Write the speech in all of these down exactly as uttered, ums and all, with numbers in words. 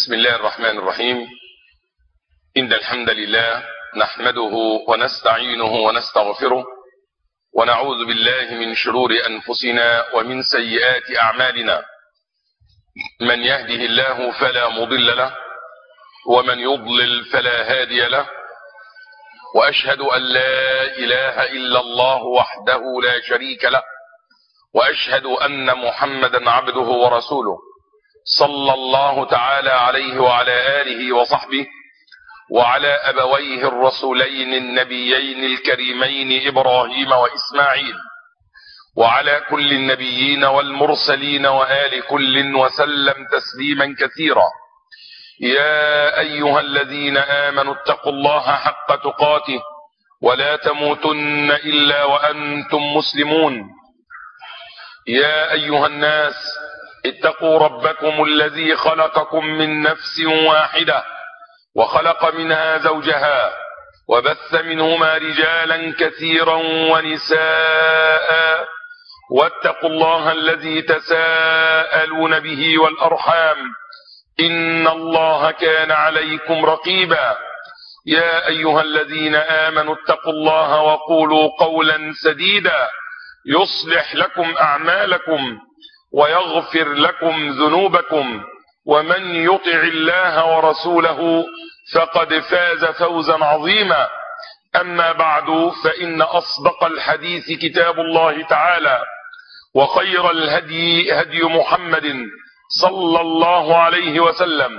بسم الله الرحمن الرحيم. إن الحمد لله نحمده ونستعينه ونستغفره ونعوذ بالله من شرور أنفسنا ومن سيئات أعمالنا. من يهده الله فلا مضل له ومن يضلل فلا هادي له، وأشهد أن لا إله إلا الله وحده لا شريك له، وأشهد أن محمدا عبده ورسوله صلى الله تعالى عليه وعلى آله وصحبه وعلى أبويه الرسولين النبيين الكريمين إبراهيم وإسماعيل، وعلى كل النبيين والمرسلين وآل كل وسلم تسليما كثيرا. يا أيها الذين آمنوا اتقوا الله حق تقاته ولا تموتن إلا وأنتم مسلمون. يا أيها الناس اتقوا ربكم الذي خلقكم من نفس واحدة وخلق منها زوجها وبث منهما رجالا كثيرا ونساء، واتقوا الله الذي تساءلون به والأرحام إن الله كان عليكم رقيبا. يا أيها الذين آمنوا اتقوا الله وقولوا قولا سديدا يصلح لكم أعمالكم ويغفر لكم ذنوبكم، ومن يطع الله ورسوله فقد فاز فوزا عظيما. أما بعد، فإن أصدق الحديث كتاب الله تعالى، وخير الهدي هدي محمد صلى الله عليه وسلم،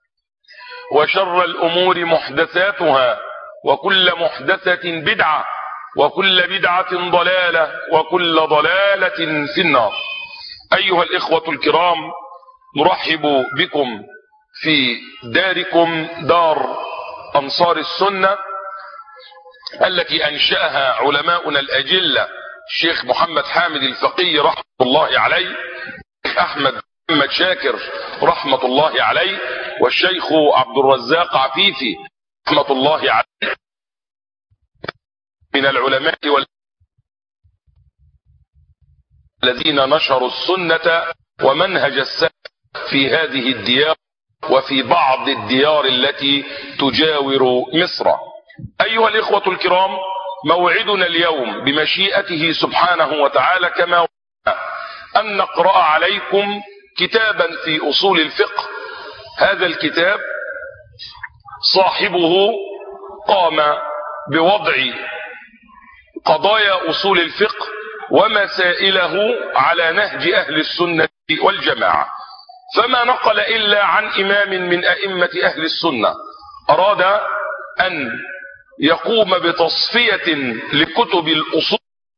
وشر الأمور محدثاتها، وكل محدثة بدعة، وكل بدعة ضلالة، وكل ضلالة في النار. أيها الإخوة الكرام، نرحب بكم في داركم دار أنصار السنة التي أنشأها علماؤنا الأجلة الشيخ محمد حامد الفقي رحمة الله عليه، أحمد محمد شاكر رحمة الله عليه، والشيخ عبد الرزاق عفيفي رحمة الله عليه، من العلماء الذين نشروا السنة ومنهج السلف في هذه الديار وفي بعض الديار التي تجاور مصر. أيها الإخوة الكرام، موعدنا اليوم بمشيئته سبحانه وتعالى كما وعدنا أن نقرأ عليكم كتابا في أصول الفقه. هذا الكتاب صاحبه قام بوضع قضايا أصول الفقه ومسائله على نهج أهل السنة والجماعة، فما نقل إلا عن إمام من أئمة أهل السنة أراد أن يقوم بتصفية لكتب الأصول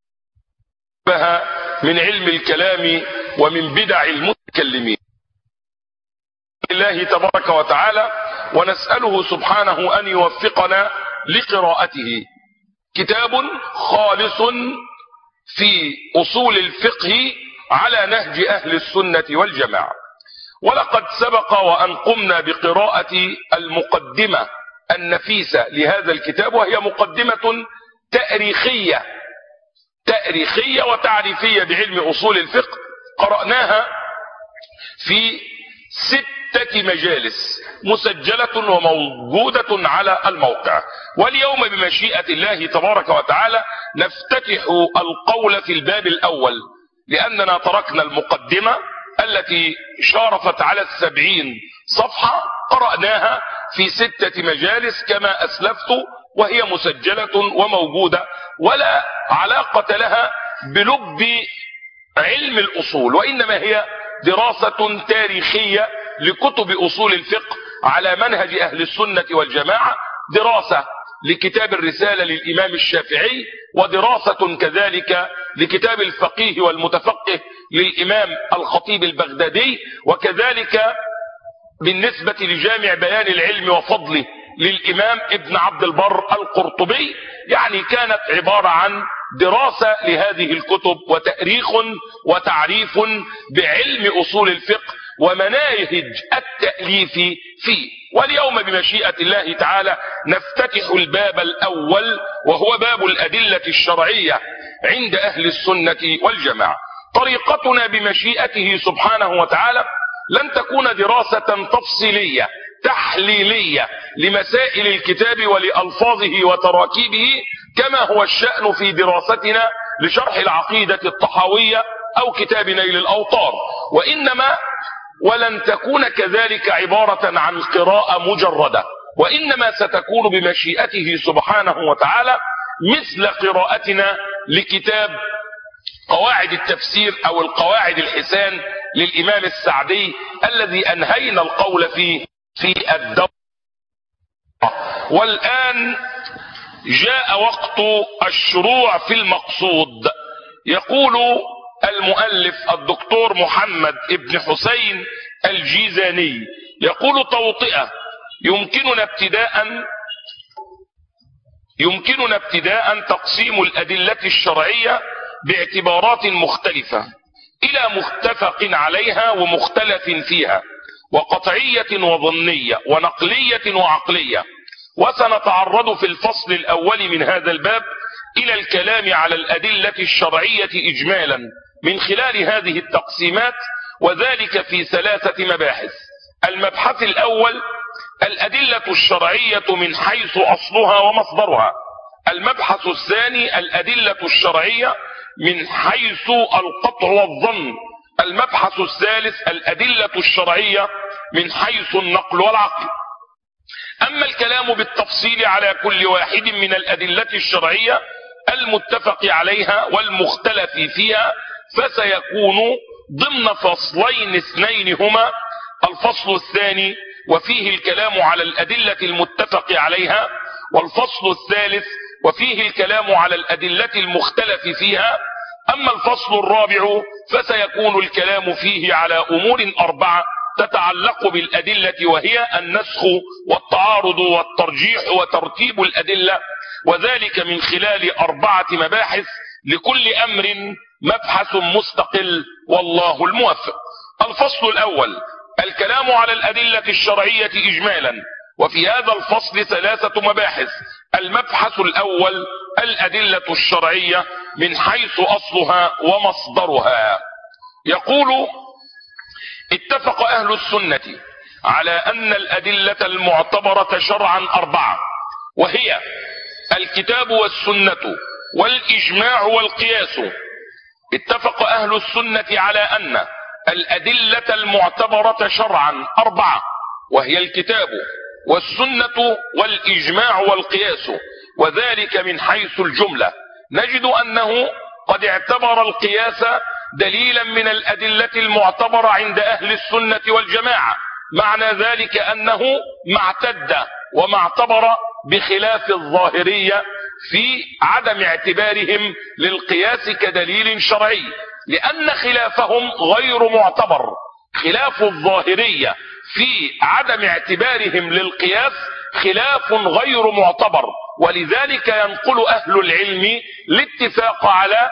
من علم الكلام ومن بدع المتكلمين الله تبارك وتعالى، ونسأله سبحانه أن يوفقنا لقراءته. كتاب خالص في أصول الفقه على نهج أهل السنة والجماعة. ولقد سبق وأن قمنا بقراءة المقدمة النفيسة لهذا الكتاب، وهي مقدمة تاريخية تاريخية وتعريفية بعلم أصول الفقه، قرأناها في ستة مجالس مسجلة وموجودة على الموقع. واليوم بمشيئة الله تبارك وتعالى نفتتح القول في الباب الأول، لأننا تركنا المقدمة التي شارفت على السبعين صفحة، قرأناها في ستة مجالس كما أسلفت، وهي مسجلة وموجودة ولا علاقة لها بلب علم الأصول، وإنما هي دراسة تاريخية لكتب أصول الفقه على منهج أهل السنة والجماعة، دراسة لكتاب الرسالة للإمام الشافعي، ودراسة كذلك لكتاب الفقيه والمتفقه للإمام الخطيب البغدادي، وكذلك بالنسبة لجامع بيان العلم وفضله للإمام ابن عبد البر القرطبي. يعني كانت عبارة عن دراسة لهذه الكتب وتأريخ وتعريف بعلم أصول الفقه ومناهج التأليف فيه. واليوم بمشيئة الله تعالى نفتتح الباب الأول، وهو باب الأدلة الشرعية عند أهل السنة والجماعة. طريقتنا بمشيئته سبحانه وتعالى لن تكون دراسة تفصيلية تحليلية لمسائل الكتاب ولألفاظه وتراكيبه كما هو الشأن في دراستنا لشرح العقيدة الطحاوية أو كتاب نيل الأوطار، وإنما ولن تكون كذلك عبارة عن قراءة مجردة، وإنما ستكون بمشيئته سبحانه وتعالى مثل قراءتنا لكتاب قواعد التفسير أو القواعد الحسان للإمام السعدي الذي أنهينا القول فيه في الدورة. والآن جاء وقت الشروع في المقصود. يقول المؤلف الدكتور محمد ابن حسين الجيزاني، يقول توطئة: يمكننا ابتداء يمكننا ابتداء تقسيم الأدلة الشرعية باعتبارات مختلفة إلى متفق عليها ومختلف فيها، وقطعية وظنية، ونقلية وعقلية. وسنتعرض في الفصل الأول من هذا الباب إلى الكلام على الأدلة الشرعية إجمالا من خلال هذه التقسيمات، وذلك في ثلاثة مباحث. المبحث الأول: الأدلة الشرعية من حيث أصلها ومصدرها. المبحث الثاني: الأدلة الشرعية من حيث القطع والظن. المبحث الثالث: الأدلة الشرعية من حيث النقل والعقل. أما الكلام بالتفصيل على كل واحد من الأدلة الشرعية المتفق عليها والمختلف فيها فسيكون ضمن فصلين اثنين هما: الفصل الثاني وفيه الكلام على الأدلة المتفق عليها، والفصل الثالث وفيه الكلام على الأدلة المختلف فيها. أما الفصل الرابع فسيكون الكلام فيه على أمور أربعة تتعلق بالأدلة، وهي النسخ والتعارض والترجيح وترتيب الأدلة، وذلك من خلال أربعة مباحث لكل أمر مبحث مستقل، والله الموفق. الفصل الأول: الكلام على الأدلة الشرعية إجمالا، وفي هذا الفصل ثلاثة مباحث. المبحث الأول: الأدلة الشرعية من حيث أصلها ومصدرها. يقول: اتفق أهل السنة على أن الأدلة المعتبرة شرعا أربعة، وهي الكتاب والسنة والإجماع والقياس. اتفق أهل السنة على أن الأدلة المعتبرة شرعا أربعة، وهي الكتاب والسنة والإجماع والقياس، وذلك من حيث الجملة. نجد أنه قد اعتبر القياس دليلا من الأدلة المعتبرة عند أهل السنة والجماعة، معنى ذلك أنه ما اعتد وما اعتبر، بخلاف الظاهرية في عدم اعتبارهم للقياس كدليل شرعي، لأن خلافهم غير معتبر. خلاف الظاهرية في عدم اعتبارهم للقياس خلاف غير معتبر، ولذلك ينقل أهل العلم الاتفاق على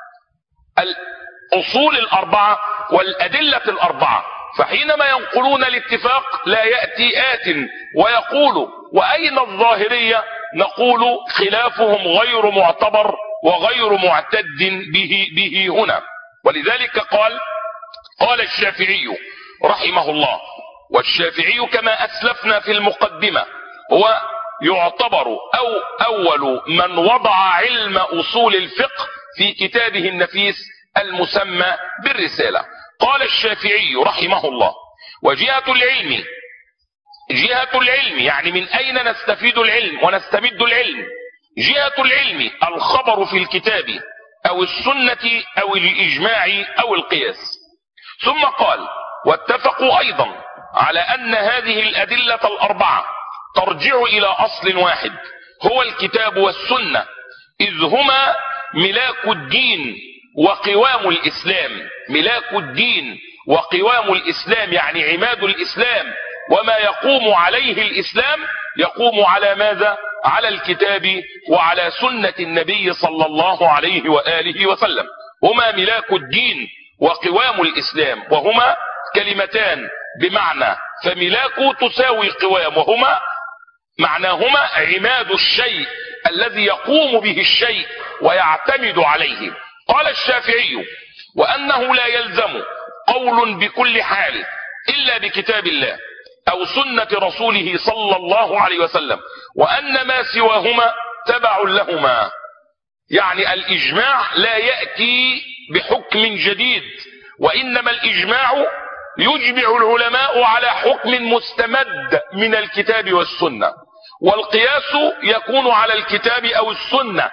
الأصول الأربعة والأدلة الأربعة. فحينما ينقلون الاتفاق لا يأتي آت ويقول: وأين الظاهرية؟ نقول: خلافهم غير معتبر وغير معتد به, به هنا. ولذلك قال قال الشافعي رحمه الله، والشافعي كما أسلفنا في المقدمة هو يعتبر أو أول من وضع علم أصول الفقه في كتابه النفيس المسمى بالرسالة. قال الشافعي رحمه الله: وجهة العلم جهة العلم يعني من أين نستفيد العلم ونستمد العلم. جهة العلم الخبر في الكتاب أو السنة أو الإجماع أو القياس. ثم قال: واتفقوا أيضا على أن هذه الأدلة الأربعة ترجع إلى أصل واحد هو الكتاب والسنة، إذ هما ملاك الدين وقوام الإسلام. ملاك الدين وقوام الإسلام يعني عماد الإسلام، وما يقوم عليه الإسلام يقوم على ماذا؟ على الكتاب وعلى سنة النبي صلى الله عليه وآله وسلم. هما ملاك الدين وقوام الإسلام، وهما كلمتان بمعنى فملاك تساوي قوام، وهما معناهما عماد الشيء الذي يقوم به الشيء ويعتمد عليه. قال الشافعي: وأنه لا يلزم قول بكل حال إلا بكتاب الله أو سنة رسوله صلى الله عليه وسلم، وأن ما سواهما تبع لهما. يعني الإجماع لا يأتي بحكم جديد، وإنما الإجماع يجمع العلماء على حكم مستمد من الكتاب والسنة، والقياس يكون على الكتاب أو السنة.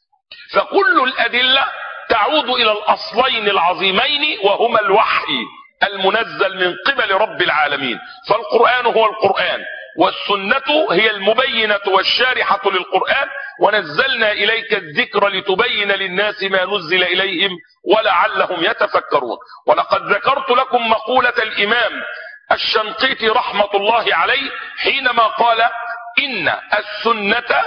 فكل الأدلة تعود إلى الأصلين العظيمين وهما الوحي المنزل من قبل رب العالمين، فالقرآن هو القرآن، والسنة هي المبينة والشارحة للقرآن، ونزلنا إليك الذكر لتبين للناس ما نزل إليهم ولعلهم يتفكرون. ولقد ذكرت لكم مقولة الإمام الشنقيطي رحمة الله عليه حينما قال إن السنة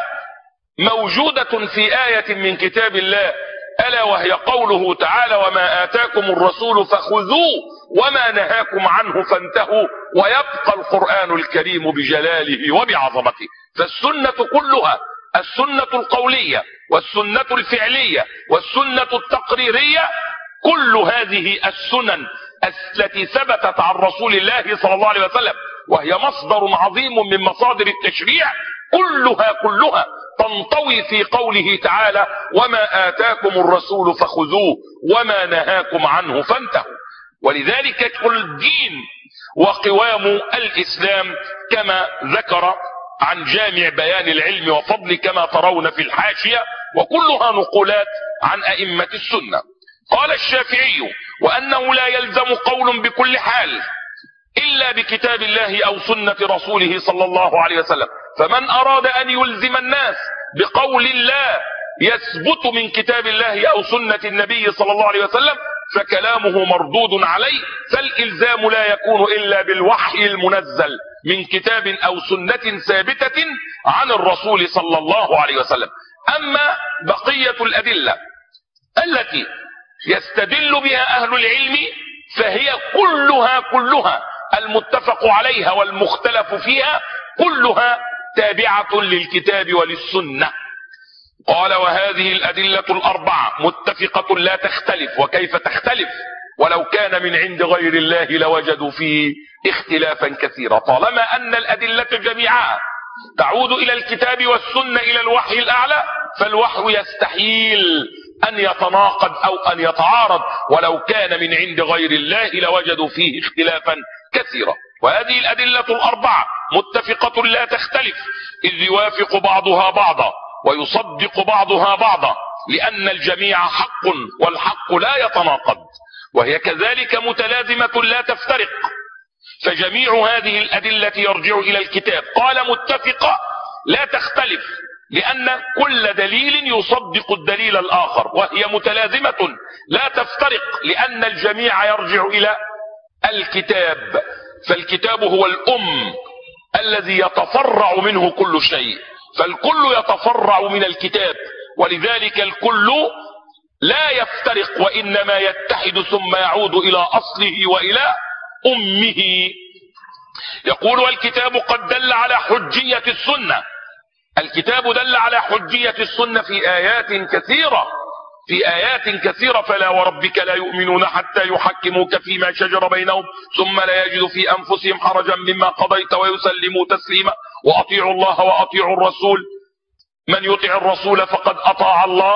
موجودة في آية من كتاب الله، ألا وهي قوله تعالى وما آتاكم الرسول فخذوه وما نهاكم عنه فانتهوا، ويبقى القرآن الكريم بجلاله وبعظمته. فالسنة كلها، السنة القولية والسنة الفعلية والسنة التقريرية، كل هذه السنن التي ثبتت عن رسول الله صلى الله عليه وسلم، وهي مصدر عظيم من مصادر التشريع، كلها كلها تنطوي في قوله تعالى وما آتاكم الرسول فخذوه وما نهاكم عنه فانتهوا. ولذلك كل الدين وقوام الإسلام كما ذكر عن جامع بيان العلم وفضل كما ترون في الحاشية، وكلها نقولات عن أئمة السنة. قال الشافعي وأنه لا يلزم قول بكل حال إلا بكتاب الله أو سنة رسوله صلى الله عليه وسلم، فمن أراد أن يلزم الناس بقول لا يثبت من كتاب الله أو سنة النبي صلى الله عليه وسلم فكلامه مردود عليه، فالإلزام لا يكون إلا بالوحي المنزل من كتاب أو سنة ثابتة عن الرسول صلى الله عليه وسلم. أما بقية الأدلة التي يستدل بها أهل العلم فهي كلها كلها المتفق عليها والمختلف فيها كلها تابعة للكتاب وللسنة. قال وهذه الأدلة الأربعة متفقة لا تختلف. وكيف تختلف؟ ولو كان من عند غير الله لوجدوا فيه اختلافا كثيرا. طالما أن الأدلة جميعها تعود إلى الكتاب والسنة إلى الوحي الأعلى، فالوحي يستحيل أن يتناقض أو أن يتعارض، ولو كان من عند غير الله لوجدوا فيه اختلافا كثيرا. وهذه الأدلة الأربعة متفقة لا تختلف، إذ يوافق بعضها بعضا ويصدق بعضها بعضا، لأن الجميع حق والحق لا يتناقض، وهي كذلك متلازمة لا تفترق. فجميع هذه الأدلة يرجع إلى الكتاب. قال متفقة لا تختلف لأن كل دليل يصدق الدليل الآخر، وهي متلازمة لا تفترق لأن الجميع يرجع إلى الكتاب، فالكتاب هو الأم الذي يتفرع منه كل شيء، فالكل يتفرع من الكتاب، ولذلك الكل لا يفترق وإنما يتحد ثم يعود إلى أصله وإلى أمه. يقول والكتاب قد دل على حجية السنة، الكتاب دل على حجية السنة في آيات كثيرة في آيات كثيرة فلا وربك لا يؤمنون حتى يحكموك فيما شجر بينهم ثم لا يجدوا في أنفسهم حرجا مما قضيت ويسلموا تسليما وأطيعوا الله وأطيعوا الرسول من يطع الرسول فقد أطاع الله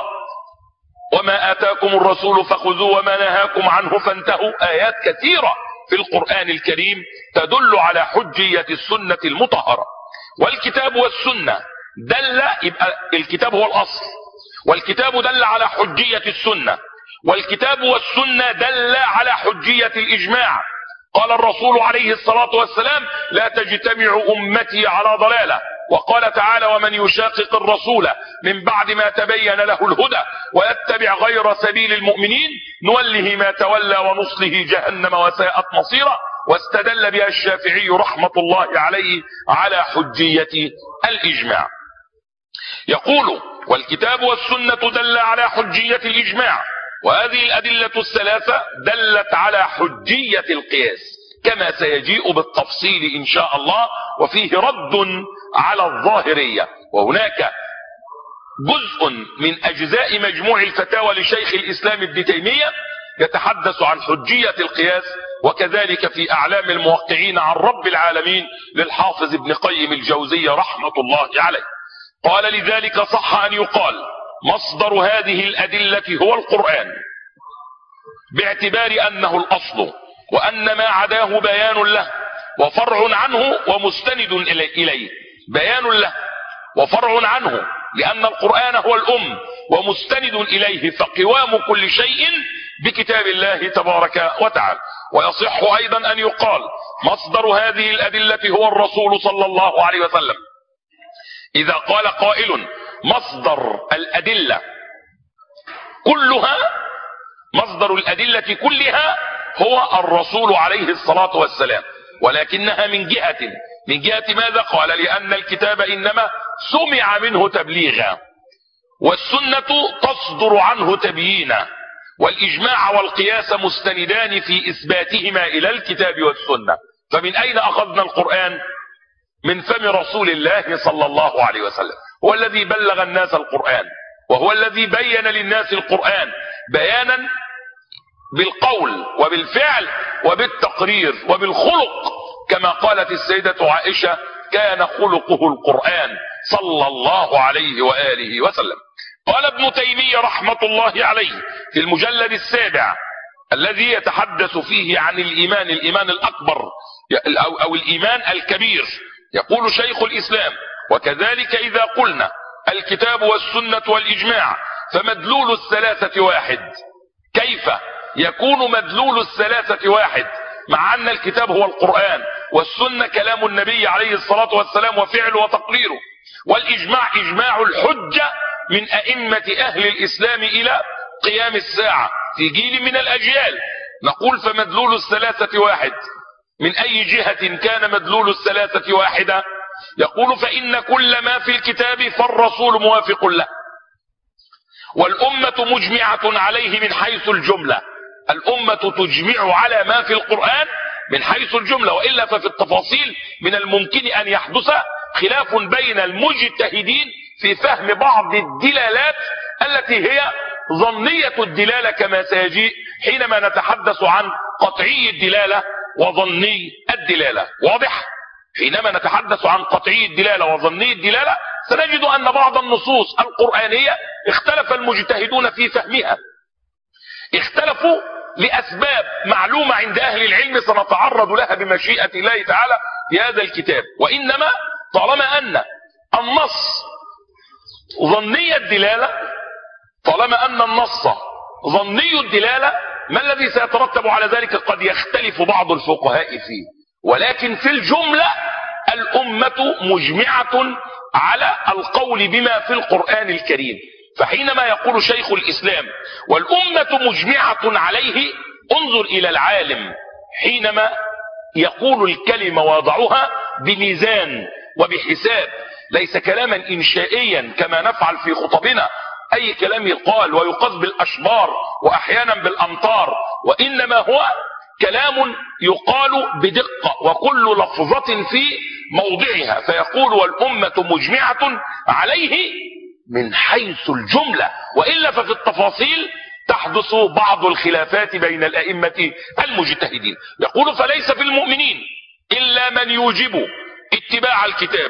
وما آتاكم الرسول فخذوه وما نهاكم عنه فانتهوا. آيات كثيرة في القرآن الكريم تدل على حجية السنة المطهرة. والكتاب والسنة دل، يبقى الكتاب هو الأصل، والكتاب دل على حجية السنة، والكتاب والسنة دل على حجية الإجماع. قال الرسول عليه الصلاة والسلام لا تجتمع أمتي على ضلالة، وقال تعالى ومن يشاقق الرسول من بعد ما تبين له الهدى ويتبع غير سبيل المؤمنين نوله ما تولى ونصله جهنم وساءت مصيرا. واستدل بها الشافعي رحمة الله عليه على حجية الإجماع. يقول والكتاب والسنة دل على حجية الإجماع، وهذه الأدلة الثلاثة دلت على حجية القياس كما سيجيء بالتفصيل إن شاء الله، وفيه رد على الظاهرية. وهناك جزء من أجزاء مجموع الفتاوى لشيخ الإسلام ابن تيمية يتحدث عن حجية القياس، وكذلك في أعلام الموقعين عن رب العالمين للحافظ ابن قيم الجوزية رحمة الله عليه. قال لذلك صح أن يقال مصدر هذه الأدلة هو القرآن، باعتبار أنه الأصل، وأن ما عداه بيان له وفرع عنه ومستند إليه. بيان له وفرع عنه، لأن القرآن هو الأم ومستند إليه، فقوام كل شيء بكتاب الله تبارك وتعالى. ويصح أيضا أن يقال مصدر هذه الأدلة هو الرسول صلى الله عليه وسلم. إذا قال قائل مصدر الأدلة كلها، مصدر الأدلة كلها هو الرسول عليه الصلاة والسلام، ولكنها من جهة من جهة ماذا؟ قال لأن الكتاب إنما سمع منه تبليغا، والسنة تصدر عنه تبيينا، والإجماع والقياس مستندان في إثباتهما إلى الكتاب والسنة. فمن أين أخذنا القرآن؟ من فم رسول الله صلى الله عليه وسلم، هو الذي بلغ الناس القرآن، وهو الذي بين للناس القرآن بيانا بالقول وبالفعل وبالتقرير وبالخلق، كما قالت السيدة عائشة كان خلقه القرآن صلى الله عليه وآله وسلم. قال ابن تيمية رحمة الله عليه في المجلد السابع الذي يتحدث فيه عن الإيمان الإيمان الأكبر أو, أو الإيمان الكبير، يقول شيخ الإسلام: وكذلك إذا قلنا الكتاب والسنة والإجماع فمدلول الثلاثة واحد. كيف يكون مدلول الثلاثة واحد مع أن الكتاب هو القرآن والسنة كلام النبي عليه الصلاة والسلام وفعله وتقريره، والإجماع إجماع الحجة من أئمة أهل الإسلام إلى قيام الساعة في جيل من الأجيال؟ نقول فمدلول الثلاثة واحد. من أي جهة كان مدلول الثلاثة واحدة؟ يقول فإن كل ما في الكتاب فالرسول موافق له، والأمة مجمعة عليه من حيث الجملة. الأمة تجمع على ما في القرآن من حيث الجملة، وإلا ففي التفاصيل من الممكن أن يحدث خلاف بين المجتهدين في فهم بعض الدلالات التي هي ظنية الدلالة، كما سيجيء حينما نتحدث عن قطعي الدلالة وظني الدلالة. واضح؟ حينما نتحدث عن قطعي الدلالة وظني الدلالة سنجد أن بعض النصوص القرآنية اختلف المجتهدون في فهمها، اختلفوا لأسباب معلومة عند أهل العلم سنتعرض لها بمشيئة الله تعالى في هذا الكتاب. وإنما طالما أن النص ظني الدلالة، طالما أن النص ظني الدلالة، ما الذي سيترتب على ذلك؟ قد يختلف بعض الفقهاء فيه، ولكن في الجملة الأمة مجمعة على القول بما في القرآن الكريم. فحينما يقول شيخ الإسلام والأمة مجمعة عليه، انظر إلى العالم حينما يقول الكلمة وضعها بميزان وبحساب، ليس كلاما إنشائيا كما نفعل في خطبنا، أي كلام يقال ويقاس بالأشبار وأحيانا بالأمطار، وإنما هو كلام يقال بدقة وكل لفظة في موضعها. فيقول والأمة مجمعة عليه من حيث الجملة، وإلا ففي التفاصيل تحدث بعض الخلافات بين الأئمة المجتهدين. يقول فليس في المؤمنين إلا من يوجب اتباع الكتاب،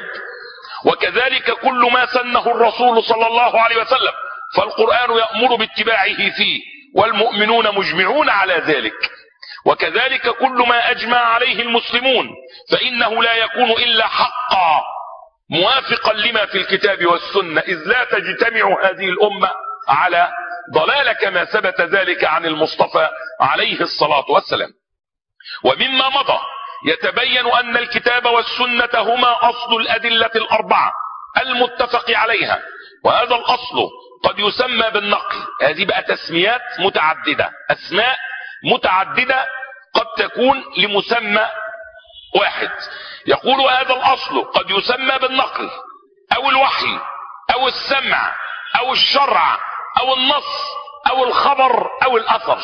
وكذلك كل ما سنه الرسول صلى الله عليه وسلم فالقرآن يأمر باتباعه فيه، والمؤمنون مجمعون على ذلك. وكذلك كل ما أجمع عليه المسلمون فإنه لا يكون إلا حقا موافقا لما في الكتاب والسنة، إذ لا تجتمع هذه الأمة على ضلالة كما ثبت ذلك عن المصطفى عليه الصلاة والسلام. ومما مضى يتبين أن الكتاب والسنة هما أصل الأدلة الأربعة المتفق عليها، وهذا الأصل قد يسمى بالنقل. هذه بقى تسميات متعددة، أسماء متعددة قد تكون لمسمى واحد. يقول هذا الأصل قد يسمى بالنقل أو الوحي أو السمع أو الشرع أو النص أو الخبر أو الأثر.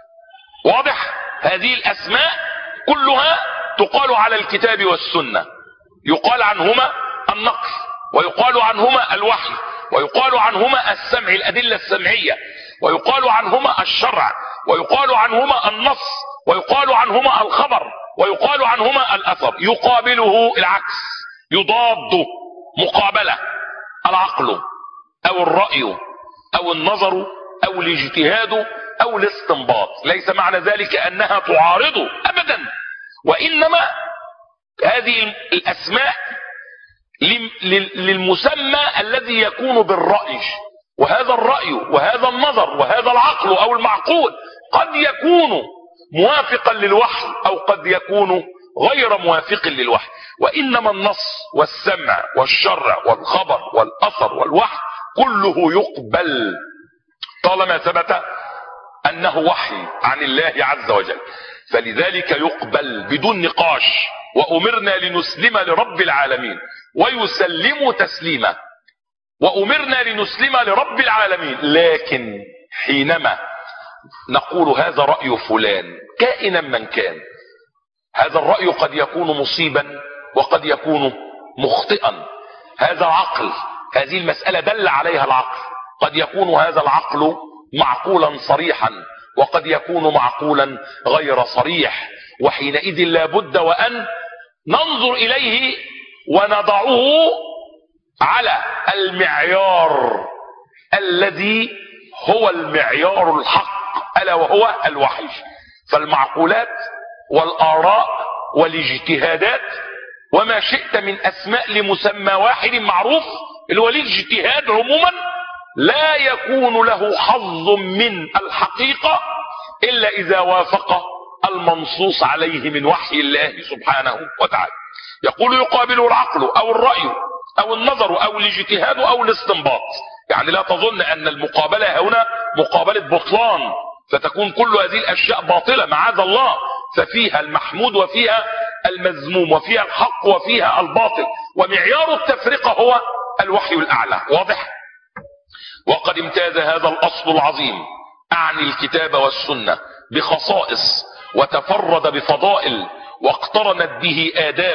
واضح؟ هذه الأسماء كلها تقال على الكتاب والسنة، يقال عنهما النقل، ويقال عنهما الوحي، ويقال عنهما السمع، الأدلة السمعية. ويقال عنهما الشرع، ويقال عنهما النص، ويقال عنهما الخبر، ويقال عنهما الأثر. يقابله العكس، يضاد مقابلة العقل أو الرأي أو النظر أو الاجتهاد أو الاستنباط. ليس معنى ذلك أنها تعارض أبدا، وإنما هذه الأسماء للمسمى الذي يكون بالرأي، وهذا الرأي وهذا النظر وهذا العقل أو المعقول قد يكون موافقا للوحي أو قد يكون غير موافق للوحي. وإنما النص والسمع والشرع والخبر والأثر والوحي كله يقبل طالما ثبت أنه وحي عن الله عز وجل، فلذلك يقبل بدون نقاش. وأمرنا لنسلم لرب العالمين ويسلم تسليما، وأمرنا لنسلم لرب العالمين. لكن حينما نقول هذا رأي فلان كائنا من كان، هذا الرأي قد يكون مصيبا وقد يكون مخطئا. هذا عقل، هذه المسألة دل عليها العقل، قد يكون هذا العقل معقولا صريحا وقد يكون معقولا غير صريح، وحينئذ لا بد وأن ننظر إليه ونضعه على المعيار الذي هو المعيار الحق، ألا وهو الوحي. فالمعقولات والآراء والاجتهادات وما شئت من أسماء لمسمى واحد معروف اللي هو الاجتهاد عموما لا يكون له حظ من الحقيقة إلا إذا وافق المنصوص عليه من وحي الله سبحانه وتعالى. يقول يقابله العقل أو الرأي أو النظر أو الاجتهاد أو الاستنباط. يعني لا تظن أن المقابلة هنا مقابلة بطلان فتكون كل هذه الأشياء باطلة، معاذ الله، ففيها المحمود وفيها المذموم وفيها الحق وفيها الباطل، ومعيار التفرقة هو الوحي الأعلى. واضح؟ وقد امتاز هذا الأصل العظيم أعني الكتاب والسنة بخصائص وتفرد بفضائل واقترنت به آداب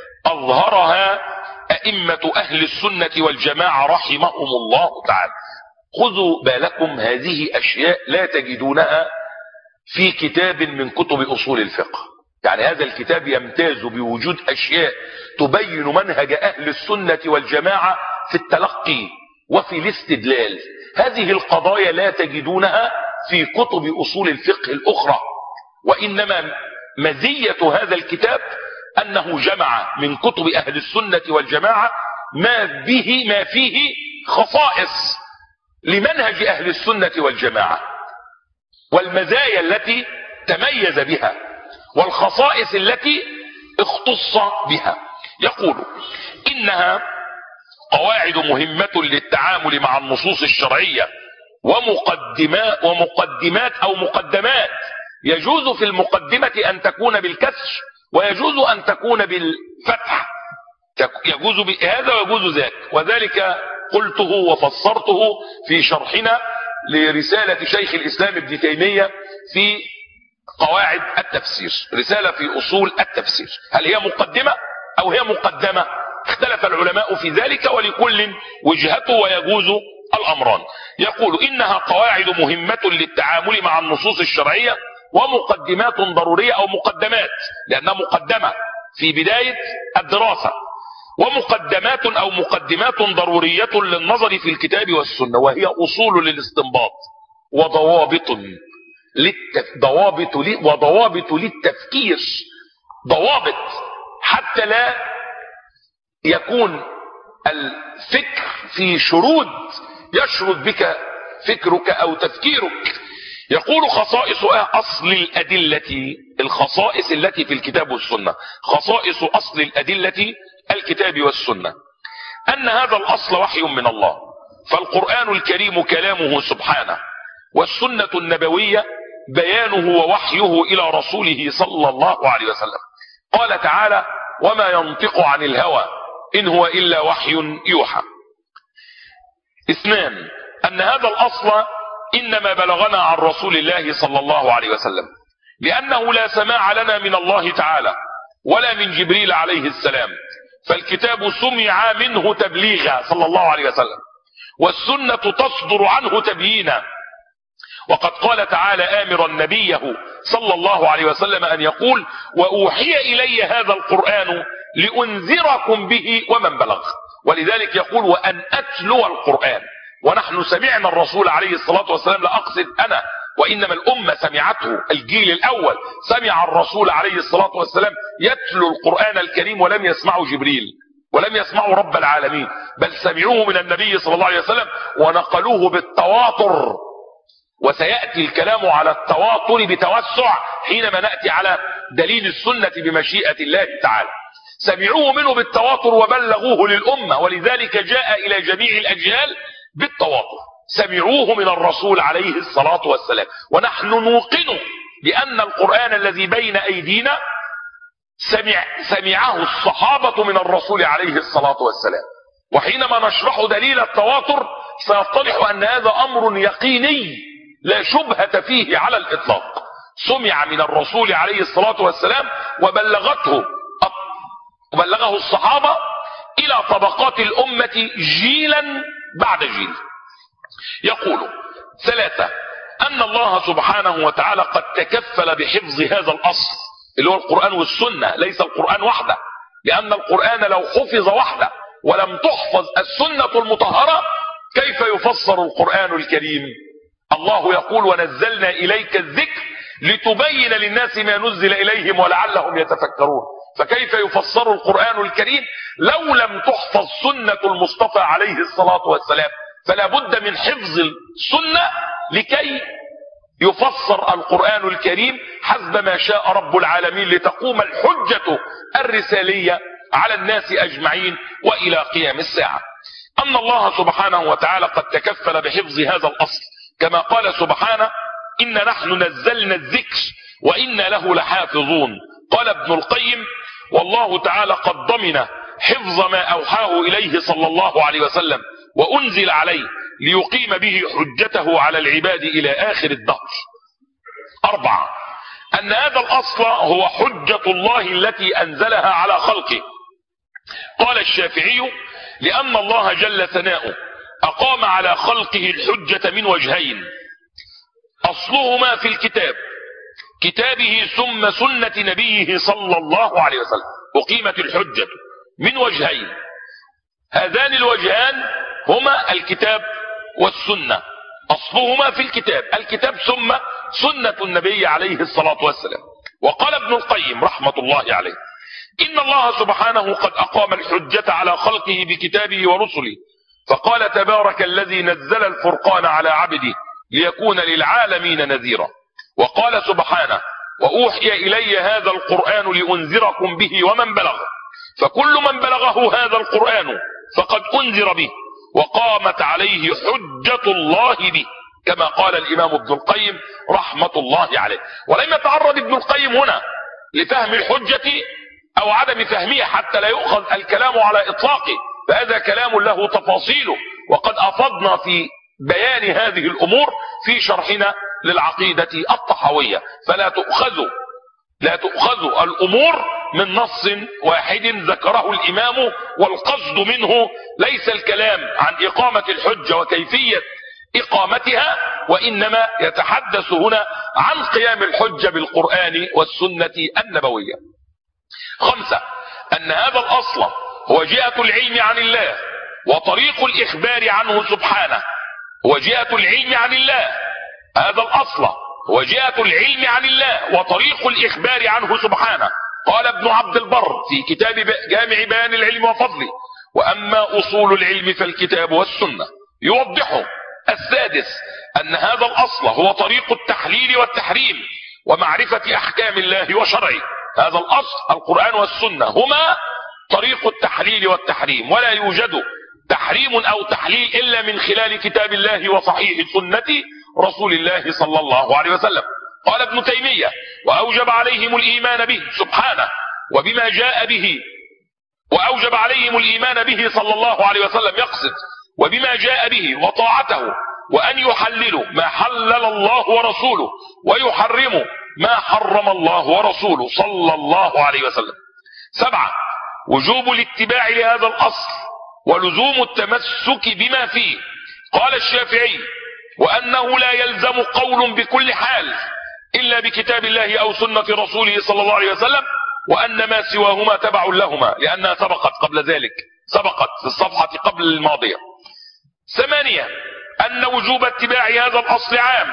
أظهرها أئمة أهل السنة والجماعة رحمهم الله تعالى. خذوا بالكم، هذه أشياء لا تجدونها في كتاب من كتب أصول الفقه. يعني هذا الكتاب يمتاز بوجود أشياء تبين منهج أهل السنة والجماعة في التلقي وفي الاستدلال. هذه القضايا لا تجدونها في كتب أصول الفقه الأخرى، وإنما مزية هذا الكتاب أنه جمع من كتب أهل السنة والجماعة ما به ما فيه خصائص لمنهج أهل السنة والجماعة، والمزايا التي تميز بها والخصائص التي اختص بها. يقول إنها قواعد مهمة للتعامل مع النصوص الشرعية ومقدمات ومقدمات أو مقدمات. يجوز في المقدمة أن تكون بالكسر ويجوز أن تكون بالفتح، يجوز بهذا ويجوز ذاك، وذلك قلته وفسرته في شرحنا لرسالة شيخ الإسلام ابن تيمية في قواعد التفسير، رسالة في أصول التفسير. هل هي مقدمة أو هي مقدمة؟ اختلف العلماء في ذلك، ولكل وجهته ويجوز الأمران. يقول إنها قواعد مهمة للتعامل مع النصوص الشرعية ومقدمات ضرورية أو مقدمات، لأنها مقدمة في بداية الدراسة، ومقدمات أو مقدمات ضرورية للنظر في الكتاب والسنة، وهي أصول للاستنباط وضوابط للتف... ضوابط ل... وضوابط للتفكير، ضوابط حتى لا يكون الفكر في شرود يشرد بك فكرك أو تفكيرك. يقول خصائص أصل الأدلة، الخصائص التي في الكتاب والسنة، خصائص أصل الأدلة الكتاب والسنة، أن هذا الأصل وحي من الله، فالقرآن الكريم كلامه سبحانه، والسنة النبوية بيانه ووحيه إلى رسوله صلى الله عليه وسلم. قال تعالى: وما ينطق عن الهوى إن هو إلا وحي يوحى. اثنان، أن هذا الأصل إنما بلغنا عن رسول الله صلى الله عليه وسلم، لأنه لا سماع لنا من الله تعالى ولا من جبريل عليه السلام، فالكتاب سمع منه تبليغا صلى الله عليه وسلم، والسنة تصدر عنه تبيينا، وقد قال تعالى آمرا نبيه صلى الله عليه وسلم أن يقول: وأوحي إلي هذا القرآن لأنذركم به ومن بلغ. ولذلك يقول: وأن أتلو القرآن. ونحن سمعنا الرسول عليه الصلاة والسلام، لا أقصد أنا وإنما الأمة سمعته، الجيل الأول سمع الرسول عليه الصلاة والسلام يتلو القرآن الكريم، ولم يسمعوا جبريل ولم يسمعوا رب العالمين، بل سمعوه من النبي صلى الله عليه وسلم ونقلوه بالتواتر. وسيأتي الكلام على التواتر بتوسع حينما نأتي على دليل السنة بمشيئة الله تعالى. سمعوه منه بالتواتر وبلغوه للأمة، ولذلك جاء إلى جميع الأجيال بالتواتر. سمعوه من الرسول عليه الصلاة والسلام، ونحن نوقن بأن القرآن الذي بين أيدينا سمع سمعه الصحابة من الرسول عليه الصلاة والسلام. وحينما نشرح دليل التواتر سيتضح أن هذا أمر يقيني لا شبهة فيه على الإطلاق. سمع من الرسول عليه الصلاة والسلام وبلغته وبلغه الصحابة إلى طبقات الأمة جيلا بعد جيل. يقول: ثلاثة: أن الله سبحانه وتعالى قد تكفل بحفظ هذا الأصل اللي هو القرآن والسنة، ليس القرآن وحده، لأن القرآن لو حفظ وحده ولم تحفظ السنة المطهرة كيف يفسر القرآن الكريم؟ الله يقول: ونزلنا إليك الذكر لتبين للناس ما نزل إليهم ولعلهم يتفكرون. فكيف يفسر القرآن الكريم لو لم تحفظ سنة المصطفى عليه الصلاة والسلام؟ فلا بد من حفظ السنة لكي يفسر القرآن الكريم حسب ما شاء رب العالمين، لتقوم الحجة الرسالية على الناس أجمعين وإلى قيام الساعة. أن الله سبحانه وتعالى قد تكفل بحفظ هذا الأصل، كما قال سبحانه: إن نحن نزلنا الذكر وإنا له لحافظون. قال ابن القيم: والله تعالى قد ضمن حفظ ما أوحاه إليه صلى الله عليه وسلم وأنزل عليه ليقيم به حجته على العباد إلى آخر الدهر. أربعة: أن هذا الأصل هو حجة الله التي أنزلها على خلقه. قال الشافعي: لأن الله جل ثناؤه أقام على خلقه الحجة من وجهين: أصلهما في الكتاب كتابه ثم سنة نبيه صلى الله عليه وسلم. أقيمت الحجة من وجهين، هذان الوجهان هما الكتاب والسنة. أصلهما في الكتاب، الكتاب ثم سنة النبي عليه الصلاة والسلام. وقال ابن القيم رحمة الله عليه: إن الله سبحانه قد أقام الحجة على خلقه بكتابه ورسله، فقال: تبارك الذي نزل الفرقان على عبده ليكون للعالمين نذيرا. وقال سبحانه: وأوحي إلي هذا القرآن لأنذركم به ومن بلغ. فكل من بلغه هذا القرآن فقد أنذر به وقامت عليه حجة الله به، كما قال الإمام ابن القيم رحمة الله عليه. ولم يتعرض ابن القيم هنا لفهم الحجة أو عدم فهمها حتى لا يؤخذ الكلام على إطلاقه، فهذا كلام له تفاصيله، وقد أفضنا في بيان هذه الأمور في شرحنا للعقيدة الطحاوية. فلا تؤخذ لا تؤخذ الأمور من نص واحد ذكره الإمام، والقصد منه ليس الكلام عن إقامة الحجة وكيفية إقامتها، وإنما يتحدث هنا عن قيام الحجة بالقرآن والسنة النبوية. خمسة: أن هذا الأصل هو جهة العلم عن الله وطريق الإخبار عنه سبحانه. هو جهة العلم عن الله، هذا الأصل هو جهة العلم عن الله وطريق الإخبار عنه سبحانه. قال ابن عبد البر في كتاب جامع بيان العلم وفضله: وأما أصول العلم فالكتاب والسنة. يوضحه. السادس: أن هذا الأصل هو طريق التحليل والتحريم ومعرفة أحكام الله وشرعه. هذا الأصل القرآن والسنة هما طريق التحليل والتحريم، ولا يوجد تحريم أو تحليل إلا من خلال كتاب الله وصحيح سنة رسول الله صلى الله عليه وسلم. قال ابن تيمية: وأوجب عليهم الإيمان به سبحانه وبما جاء به، وأوجب عليهم الإيمان به صلى الله عليه وسلم، يقصد وبما جاء به وطاعته، وأن يحللوا ما حلل الله ورسوله ويحرموا ما حرم الله ورسوله صلى الله عليه وسلم. سبعة: وجوب الاتباع لهذا الأصل ولزوم التمسك بما فيه. قال الشافعي: وأنه لا يلزم قول بكل حال إلا بكتاب الله أو سنة رسوله صلى الله عليه وسلم، وأن ما سواهما تبع لهما، لأنها سبقت قبل ذلك، سبقت في الصفحة قبل الماضية. ثمانية، أن وجوب اتباع هذا الأصل عام،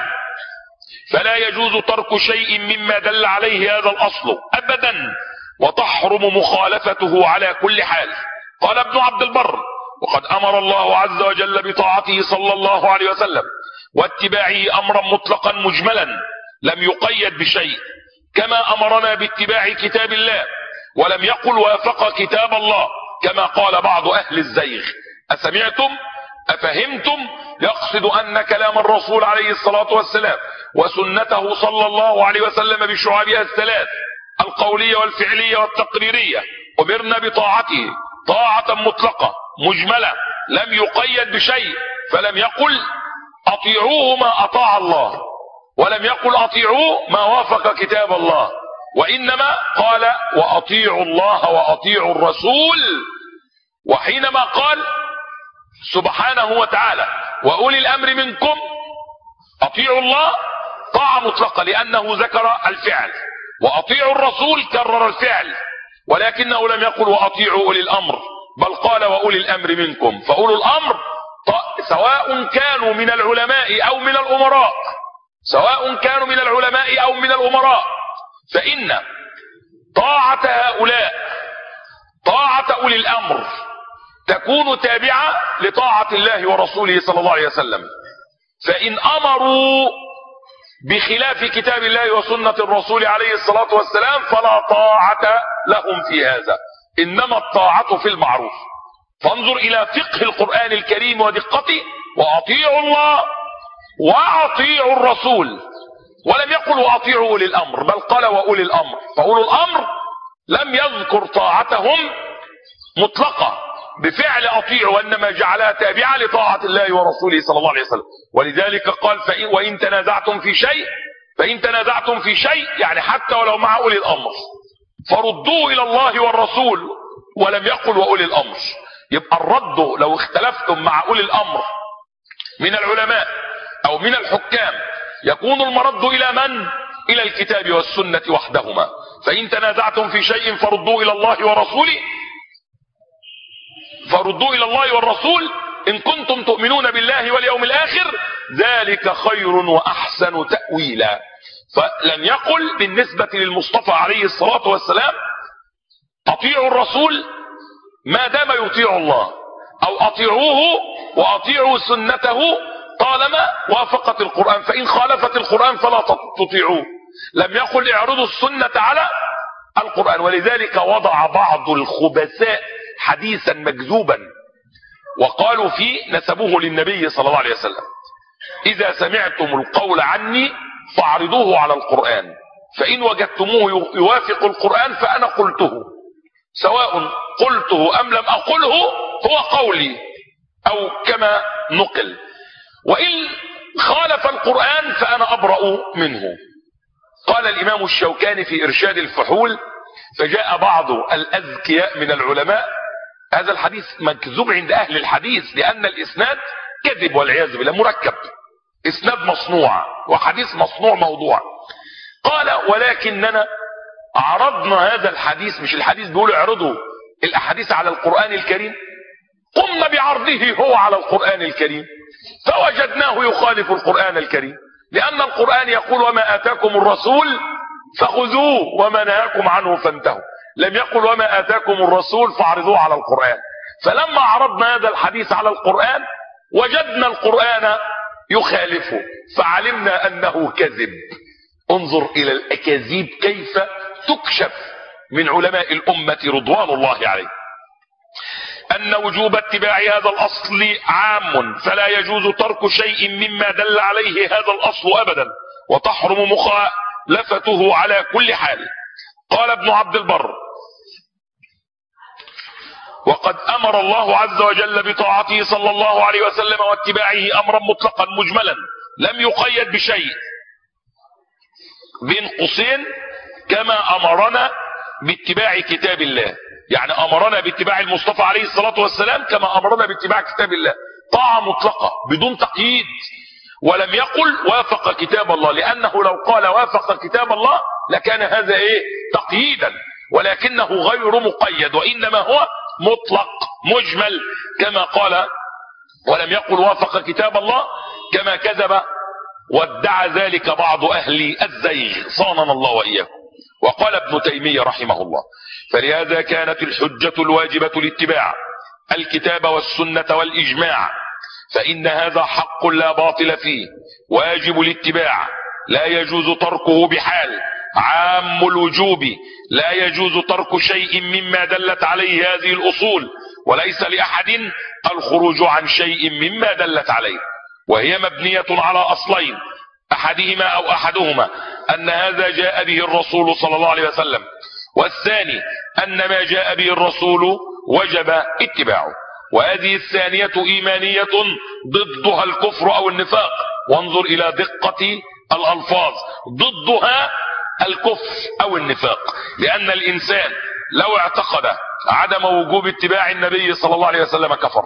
فلا يجوز ترك شيء مما دل عليه هذا الأصل أبدا، وتحرم مخالفته على كل حال. قال ابن عبد البر: وقد أمر الله عز وجل بطاعته صلى الله عليه وسلم واتباعه أمرا مطلقا مجملا لم يقيد بشيء، كما أمرنا باتباع كتاب الله، ولم يقل وافق كتاب الله كما قال بعض أهل الزيغ. أسمعتم أفهمتم؟ يقصد أن كلام الرسول عليه الصلاة والسلام وسنته صلى الله عليه وسلم بشعابها الثلاث القولية والفعلية والتقريرية أمرنا بطاعته طاعة مطلقة مجملة لم يقيد بشيء، فلم يقل أطيعوه ما أطاع الله، ولم يقل أطيعوه ما وافق كتاب الله، وإنما قال وأطيعوا الله وأطيعوا الرسول. وحينما قال سبحانه وتعالى وأولي الأمر منكم، أطيعوا الله طاعة مطلقة لأنه ذكر الفعل، وأطيعوا الرسول كرر الفعل، ولكنه لم يقل وأطيعوا أولي الأمر، بل قال وأولي الأمر منكم. فأولو الأمر سواء كانوا من العلماء أو من الأمراء، سواء كانوا من العلماء أو من الأمراء، فإن طاعة هؤلاء طاعة أولي الأمر تكون تابعة لطاعة الله ورسوله صلى الله عليه وسلم. فإن أمروا بخلاف كتاب الله وسنة الرسول عليه الصلاة والسلام فلا طاعة لهم في هذا، إنما الطاعة في المعروف. فانظر إلى فقه القرآن الكريم ودقته: وأطيعوا الله وأطيعوا الرسول، ولم يقل وأطيعوا أولي الأمر، بل قال وأولي الأمر. فأولو الأمر لم يذكر طاعتهم مطلقة بفعل أطيعوا، وإنما جعلها تابعة لطاعة الله ورسوله صلى الله عليه وسلم. ولذلك قال فإن وإن تنازعتم في شيء فإن تنازعتم في شيء يعني حتى ولو مع أولي الأمر فردوه إلى الله والرسول، ولم يقل وأولي الأمر. يبقى الرد لو اختلفتم مع أولي الأمر من العلماء أو من الحكام يكون المرد إلى من؟ إلى الكتاب والسنة وحدهما. فإن تنازعتم في شيء فردوه إلى الله ورسوله فردوا إلى الله والرسول إن كنتم تؤمنون بالله واليوم الآخر، ذلك خير وأحسن تأويلا. فلم يقل بالنسبة للمصطفى عليه الصلاة والسلام أطيعوا الرسول ما دام يطيع الله، أو أطيعوه وأطيعوا سنته طالما وافقت القرآن، فإن خالفت القرآن فلا تطيعوه. لم يقل اعرضوا السنة على القرآن. ولذلك وضع بعض الخبثاء حديثا مكذوبا وقالوا فيه نسبوه للنبي صلى الله عليه وسلم: إذا سمعتم القول عني فاعرضوه على القرآن، فإن وجدتموه يوافق القرآن فأنا قلته، سواء قلته أم لم أقله هو قولي أو كما نقل، وإن خالف القرآن فأنا أبرأ منه. قال الإمام الشوكاني في إرشاد الفحول: فجاء بعض الأذكياء من العلماء هذا الحديث مكذوب عند أهل الحديث، لأن الإسناد كذب والعياذ بالله، مركب، إسناد مصنوع وحديث مصنوع موضوع. قال: ولكننا عرضنا هذا الحديث، مش الحديث بيقولوا اعرضوا الأحاديث على القرآن الكريم، قمنا بعرضه هو على القرآن الكريم فوجدناه يخالف القرآن الكريم، لأن القرآن يقول: وما آتاكم الرسول فخذوه وما نهاكم عنه فانتهوا. لم يقل وما آتاكم الرسول فاعرضوه على القرآن. فلما عرضنا هذا الحديث على القرآن وجدنا القرآن يخالفه فعلمنا أنه كذب. انظر إلى الأكاذيب كيف تكشف من علماء الأمة رضوان الله عليه. أن وجوب اتباع هذا الأصل عام، فلا يجوز ترك شيء مما دل عليه هذا الأصل أبدا، وتحرم مخالفته على كل حال. قال ابن عبد البر: وقد أمر الله عز وجل بطاعته صلى الله عليه وسلم واتباعه أمرا مطلقا مجملا لم يقيد بشيء، بين قوسين كما أمرنا باتباع كتاب الله، يعني أمرنا باتباع المصطفى عليه الصلاة والسلام كما أمرنا باتباع كتاب الله، طاعة مطلقة بدون تقييد. ولم يقل وافق كتاب الله، لأنه لو قال وافق كتاب الله لكان هذا ايه تقييدا، ولكنه غير مقيد، وإنما هو مطلق مجمل كما قال ولم يقل وافق كتاب الله، كما كذب وادعى ذلك بعض أهل الزيغ صاننا الله وإياكم. وقال ابن تيمية رحمه الله: فلهذا كانت الحجة الواجبة الاتباع الكتاب والسنة والإجماع، فإن هذا حق لا باطل فيه، واجب الاتباع لا يجوز تركه بحال، عام الوجوب لا يجوز ترك شيء مما دلت عليه هذه الأصول، وليس لأحد الخروج عن شيء مما دلت عليه، وهي مبنية على أصلين: أحدهما أو أحدهما أن هذا جاء به الرسول صلى الله عليه وسلم، والثاني أن ما جاء به الرسول وجب اتباعه. وهذه الثانية إيمانية ضدها الكفر أو النفاق، وانظر إلى دقة الألفاظ، ضدها الكفر أو النفاق، لأن الإنسان لو اعتقد عدم وجوب اتباع النبي صلى الله عليه وسلم كفر،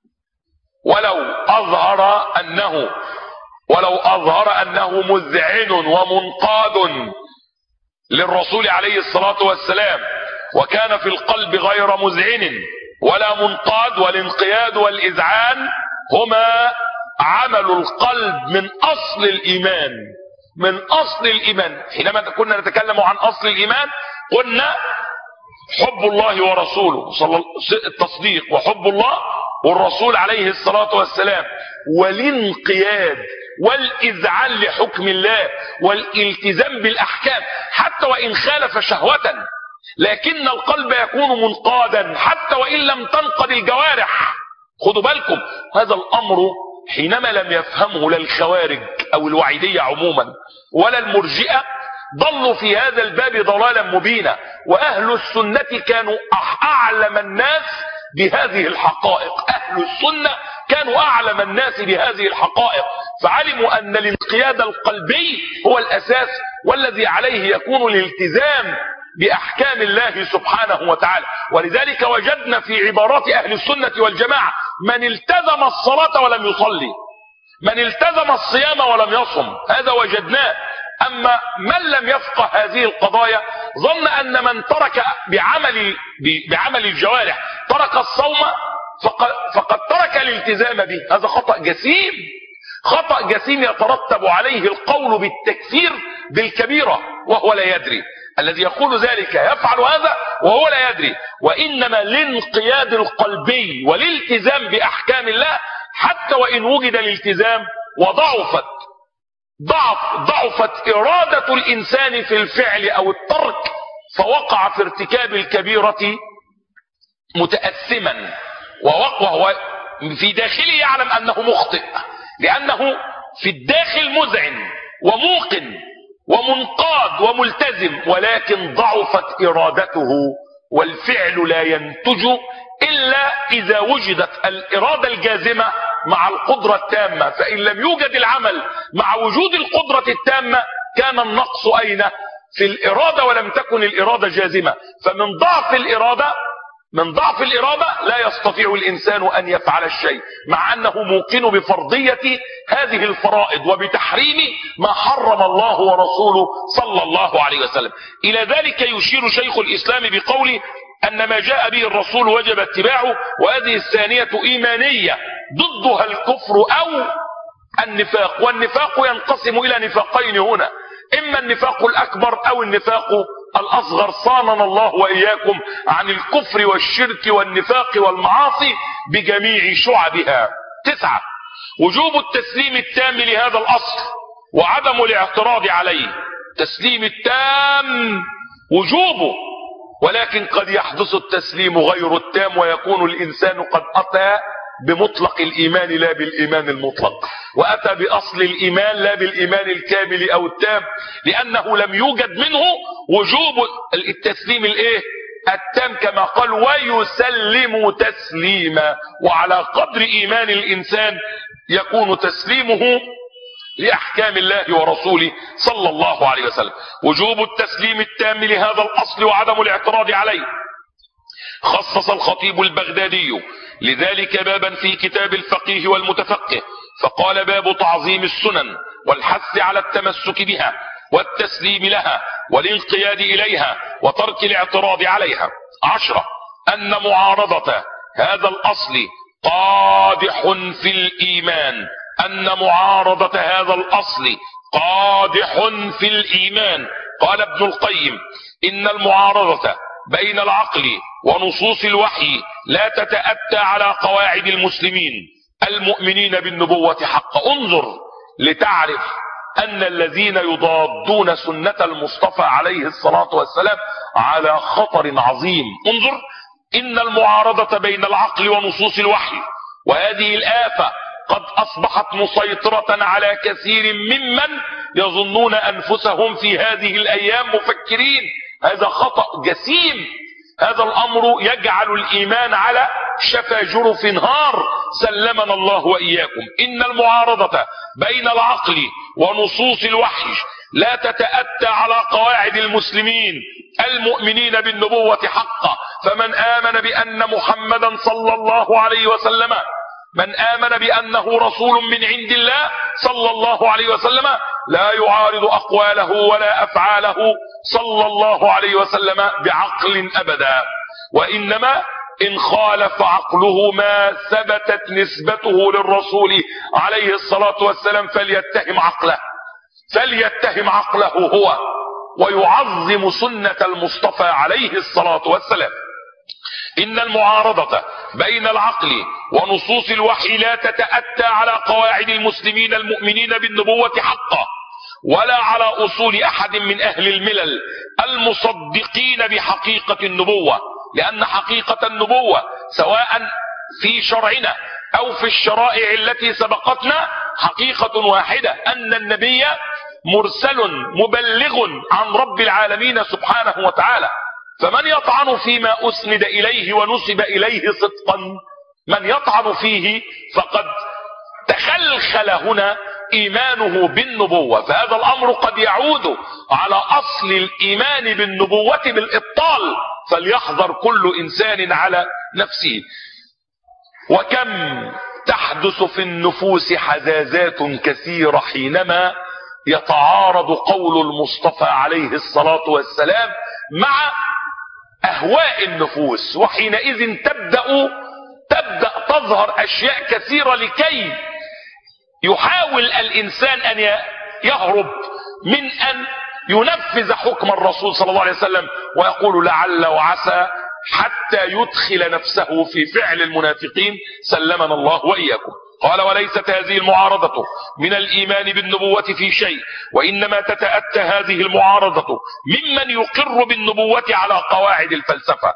ولو أظهر أنه ولو أظهر أنه مذعن ومنقاد للرسول عليه الصلاة والسلام، وكان في القلب غير مذعن ولا منقاد، والانقياد والإذعان هما عمل القلب من أصل الإيمان، من أصل الإيمان. حينما كنا نتكلم عن أصل الإيمان قلنا حب الله ورسوله، التصديق وحب الله والرسول عليه الصلاة والسلام، والانقياد والإذعان لحكم الله والالتزام بالأحكام حتى وإن خالف شهوة، لكن القلب يكون منقادا حتى وإن لم تنقض الجوارح. خدوا بالكم، هذا الأمر حينما لم يفهمه لا الخوارج أو الوعيدية عموما ولا المرجئة ضلوا في هذا الباب ضلالا مبينا، وأهل السنة كانوا أعلم الناس بهذه الحقائق، أهل السنة كانوا أعلم الناس بهذه الحقائق، فعلموا أن الانقياد القلبي هو الأساس والذي عليه يكون الالتزام بأحكام الله سبحانه وتعالى. ولذلك وجدنا في عبارات أهل السنة والجماعة من التزم الصلاة ولم يصلي، من التزم الصيام ولم يصم، هذا وجدناه. أما من لم يفقه هذه القضايا ظن أن من ترك بعمل, بعمل الجوارح ترك الصوم فقد, فقد ترك الالتزام به، هذا خطأ جسيم، خطأ جسيم يترتب عليه القول بالتكفير بالكبيرة وهو لا يدري. الذي يقول ذلك يفعل هذا وهو لا يدري. وإنما الانقياد القلبي والالتزام بأحكام الله حتى وإن وجد الالتزام وضعفت ضعف ضعفت إرادة الإنسان في الفعل أو الترك، فوقع في ارتكاب الكبيرة متأثما، وهو في داخله يعلم أنه مخطئ، لأنه في الداخل مذعن وموقن ومنقاد وملتزم، ولكن ضعفت إرادته، والفعل لا ينتج إلا إذا وجدت الإرادة الجازمة مع القدرة التامة. فإن لم يوجد العمل مع وجود القدرة التامة كان النقص أين؟ في الإرادة، ولم تكن الإرادة جازمة. فمن ضعف الإرادة من ضعف الإرادة لا يستطيع الإنسان أن يفعل الشيء، مع أنه موقن بفرضية هذه الفرائض وبتحريم ما حرم الله ورسوله صلى الله عليه وسلم. إلى ذلك يشير شيخ الإسلام بقوله أن ما جاء به الرسول وجب اتباعه، وهذه الثانية إيمانية ضدها الكفر أو النفاق. والنفاق ينقسم إلى نفاقين هنا، إما النفاق الأكبر أو النفاق الأصغر، صاننا الله وإياكم عن الكفر والشرك والنفاق والمعاصي بجميع شعبها. تسعة: وجوب التسليم التام لهذا الأصل وعدم الاعتراض عليه. تسليم التام وجوبه، ولكن قد يحدث التسليم غير التام، ويكون الإنسان قد أتى بمطلق الإيمان لا بالإيمان المطلق، وأتى بأصل الإيمان لا بالإيمان الكامل أو التام، لأنه لم يوجد منه وجوب التسليم الإيه؟ التام، كما قال ويسلم تسليما. وعلى قدر إيمان الإنسان يكون تسليمه لأحكام الله ورسوله صلى الله عليه وسلم. وجوب التسليم التام لهذا الأصل وعدم الاعتراض عليه خصص الخطيب البغدادي لذلك بابا في كتاب الفقيه والمتفقه، فقال: باب تعظيم السنن والحث على التمسك بها والتسليم لها والانقياد إليها وترك الاعتراض عليها. عشرة: أن معارضة هذا الأصل قادح في الإيمان أن معارضة هذا الأصل قادح في الإيمان. قال ابن القيم: إن المعارضة بين العقل ونصوص الوحي لا تتأتى على قواعد المسلمين المؤمنين بالنبوة حقا. انظر لتعرف أن الذين يضادون سنة المصطفى عليه الصلاة والسلام على خطر عظيم. انظر: إن المعارضة بين العقل ونصوص الوحي، وهذه الآفة قد أصبحت مسيطرة على كثير ممن يظنون أنفسهم في هذه الأيام مفكرين. هذا خطأ جسيم. هذا الأمر يجعل الإيمان على شفا جرف نهار، سلمنا الله وإياكم. إن المعارضة بين العقل ونصوص الوحي لا تتأتى على قواعد المسلمين المؤمنين بالنبوة حقا. فمن آمن بأن محمدا صلى الله عليه وسلم من آمن بأنه رسول من عند الله صلى الله عليه وسلم لا يعارض أقواله ولا أفعاله صلى الله عليه وسلم بعقل أبدا، وإنما إن خالف عقله ما ثبتت نسبته للرسول عليه الصلاة والسلام فليتهم عقله فليتهم عقله هو ويعظم سنة المصطفى عليه الصلاة والسلام. إن المعارضة بين العقل ونصوص الوحي لا تتأتى على قواعد المسلمين المؤمنين بالنبوة حقا، ولا على أصول أحد من أهل الملل المصدقين بحقيقة النبوة، لأن حقيقة النبوة سواء في شرعنا أو في الشرائع التي سبقتنا حقيقة واحدة، أن النبي مرسل مبلغ عن رب العالمين سبحانه وتعالى. فمن يطعن فيما أسند إليه ونسب إليه صدقا، من يطعن فيه فقد تخلخل هنا إيمانه بالنبوة، فهذا الأمر قد يعود على أصل الإيمان بالنبوة بالإبطال، فليحذر كل إنسان على نفسه. وكم تحدث في النفوس حزازات كثيرة حينما يتعارض قول المصطفى عليه الصلاة والسلام مع أهواء النفوس، وحينئذ تبدأ تبدأ تظهر أشياء كثيرة لكي يحاول الإنسان أن يهرب من أن ينفذ حكم الرسول صلى الله عليه وسلم، ويقول لعل وعسى حتى يدخل نفسه في فعل المنافقين، سلمنا الله وإياكم. قال: وليست هذه المعارضة من الإيمان بالنبوة في شيء، وإنما تتأتى هذه المعارضة ممن يقر بالنبوة على قواعد الفلسفة.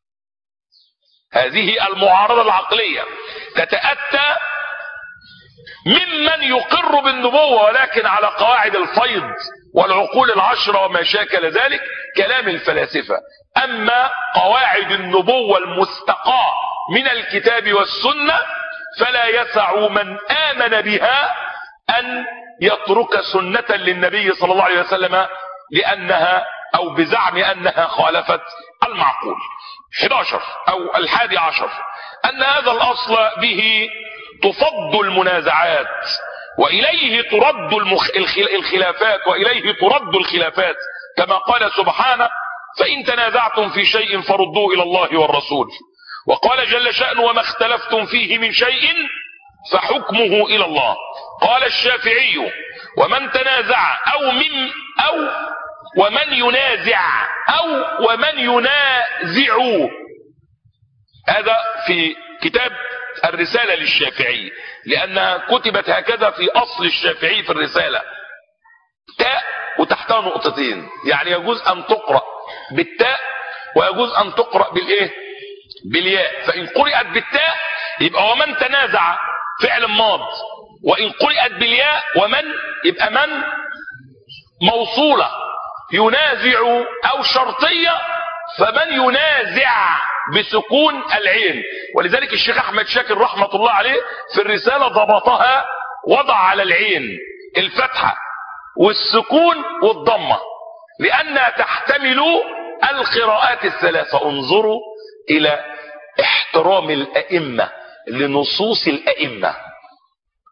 هذه المعارضة العقلية تتأتى ممن يقر بالنبوة ولكن على قواعد الفيض والعقول العشرة وما شاكل ذلك، كلام الفلاسفة. أما قواعد النبوة المستقاة من الكتاب والسنة فلا يسع من آمن بها أن يترك سنة للنبي صلى الله عليه وسلم لأنها أو بزعم أنها خالفت المعقول. أحد عشر أو الحادي عشر: أن هذا الأصل به تفض المنازعات وإليه ترد المخ... الخلافات وإليه ترد الخلافات، كما قال سبحانه: فإن تنازعتم في شيء فردوه إلى الله والرسول. وقال جل شأنه: وما اختلفتم فيه من شيء فحكمه إلى الله. قال الشافعي: ومن تنازع أو من أو ومن ينازع أو ومن ينازع. هذا في كتاب الرسالة للشافعي، لأنها كتبت هكذا في أصل الشافعي في الرسالة، تاء وتحتها نقطتين، يعني يجوز أن تقرأ بالتاء ويجوز أن تقرأ بالإيه؟ بالياء. فإن قرأت بالتاء يبقى ومن تنازع فعل ماض، وإن قرأت بالياء ومن يبقى من موصولة، ينازع أو شرطية، فمن ينازع بسكون العين. ولذلك الشيخ أحمد شاكر رحمة الله عليه في الرسالة ضبطها، وضع على العين الفتحة والسكون والضمة لأنها تحتمل القراءات الثلاثة. انظروا إلى احترام الأئمة لنصوص الأئمة.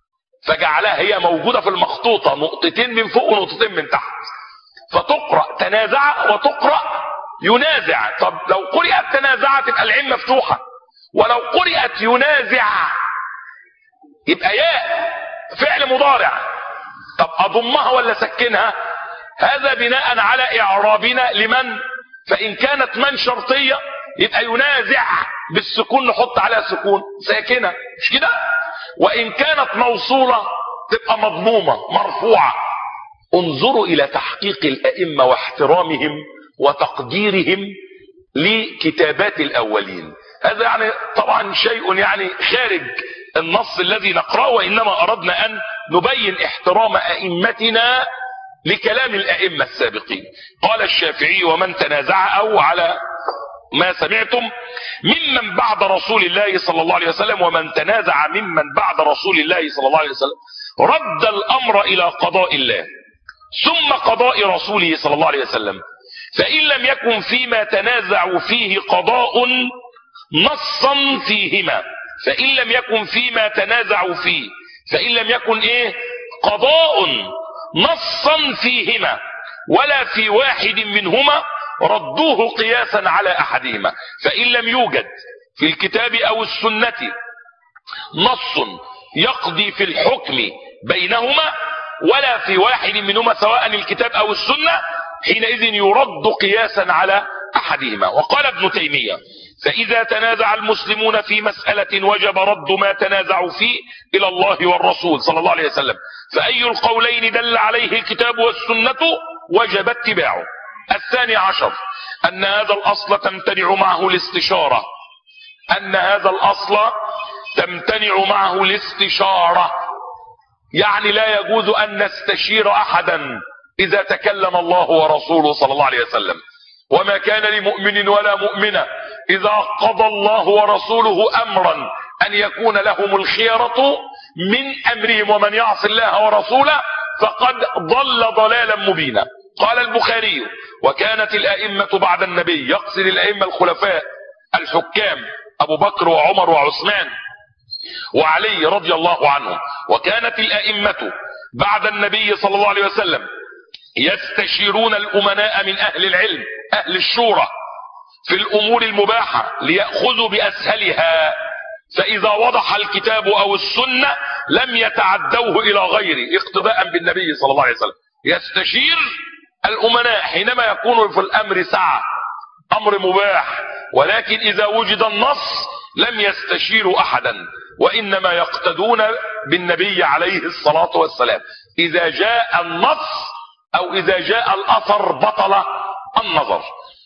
فجعلها هي موجودة في المخطوطة نقطتين من فوق ونقطتين من تحت، فتقرأ تنازع وتقرأ ينازع. طب لو قرأت تنازع تبقى العين مفتوحة، ولو قرأت ينازع يبقى ياء فعل مضارع. طب اضمها ولا سكنها؟ هذا بناء على اعرابنا لمن، فان كانت من شرطية يبقى ينازع بالسكون نحط عليها سكون ساكنة، مش كده؟ وان كانت موصولة تبقى مضمومة مرفوعة. انظروا الى تحقيق الائمة واحترامهم وتقديرهم لكتابات الاولين. هذا يعني طبعا شيء يعني خارج النص الذي نقرأه، وانما اردنا ان نبين احترام ائمتنا لكلام الائمة السابقين. قال الشافعي: ومن تنازع، او على ما سمعتم ممن بعد رسول الله صلى الله عليه وسلم، ومن تنازع ممن بعد رسول الله صلى الله عليه وسلم رد الامر الى قضاء الله ثم قضاء رسوله صلى الله عليه وسلم، فان لم يكن فيما تنازعوا فيه قضاء نصا فيهما، فان لم يكن فيما تنازعوا فيه فان لم يكن ايه قضاء نصا فيهما ولا في واحد منهما ردوه قياسا على احدهما، فان لم يوجد في الكتاب او السنة نص يقضي في الحكم بينهما ولا في واحد منهما سواء الكتاب او السنة، حينئذ يرد قياسا على احدهما. وقال ابن تيمية: فاذا تنازع المسلمون في مسألة وجب رد ما تنازعوا فيه الى الله والرسول صلى الله عليه وسلم، فاي القولين دل عليه الكتاب والسنة وجب اتباعه. الثاني عشر ان هذا الاصل تمتنع معه الاستشارة، ان هذا الاصل تمتنع معه الاستشارة، يعني لا يجوز ان نستشير احدا اذا تكلم الله ورسوله صلى الله عليه وسلم. وما كان لمؤمن ولا مؤمنة اذا قضى الله ورسوله امرا ان يكون لهم الخيرة من امرهم، ومن يعص الله ورسوله فقد ضل ضلالا مبينا. قال البخاري: وكانت الائمة بعد النبي، يقصد الائمة الخلفاء الحكام ابو بكر وعمر وعثمان وعلي رضي الله عنهم، وكانت الائمة بعد النبي صلى الله عليه وسلم يستشيرون الامناء من اهل العلم اهل الشورى في الامور المباحة ليأخذوا باسهلها، فاذا وضح الكتاب او السنة لم يتعدوه الى غيره اقتداء بالنبي صلى الله عليه وسلم. يستشير الامناء حينما يكون في الامر سعة امر مباح، ولكن اذا وجد النص لم يستشيروا احدا، وانما يقتدون بالنبي عليه الصلاة والسلام. اذا جاء النص او اذا جاء الاثر بطل النظر.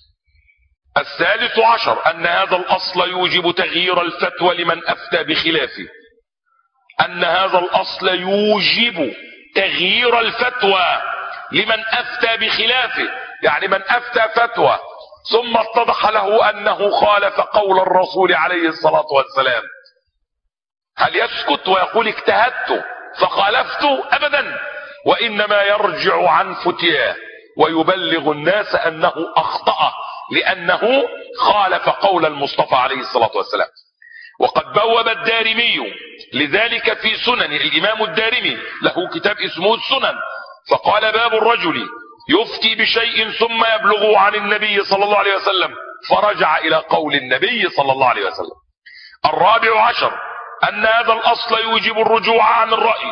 الثالث عشر ان هذا الاصل يوجب تغيير الفتوى لمن افتى بخلافه، ان هذا الاصل يوجب تغيير الفتوى لمن افتى بخلافه، يعني من افتى فتوى ثم اتضح له انه خالف قول الرسول عليه الصلاة والسلام، هل يسكت ويقول اجتهدت فخالفت؟ ابدا، وانما يرجع عن فتياه ويبلغ الناس انه اخطأ لانه خالف قول المصطفى عليه الصلاة والسلام. وقد بوب الدارمي لذلك في سنن، الامام الدارمي له كتاب اسمه السنن، فقال: باب الرجل يفتي بشيء ثم يبلغه عن النبي صلى الله عليه وسلم فرجع الى قول النبي صلى الله عليه وسلم. الرابع عشر ان هذا الاصل يوجب الرجوع عن الرأي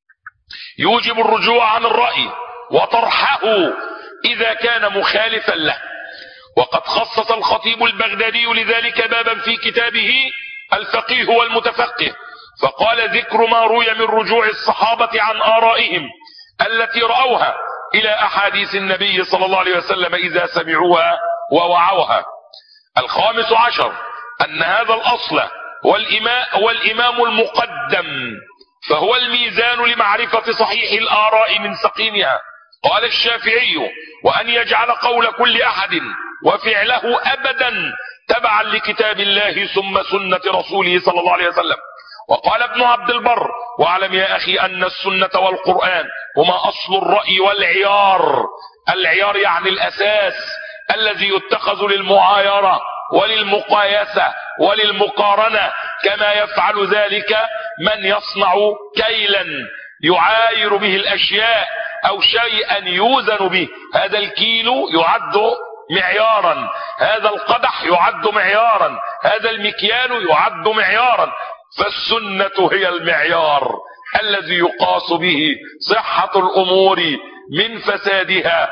يوجب الرجوع عن الرأي وطرحه اذا كان مخالفا له. وقد خصص الخطيب البغدادي لذلك بابا في كتابه الفقيه والمتفقه، فقال: ذكر ما روي من رجوع الصحابة عن آرائهم التي رأوها الى احاديث النبي صلى الله عليه وسلم اذا سمعوها ووعوها. الخامس عشر ان هذا الاصل والإمام, والامام المقدم، فهو الميزان لمعرفة صحيح الاراء من سقيمها. قال الشافعي: وان يجعل قول كل احد وفعله ابدا تبعا لكتاب الله ثم سنة رسوله صلى الله عليه وسلم. وقال ابن عبد البر: واعلم يا اخي ان السنة والقرآن هما اصل الرأي والعيار. العيار يعني الاساس الذي يتخذ للمعايرة وللمقايسة وللمقارنة، كما يفعل ذلك من يصنع كيلا يعاير به الاشياء او شيئا يوزن به، هذا الكيلو يعد معيارا، هذا القدح يعد معيارا، هذا المكيال يعد معيارا. فالسنة هي المعيار الذي يقاس به صحة الامور من فسادها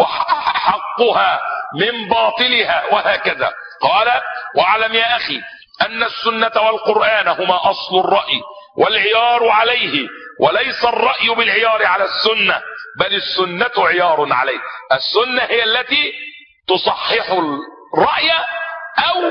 وحقها من باطلها وهكذا. قال: واعلم يا اخي ان السنة والقرآن هما اصل الرأي والعيار عليه، وليس الرأي بالعيار على السنة، بل السنة عيار عليه. السنة هي التي تصحح الرأي او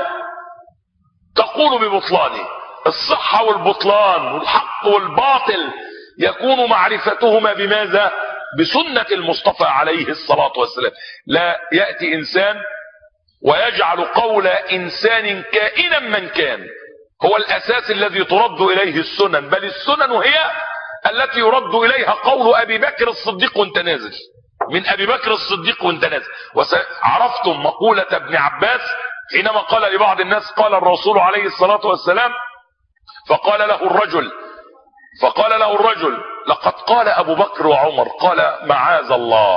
تقول ببطلانه. الصحة والبطلان والحق والباطل يكون معرفتهما بماذا؟ بسنة المصطفى عليه الصلاة والسلام. لا يأتي انسان ويجعل قول انسان كائنا من كان هو الاساس الذي ترد اليه السنن، بل السنن هي التي يرد اليها قول ابي بكر الصديق وانت نازل، من ابي بكر الصديق وانت نازل. وعرفتم مقولة ابن عباس حينما قال لبعض الناس: قال الرسول عليه الصلاة والسلام، فقال له الرجل فقال له الرجل لقد قال ابو بكر وعمر، قال: معاذ الله،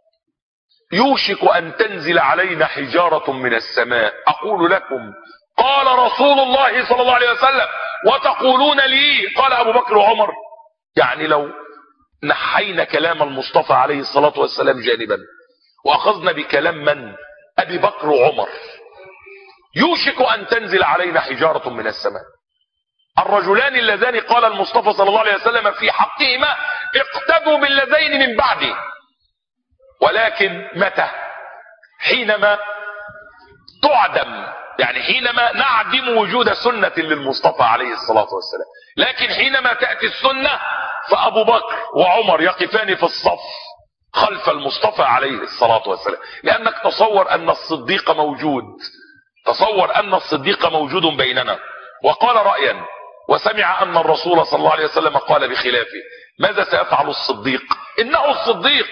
يوشك ان تنزل علينا حجارة من السماء، اقول لكم قال رسول الله صلى الله عليه وسلم وتقولون لي قال ابو بكر وعمر. يعني لو نحينا كلام المصطفى عليه الصلاة والسلام جانبا واخذنا بكلام من؟ ابي بكر وعمر، يوشك ان تنزل علينا حجارة من السماء. الرجلان اللذان قال المصطفى صلى الله عليه وسلم في حقهما: اقتدوا بالذين من بعده. ولكن متى؟ حينما تعدم، يعني حينما نعدم وجود سنة للمصطفى عليه الصلاة والسلام. لكن حينما تأتي السنة فأبو بكر وعمر يقفان في الصف خلف المصطفى عليه الصلاة والسلام. لأنك تصور أن الصديق موجود، تصور أن الصديق موجود بيننا وقال رأيا وسمع أن الرسول صلى الله عليه وسلم قال بخلافه، ماذا سيفعل الصديق؟ إنه الصديق،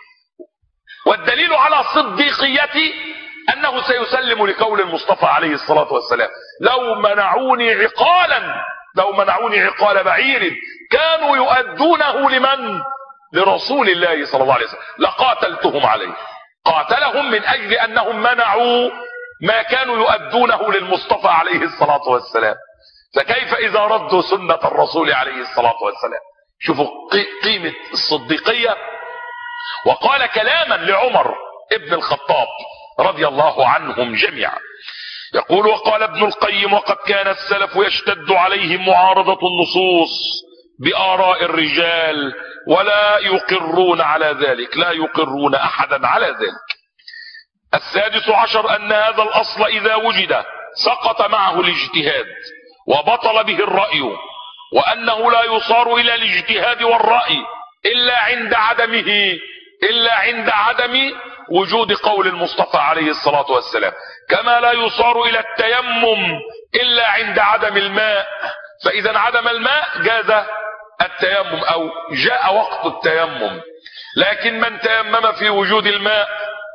والدليل على صديقيته أنه سيسلم لقول المصطفى عليه الصلاة والسلام. لو منعوني عقالا لو منعوني عقال بعير كانوا يؤدونه لمن؟ لرسول الله صلى الله عليه وسلم، لقاتلتهم عليه. قاتلهم من أجل أنهم منعوا ما كانوا يؤدونه للمصطفى عليه الصلاة والسلام. فكيف إذا ردوا سنة الرسول عليه الصلاة والسلام؟ شوفوا قيمة الصديقية. وقال كلاما لعمر ابن الخطاب رضي الله عنهم جميعا، يقول: وقال ابن القيم: وقد كان السلف يشتد عليهم معارضة النصوص بآراء الرجال ولا يقرون على ذلك، لا يقرون أحدا على ذلك. السادس عشر أن هذا الأصل إذا وجد سقط معه الاجتهاد وبطل به الرأي، وأنه لا يصار إلى الاجتهاد والرأي إلا عند عدمه إلا عند عدم وجود قول المصطفى عليه الصلاة والسلام، كما لا يصار إلى التيمم إلا عند عدم الماء. فإذا انعدم الماء جاز التيمم أو جاء وقت التيمم، لكن من تيمم في وجود الماء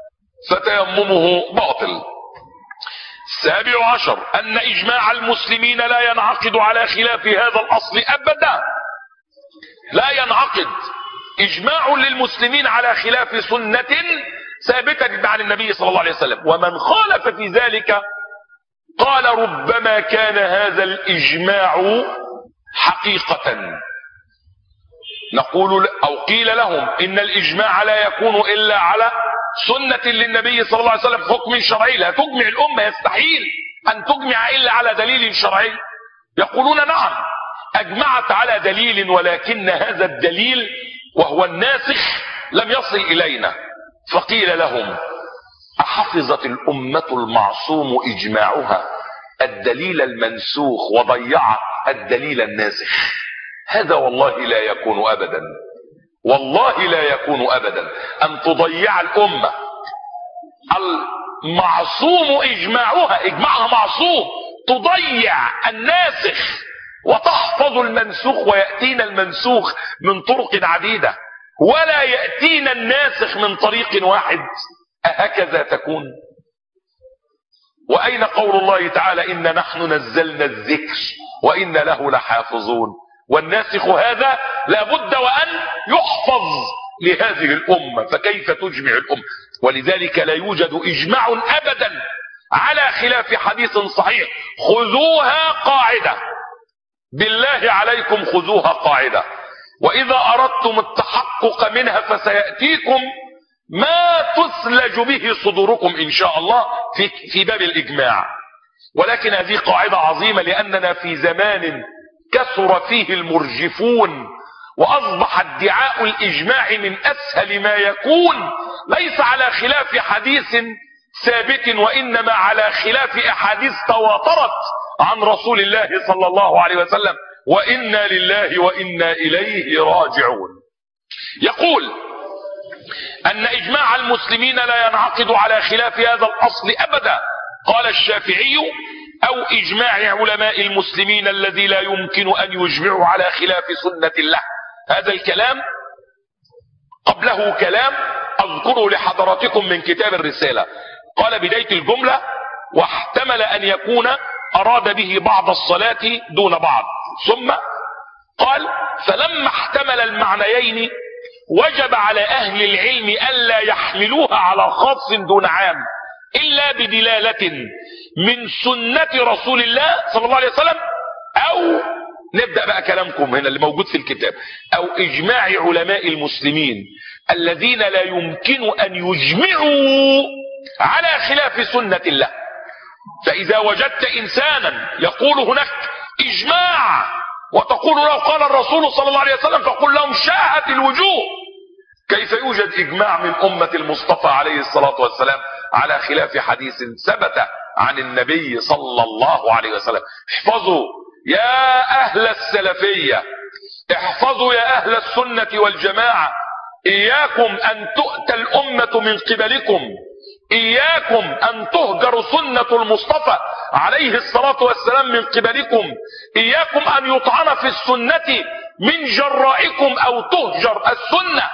فتيممه باطل. السابع عشر أن إجماع المسلمين لا ينعقد على خلاف هذا الأصل أبدا. لا ينعقد إجماع للمسلمين على خلاف سنة ثابتة عن النبي صلى الله عليه وسلم، ومن خالف في ذلك قال: ربما كان هذا الإجماع حقيقة. نقول أو قيل لهم إن الإجماع لا يكون إلا على سنة للنبي صلى الله عليه وسلم، حكم شرعي. لا تجمع الأمة، يستحيل أن تجمع إلا على دليل شرعي. يقولون: نعم أجمعت على دليل، ولكن هذا الدليل وهو الناسخ لم يصل إلينا. فقيل لهم: أحفظت الأمة المعصوم إجماعها الدليل المنسوخ وضيعت الدليل الناسخ؟ هذا والله لا يكون أبدا، والله لا يكون أبدا أن تضيع الأمة المعصوم إجماعها، إجماعها معصوم، تضيع الناسخ وتحفظ المنسوخ، ويأتينا المنسوخ من طرق عديدة ولا يأتينا الناسخ من طريق واحد. أهكذا تكون؟ وأين قول الله تعالى: إن نحن نزلنا الذكر وإن له لحافظون؟ والناسخ هذا لابد وأن يحفظ لهذه الأمة، فكيف تجمع الأمة؟ ولذلك لا يوجد إجماع أبدا على خلاف حديث صحيح. خذوها قاعدة، بالله عليكم خذوها قاعدة، وإذا أردتم التحقق منها فسيأتيكم ما تثلج به صدوركم إن شاء الله في, في باب الإجماع. ولكن هذه قاعدة عظيمة، لأننا في زمان كثر فيه المرجفون، وأصبح ادعاء الإجماع من أسهل ما يكون، ليس على خلاف حديث ثابت، وإنما على خلاف أحاديث تواترت عن رسول الله صلى الله عليه وسلم. وإنا لله وإنا إليه راجعون. يقول أن إجماع المسلمين لا ينعقد على خلاف هذا الأصل أبدا. قال الشافعي: أو إجماع علماء المسلمين الذي لا يمكن أن يجمعوا على خلاف سنة الله. هذا الكلام قبله كلام أذكره لحضراتكم من كتاب الرسالة. قال بداية الجملة: واحتمل أن يكون أراد به بعض الصلاة دون بعض. ثم قال: فلما احتمل المعنيين وجب على أهل العلم ألا يحملوها على خاص دون عام إلا بدلالة من سنة رسول الله صلى الله عليه وسلم، أو نبدأ بقى كلامكم هنا اللي موجود في الكتاب، أو إجماع علماء المسلمين الذين لا يمكن أن يجمعوا على خلاف سنة الله. فإذا وجدت إنسانا يقول هناك إجماع وتقول له قال الرسول صلى الله عليه وسلم، فقل لهم شاهت الوجوه. كيف يوجد إجماع من أمة المصطفى عليه الصلاة والسلام على خلاف حديث ثبت عن النبي صلى الله عليه وسلم؟ احفظوا يا أهل السلفية، احفظوا يا أهل السنة والجماعة، إياكم أن تؤتى الأمة من قبلكم، إياكم أن تهجر سنة المصطفى عليه الصلاة والسلام من قبلكم، إياكم أن يطعن في السنة من جرائكم، أو تهجر السنة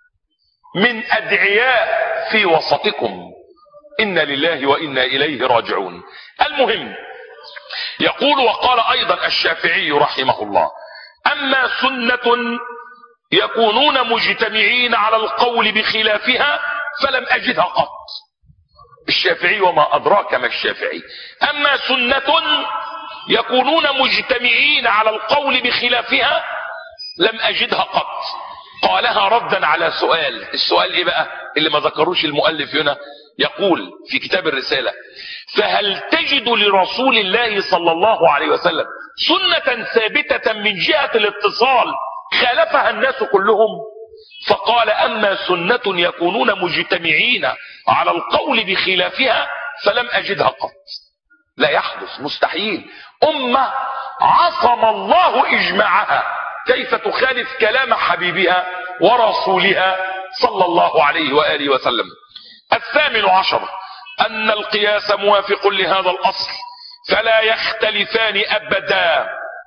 من أدعياء في وسطكم. إنا لله وإنا إليه راجعون. المهم يقول: وقال أيضا الشافعي رحمه الله: أما سنة يكونون مجتمعين على القول بخلافها فلم أجدها قط. الشافعي وما أدراك ما الشافعي. أما سنة يكونون مجتمعين على القول بخلافها لم أجدها قط. قالها ردا على سؤال. السؤال إيه بقى اللي ما ذكروش المؤلف هنا؟ يقول في كتاب الرسالة: فهل تجد لرسول الله صلى الله عليه وسلم سنة ثابتة من جهة الاتصال خالفها الناس كلهم؟ فقال: أما سنة يكونون مجتمعين على القول بخلافها فلم أجدها قط. لا يحدث، مستحيل. أمة عصم الله إجماعها، كيف تخالف كلام حبيبها ورسولها صلى الله عليه وآله وسلم؟ الثامن عشر أن القياس موافق لهذا الأصل فلا يختلفان أبدا.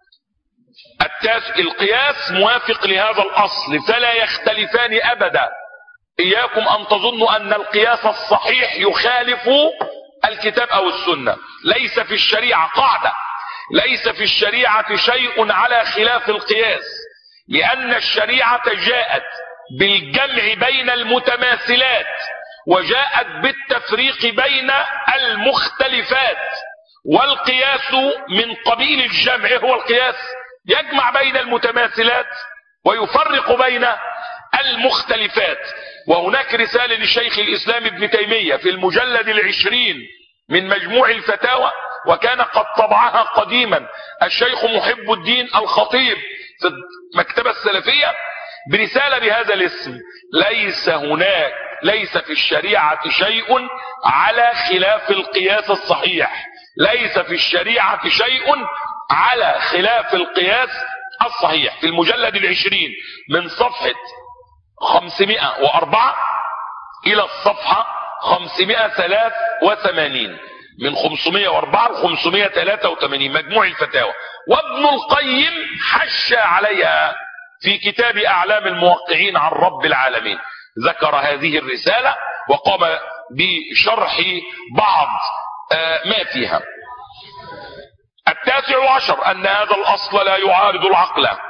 التاس القياس موافق لهذا الأصل فلا يختلفان أبدا. إياكم أن تظنوا أن القياس الصحيح يخالف الكتاب أو السنة. ليس في الشريعة قاعدة، ليس في الشريعة شيء على خلاف القياس، لأن الشريعة جاءت بالجمع بين المتماثلات، وجاءت بالتفريق بين المختلفات. والقياس من قبيل الجمع. هو القياس يجمع بين المتماثلات ويفرق بين المختلفات. وهناك رسالة للشيخ الإسلام ابن تيمية في المجلد العشرين من مجموع الفتاوى، وكان قد طبعها قديما الشيخ محب الدين الخطيب في المكتبة السلفية، برسالة بهذا الاسم: ليس هناك ليس في الشريعة شيء على خلاف القياس الصحيح. ليس في الشريعة شيء على خلاف القياس الصحيح. في المجلد العشرين من صفحة خمسمائة وأربعة إلى الصفحة خمسمائة وثلاثة وثمانين، من خمسمائة وأربعة ل خمسمائة وثلاثة وثمانين مجموع الفتاوى. وابن القيم حش عليها في كتاب أعلام الموقعين عن رب العالمين، ذكر هذه الرسالة وقام بشرح بعض ما فيها. التاسع عشر أن هذا الأصل لا يعارض العقل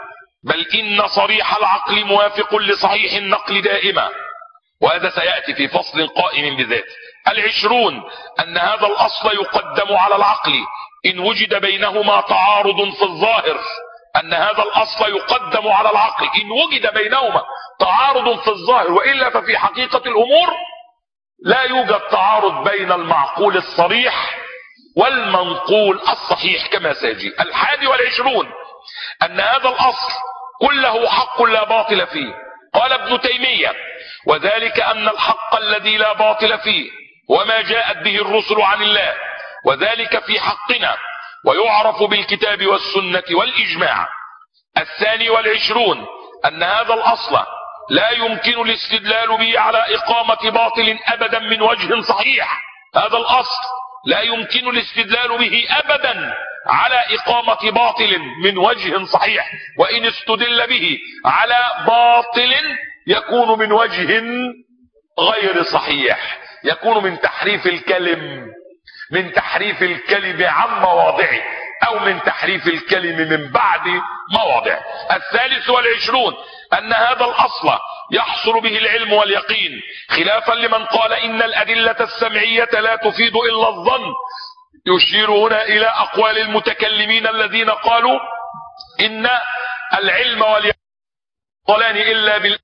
بل إن صريح العقل موافق لصحيح النقل دائما، وهذا سيأتي في فصل قائم بذاته. العشرون أن هذا الأصل يقدم على العقل إن وجد بينهما تعارض في الظاهر. أن هذا الأصل يقدم على العقل إن وجد بينهما تعارض في الظاهر، وإلا ففي حقيقة الأمور لا يوجد تعارض بين المعقول الصريح والمنقول الصحيح كما سيجي. الحادي والعشرون أن هذا الأصل كله حق لا باطل فيه. قال ابن تيمية: وذلك أن الحق الذي لا باطل فيه وما جاءت به الرسل عن الله، وذلك في حقنا، ويعرف بالكتاب والسنة والإجماع. الثاني والعشرون أن هذا الأصل لا يمكن الاستدلال به على إقامة باطل أبدا من وجه صحيح. هذا الأصل لا يمكن الاستدلال به أبدا على إقامة باطل من وجه صحيح، وإن استدل به على باطل يكون من وجه غير صحيح، يكون من تحريف الكلم من تحريف الكلم عن مواضعه، أو من تحريف الكلم من بعد مواضعه. الثالث والعشرون أن هذا الأصل يحصل به العلم واليقين، خلافا لمن قال إن الأدلة السمعية لا تفيد إلا الظن. يشير هنا إلى أقوال المتكلمين الذين قالوا إن العلم واليقين قولان إلا بال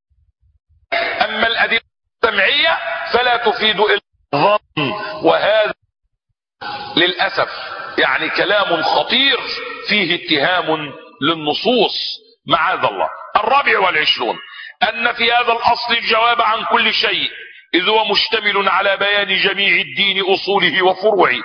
أما الأدلة السمعية فلا تفيد إلا الظن. وهذا للأسف يعني كلام خطير فيه اتهام للنصوص معاذ الله. الرابع والعشرون أن في هذا الأصل الجواب عن كل شيء، إذ هو مشتمل على بيان جميع الدين أصوله وفروعه.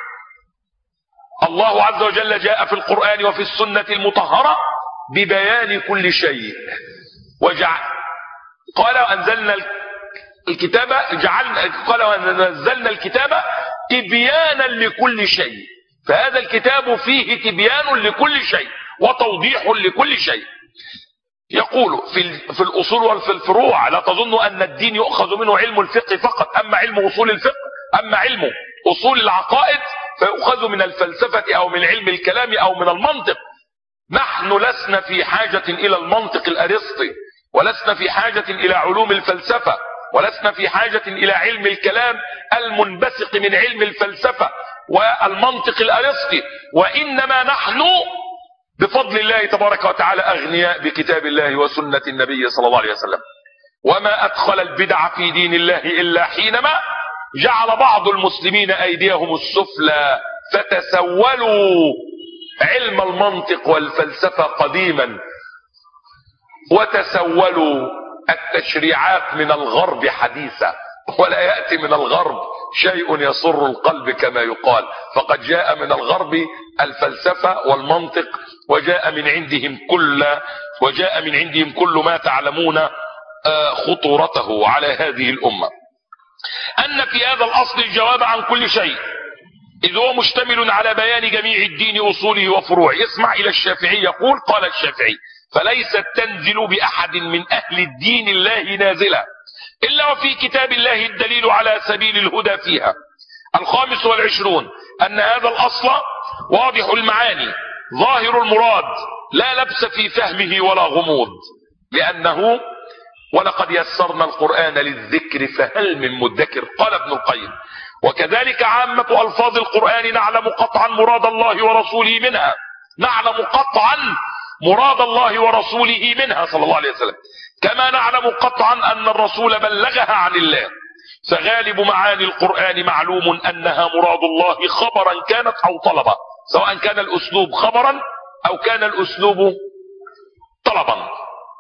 الله عز وجل جاء في القرآن وفي السنة المطهرة ببيان كل شيء، وجعل قال أنزلنا الكتاب جعلنا قال ونزلنا الكتاب تبيانا لكل شيء. فهذا الكتاب فيه تبيان لكل شيء وتوضيح لكل شيء. يقول في في الأصول وفي الفروع: لا تظن أن الدين يؤخذ منه علم الفقه فقط، أما علم أصول الفقه أما علم أصول العقائد فيؤخذ من الفلسفة أو من علم الكلام أو من المنطق. نحن لسنا في حاجة إلى المنطق الأرسطي، ولسنا في حاجة إلى علوم الفلسفة، ولسنا في حاجة إلى علم الكلام المنبثق من علم الفلسفة والمنطق الأرسطي، وإنما نحن بفضل الله تبارك وتعالى أغنياء بكتاب الله وسنة النبي صلى الله عليه وسلم. وما أدخل البدع في دين الله إلا حينما جعل بعض المسلمين أيديهم السفلى فتسولوا علم المنطق والفلسفة قديما، وتسولوا التشريعات من الغرب حديثا. ولا يأتي من الغرب شيء يسر القلب كما يقال، فقد جاء من الغرب الفلسفة والمنطق، وجاء من عندهم كل وجاء من عندهم كل ما تعلمون خطورته على هذه الأمة. أن في هذا الأصل الجواب عن كل شيء، إذ هو مشتمل على بيان جميع الدين أصوله وفروعه. اسمع إلى الشافعي يقول: قال الشافعي: فليست تنزل بأحد من أهل الدين الله نازلة إلا وفي كتاب الله الدليل على سبيل الهدى فيها. الخامس والعشرون أن هذا الأصل واضح المعاني ظاهر المراد، لا لبس في فهمه ولا غموض، لأنه ولقد يسرنا القرآن للذكر فهل من مدكر. قال ابن القيم: وكذلك عامة ألفاظ القرآن نعلم قطعا مراد الله ورسوله منها نعلم قطعا مراد الله ورسوله منها صلى الله عليه وسلم، كما نعلم قطعا أن الرسول بلغها عن الله. فغالب معاني القرآن معلوم أنها مراد الله خبرا كانت أو طلبا، سواء كان الأسلوب خبرا أو كان الأسلوب طلبا.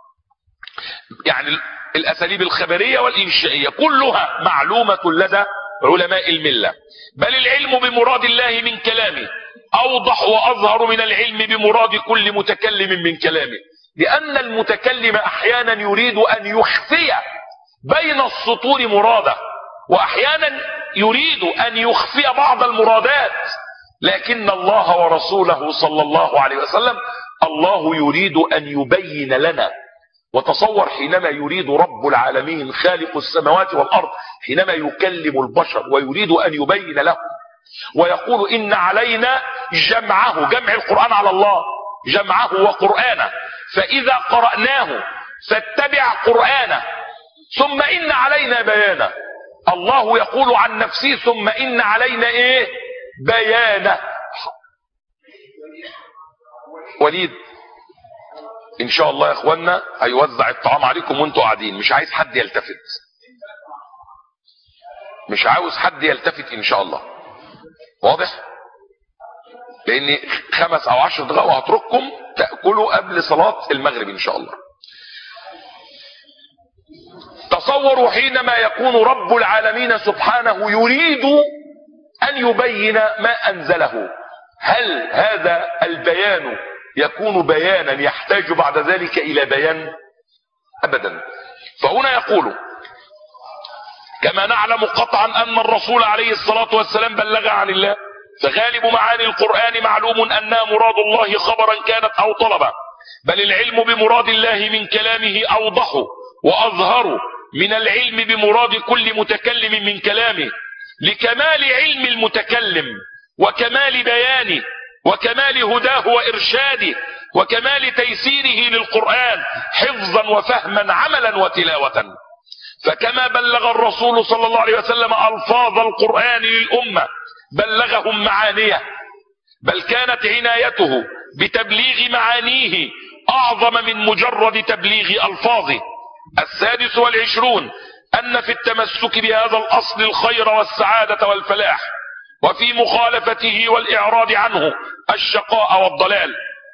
يعني الأساليب الخبرية والإنشائية كلها معلومة لدى علماء الملة. بل العلم بمراد الله من كلامه أوضح وأظهر من العلم بمراد كل متكلم من كلامه، لأن المتكلم أحيانا يريد أن يخفي بين السطور مراده، وأحيانا يريد أن يخفي بعض المرادات، لكن الله ورسوله صلى الله عليه وسلم الله يريد أن يبين لنا. وتصور حينما يريد رب العالمين خالق السماوات والأرض حينما يكلم البشر ويريد أن يبين لهم ويقول: إن علينا جمعه، جمع القرآن على الله، جمعه وقرآنه، فإذا قرأناه فاتبع قرآنه ثم إن علينا بيانه. الله يقول عن نفسه ثم إن علينا إيه؟ بيانه. وليد إن شاء الله يا إخوانا هيوزع الطعام عليكم وانتوا قاعدين، مش عايز حد يلتفت، مش عاوز حد يلتفت إن شاء الله، واضح؟ لأن خمس أو عشر دقائق وهترككم تأكلوا قبل صلاة المغرب إن شاء الله. تصوروا حينما يكون رب العالمين سبحانه يريد أن يبين ما أنزله، هل هذا البيان يكون بيانا يحتاج بعد ذلك إلى بيان؟ أبدا. فهنا يقول كما نعلم قطعا أن الرسول عليه الصلاة والسلام بلغ عن الله، فغالب معاني القرآن معلوم أنها مراد الله خبرا كانت أو طلبا، بل العلم بمراد الله من كلامه أوضح وأظهر من العلم بمراد كل متكلم من كلامه، لكمال علم المتكلم وكمال بيانه وكمال هداه وإرشاده وكمال تيسيره للقرآن حفظا وفهما عملا وتلاوة. فكما بلغ الرسول صلى الله عليه وسلم ألفاظ القرآن للأمة بلغهم معانيه، بل كانت عنايته بتبليغ معانيه أعظم من مجرد تبليغ ألفاظه. السادس والعشرون أن في التمسك بهذا الأصل الخير والسعادة والفلاح، وفي مخالفته والإعراض عنه الشقاء والضلال.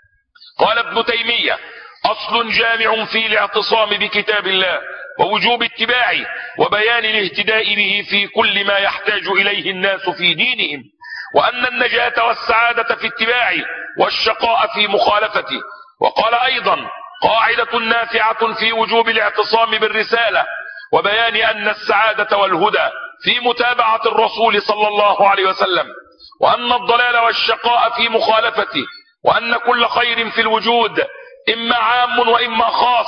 قال ابن تيمية: أصل جامع في الاعتصام بكتاب الله ووجوب اتباعه وبيان الاهتداء به في كل ما يحتاج إليه الناس في دينهم، وأن النجاة والسعادة في اتباعه والشقاء في مخالفته. وقال أيضا: قاعدة نافعة في وجوب الاعتصام بالرسالة وبيان أن السعادة والهدى في متابعة الرسول صلى الله عليه وسلم، وأن الضلال والشقاء في مخالفته، وأن كل خير في الوجود إما عام وإما خاص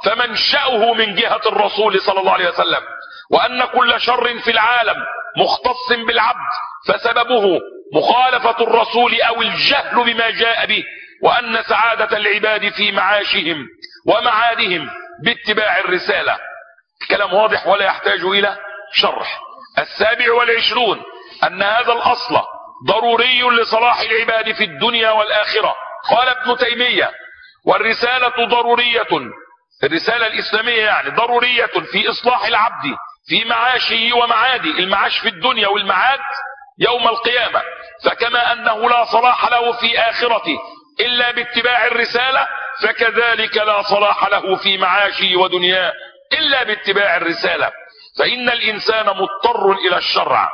فمنشأه من جهة الرسول صلى الله عليه وسلم، وأن كل شر في العالم مختص بالعبد فسببه مخالفة الرسول أو الجهل بما جاء به، وأن سعادة العباد في معاشهم ومعادهم باتباع الرسالة. كلام واضح ولا يحتاج إلى شرح. السابع والعشرون أن هذا الأصل ضروري لصلاح العباد في الدنيا والآخرة. قال ابن تيمية: والرسالة ضرورية، الرسالة الإسلامية يعني ضرورية في إصلاح العبد في معاشه ومعاده، المعاش في الدنيا والمعاد يوم القيامة. فكما أنه لا صلاح له في آخرته إلا باتباع الرسالة، فكذلك لا صلاح له في معاشه ودنياه إلا باتباع الرسالة. فإن الإنسان مضطر إلى الشرع،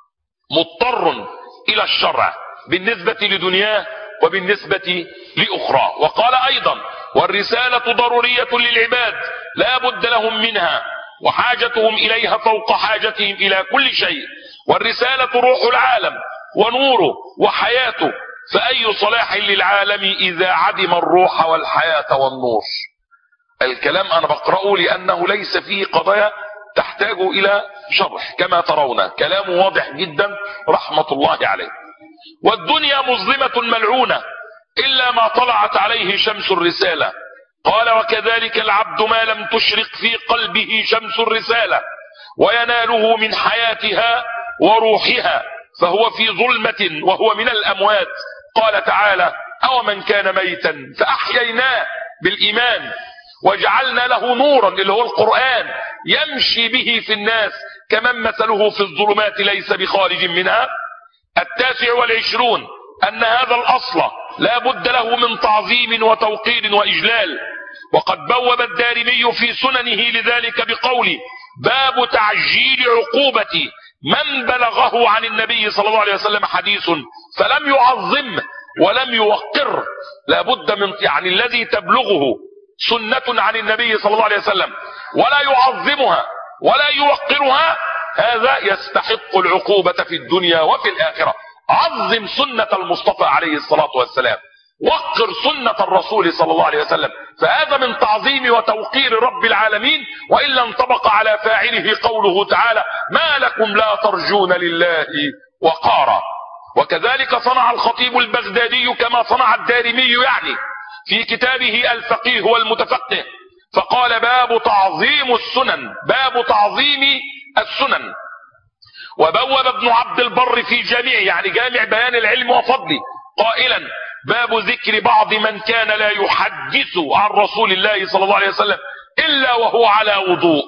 مضطر إلى الشرع بالنسبة لدنياه وبالنسبة لأخرى. وقال أيضا: والرسالة ضرورية للعباد لا بد لهم منها، وحاجتهم إليها فوق حاجتهم إلى كل شيء، والرسالة روح العالم ونوره وحياته، فأي صلاح للعالم إذا عدم الروح والحياة والنور. الكلام أنا بقرأه لأنه ليس فيه قضايا تحتاج إلى شرح، كما ترون كلام واضح جدا رحمة الله عليه. والدنيا مظلمة ملعونة إلا ما طلعت عليه شمس الرسالة. قال: وكذلك العبد ما لم تشرق في قلبه شمس الرسالة ويناله من حياتها وروحها فهو في ظلمة وهو من الأموات. قال تعالى: أو من كان ميتا فأحييناه بالإيمان وجعلنا له نورا، اللي هو القرآن، يمشي به في الناس كمن مثله في الظلمات ليس بخارج منها. التاسع والعشرون أن هذا الأصل لا بد له من تعظيم وتوقير وإجلال. وقد بوب الدارمي في سننه لذلك بقول: باب تعجيل عقوبة من بلغه عن النبي صلى الله عليه وسلم حديث فلم يعظمه ولم يوقره. لا بد من يعني الذي تبلغه سنة عن النبي صلى الله عليه وسلم ولا يعظمها ولا يوقرها، هذا يستحق العقوبة في الدنيا وفي الآخرة. عظم سنة المصطفى عليه الصلاة والسلام، وقر سنة الرسول صلى الله عليه وسلم، فهذا من تعظيم وتوقير رب العالمين. وإلا انطبق على فاعله قوله تعالى: ما لكم لا ترجون لله وقارا. وكذلك صنع الخطيب البغدادي كما صنع الدارمي، يعني في كتابه الفقيه والمتفقه، فقال باب تعظيم السنن، باب تعظيم السنن. وبوب ابن عبد البر في جامعه، يعني جامع بيان العلم وفضله، قائلا باب ذكر بعض من كان لا يحدث عن رسول الله صلى الله عليه وسلم إلا وهو على وضوء.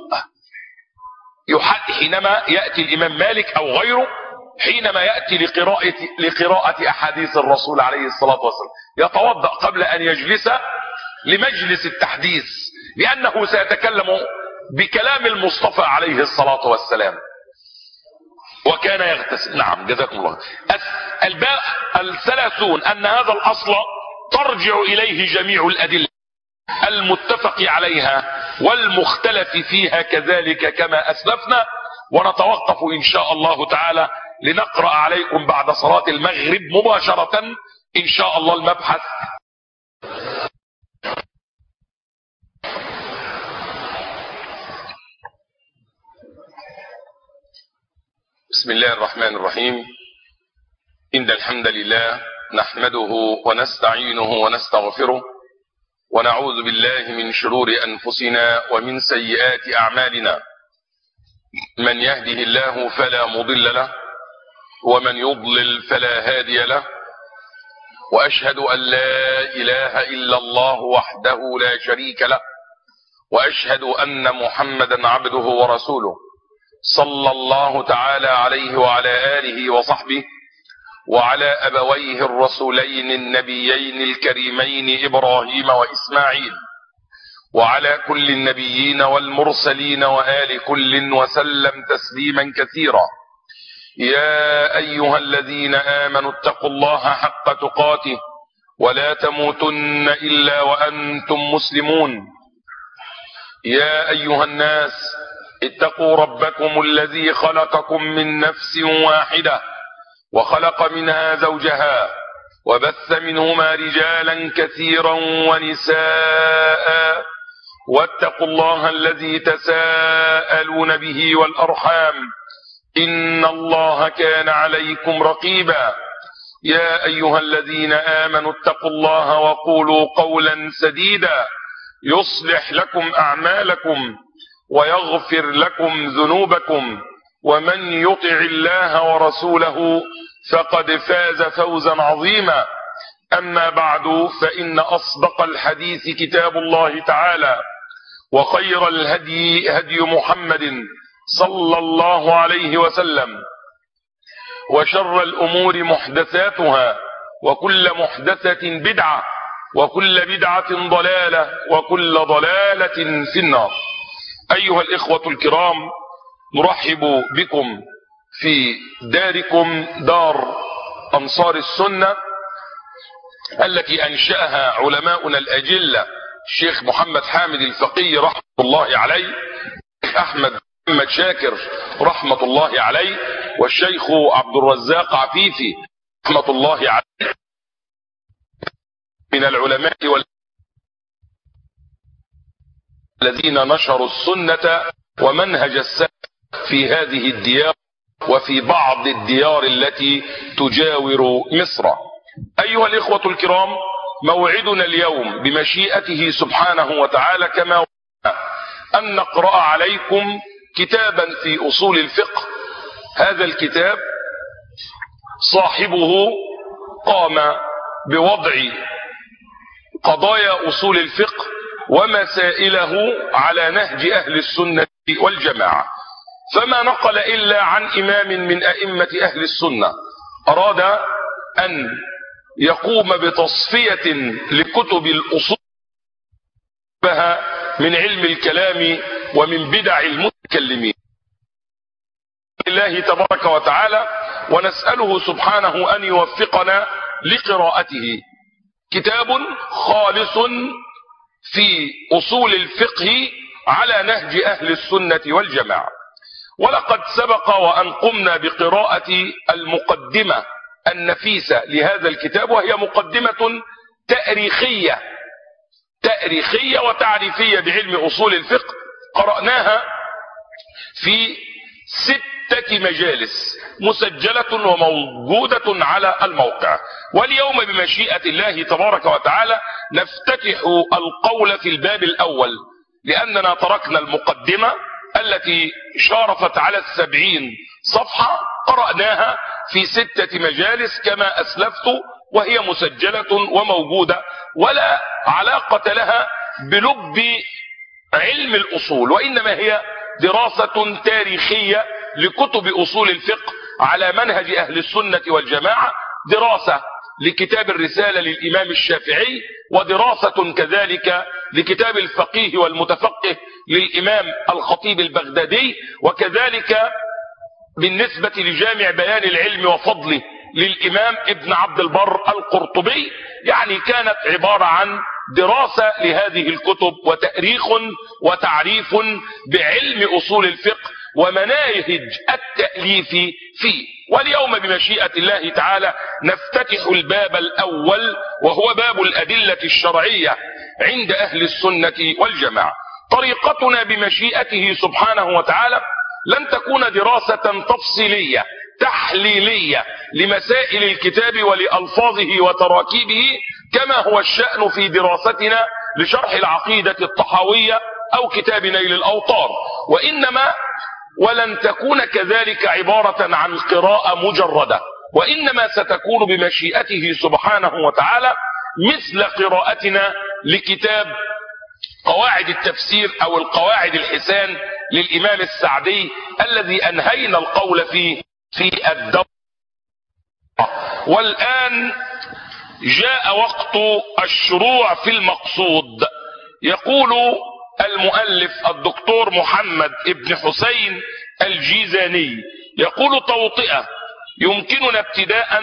حينما يأتي الإمام مالك أو غيره، حينما يأتي لقراءة, لقراءة أحاديث الرسول عليه الصلاة والسلام، يتوضأ قبل أن يجلس لمجلس التحديث، لأنه سيتكلم بكلام المصطفى عليه الصلاة والسلام، وكان يغتسل. نعم جزاكم الله. الباء الثلاثون أن هذا الأصل ترجع إليه جميع الأدلة المتفق عليها والمختلف فيها كذلك كما أسلفنا. ونتوقف إن شاء الله تعالى لنقرأ عليكم بعد صلاة المغرب مباشرة إن شاء الله المبحث. بسم الله الرحمن الرحيم. إن الحمد لله نحمده ونستعينه ونستغفره، ونعوذ بالله من شرور أنفسنا ومن سيئات أعمالنا. من يهده الله فلا مضل له، ومن يضلل فلا هادي له، وأشهد أن لا إله إلا الله وحده لا شريك له، وأشهد أن محمدا عبده ورسوله صلى الله تعالى عليه وعلى آله وصحبه وعلى أبويه الرسولين النبيين الكريمين إبراهيم وإسماعيل، وعلى كل النبيين والمرسلين وآل كل وسلم تسليما كثيرا. يا أيها الذين آمنوا اتقوا الله حق تقاته ولا تموتن إلا وأنتم مسلمون. يا أيها الناس اتقوا ربكم الذي خلقكم من نفس واحدة وخلق منها زوجها وبث منهما رجالا كثيرا ونساء، واتقوا الله الذي تساءلون به والأرحام إن الله كان عليكم رقيبا. يا أيها الذين آمنوا اتقوا الله وقولوا قولا سديدا يصلح لكم أعمالكم ويغفر لكم ذنوبكم، ومن يطع الله ورسوله فقد فاز فوزا عظيما. أما بعد، فإن أصدق الحديث كتاب الله تعالى، وخير الهدي هدي محمد صلى الله عليه وسلم، وشر الأمور محدثاتها، وكل محدثة بدعة، وكل بدعة ضلالة، وكل ضلالة في النار. أيها الإخوة الكرام، نرحب بكم في داركم دار أنصار السنة التي أنشأها علماؤنا الأجلة الشيخ محمد حامد الفقي رحمة الله عليه، أحمد محمد شاكر رحمة الله عليه، والشيخ عبد الرزاق عفيفي رحمة الله عليه، من العلماء الذين نشروا السنة ومنهج السلف في هذه الديار وفي بعض الديار التي تجاور مصر. أيها الإخوة الكرام، موعدنا اليوم بمشيئته سبحانه وتعالى كما وعدنا أن نقرأ عليكم كتابا في أصول الفقه. هذا الكتاب صاحبه قام بوضع قضايا أصول الفقه ومسائله على نهج أهل السنة والجماعة، فما نقل إلا عن إمام من أئمة أهل السنة أراد أن يقوم بتصفية لكتب الأصول من علم الكلام ومن بدع المتكلمين الله تبارك وتعالى، ونسأله سبحانه أن يوفقنا لقراءته. كتاب خالص في أصول الفقه على نهج أهل السنة والجماعة. ولقد سبق وأن قمنا بقراءة المقدمة النفيسة لهذا الكتاب، وهي مقدمة تاريخية تاريخية وتعريفية بعلم أصول الفقه، قرأناها في ست ستة مجالس مسجلة وموجودة على الموقع. واليوم بمشيئة الله تبارك وتعالى نفتتح القول في الباب الأول، لأننا تركنا المقدمة التي شارفت على السبعين صفحة قرأناها في ستة مجالس كما أسلفت، وهي مسجلة وموجودة ولا علاقة لها بلب علم الأصول، وإنما هي دراسة تاريخية لكتب أصول الفقه على منهج أهل السنة والجماعة، دراسة لكتاب الرسالة للإمام الشافعي، ودراسة كذلك لكتاب الفقيه والمتفقه للإمام الخطيب البغدادي، وكذلك بالنسبة لجامع بيان العلم وفضله للإمام ابن عبد البر القرطبي. يعني كانت عبارة عن دراسة لهذه الكتب وتأريخ وتعريف بعلم أصول الفقه ومناهج التأليف فيه. واليوم بمشيئة الله تعالى نفتتح الباب الأول، وهو باب الأدلة الشرعية عند أهل السنة والجماعة. طريقتنا بمشيئته سبحانه وتعالى لن تكون دراسة تفصيلية تحليلية لمسائل الكتاب ولألفاظه وتراكيبه كما هو الشأن في دراستنا لشرح العقيدة الطحاوية أو كتاب نيل الأوطار، وإنما ولن تكون كذلك عبارة عن قراءة مجردة، وإنما ستكون بمشيئته سبحانه وتعالى مثل قراءتنا لكتاب قواعد التفسير أو القواعد الحسان للإمام السعدي الذي أنهينا القول فيه في الدورة. والآن جاء وقت الشروع في المقصود. يقول المؤلف الدكتور محمد ابن حسين الجيزاني، يقول توطئة: يمكننا ابتداء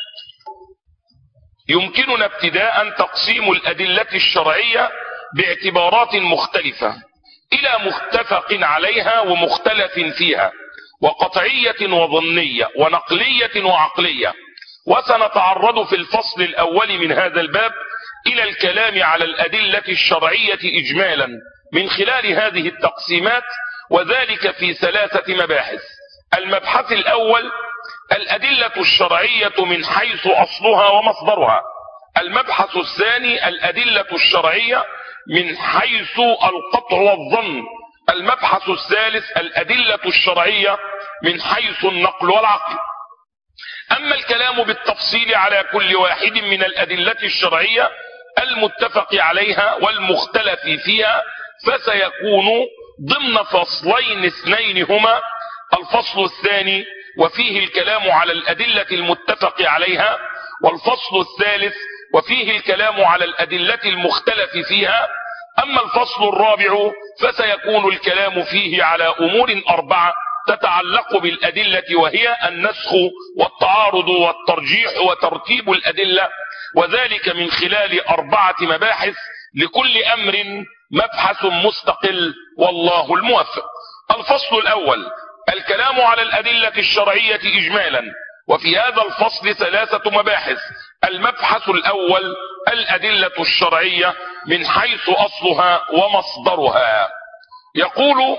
يمكننا ابتداء تقسيم الأدلة الشرعية باعتبارات مختلفة إلى متفق عليها ومختلف فيها، وقطعية وظنية، ونقلية وعقلية. وسنتعرض في الفصل الأول من هذا الباب إلى الكلام على الأدلة الشرعية إجمالا من خلال هذه التقسيمات، وذلك في ثلاثة مباحث. المبحث الأول: الأدلة الشرعية من حيث أصلها ومصدرها. المبحث الثاني: الأدلة الشرعية من حيث القطع والظن. المبحث الثالث: الأدلة الشرعية من حيث النقل والعقل. أما الكلام بالتفصيل على كل واحد من الأدلة الشرعية المتفق عليها والمختلف فيها فسيكون ضمن فصلين اثنين هما: الفصل الثاني وفيه الكلام على الأدلة المتفق عليها، والفصل الثالث وفيه الكلام على الأدلة المختلف فيها. أما الفصل الرابع فسيكون الكلام فيه على أمور أربعة تتعلق بالأدلة، وهي النسخ والتعارض والترجيح وترتيب الأدلة، وذلك من خلال أربعة مباحث لكل أمر مبحث مستقل، والله الموفق. الفصل الأول: الكلام على الأدلة الشرعية إجمالا، وفي هذا الفصل ثلاثة مباحث. المبحث الأول: الأدلة الشرعية من حيث أصلها ومصدرها. يقول: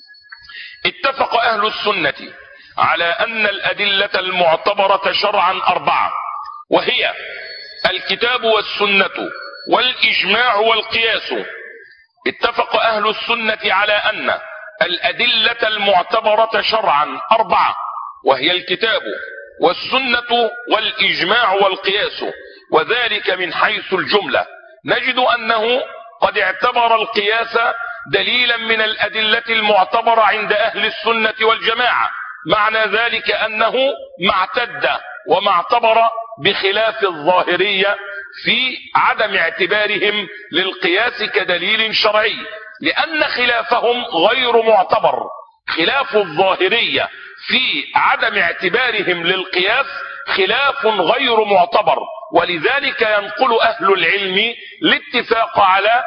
اتفق أهل السنة على أن الأدلة المعتبرة شرعا أربعة، وهي الكتاب والسنة والإجماع والقياس. اتفق أهل السنة على أن الأدلة المعتبرة شرعا أربعة، وهي الكتاب والسنة والإجماع والقياس، وذلك من حيث الجملة. نجد أنه قد اعتبر القياس دليلا من الأدلة المعتبرة عند أهل السنة والجماعة، معنى ذلك أنه ما اعتد وما اعتبر، بخلاف الظاهرية في عدم اعتبارهم للقياس كدليل شرعي، لأن خلافهم غير معتبر. خلاف الظاهرية في عدم اعتبارهم للقياس خلاف غير معتبر، ولذلك ينقل أهل العلم الاتفاق على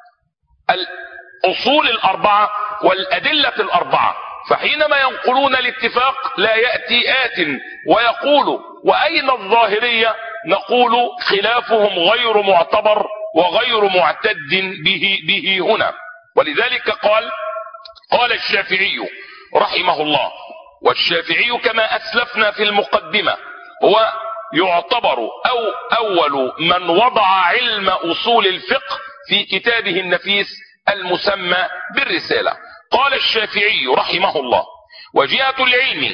الأصول الأربعة والأدلة الأربعة. فحينما ينقلون الاتفاق لا يأتي آت ويقول: وأين الظاهرية؟ نقول: خلافهم غير معتبر وغير معتد به, به هنا. ولذلك قال قال الشافعي رحمه الله: والشافعي كما أسلفنا في المقدمة هو يعتبر أو أول من وضع علم أصول الفقه في كتابه النفيس المسمى بالرسالة. قال الشافعي رحمه الله: وجهة العلم،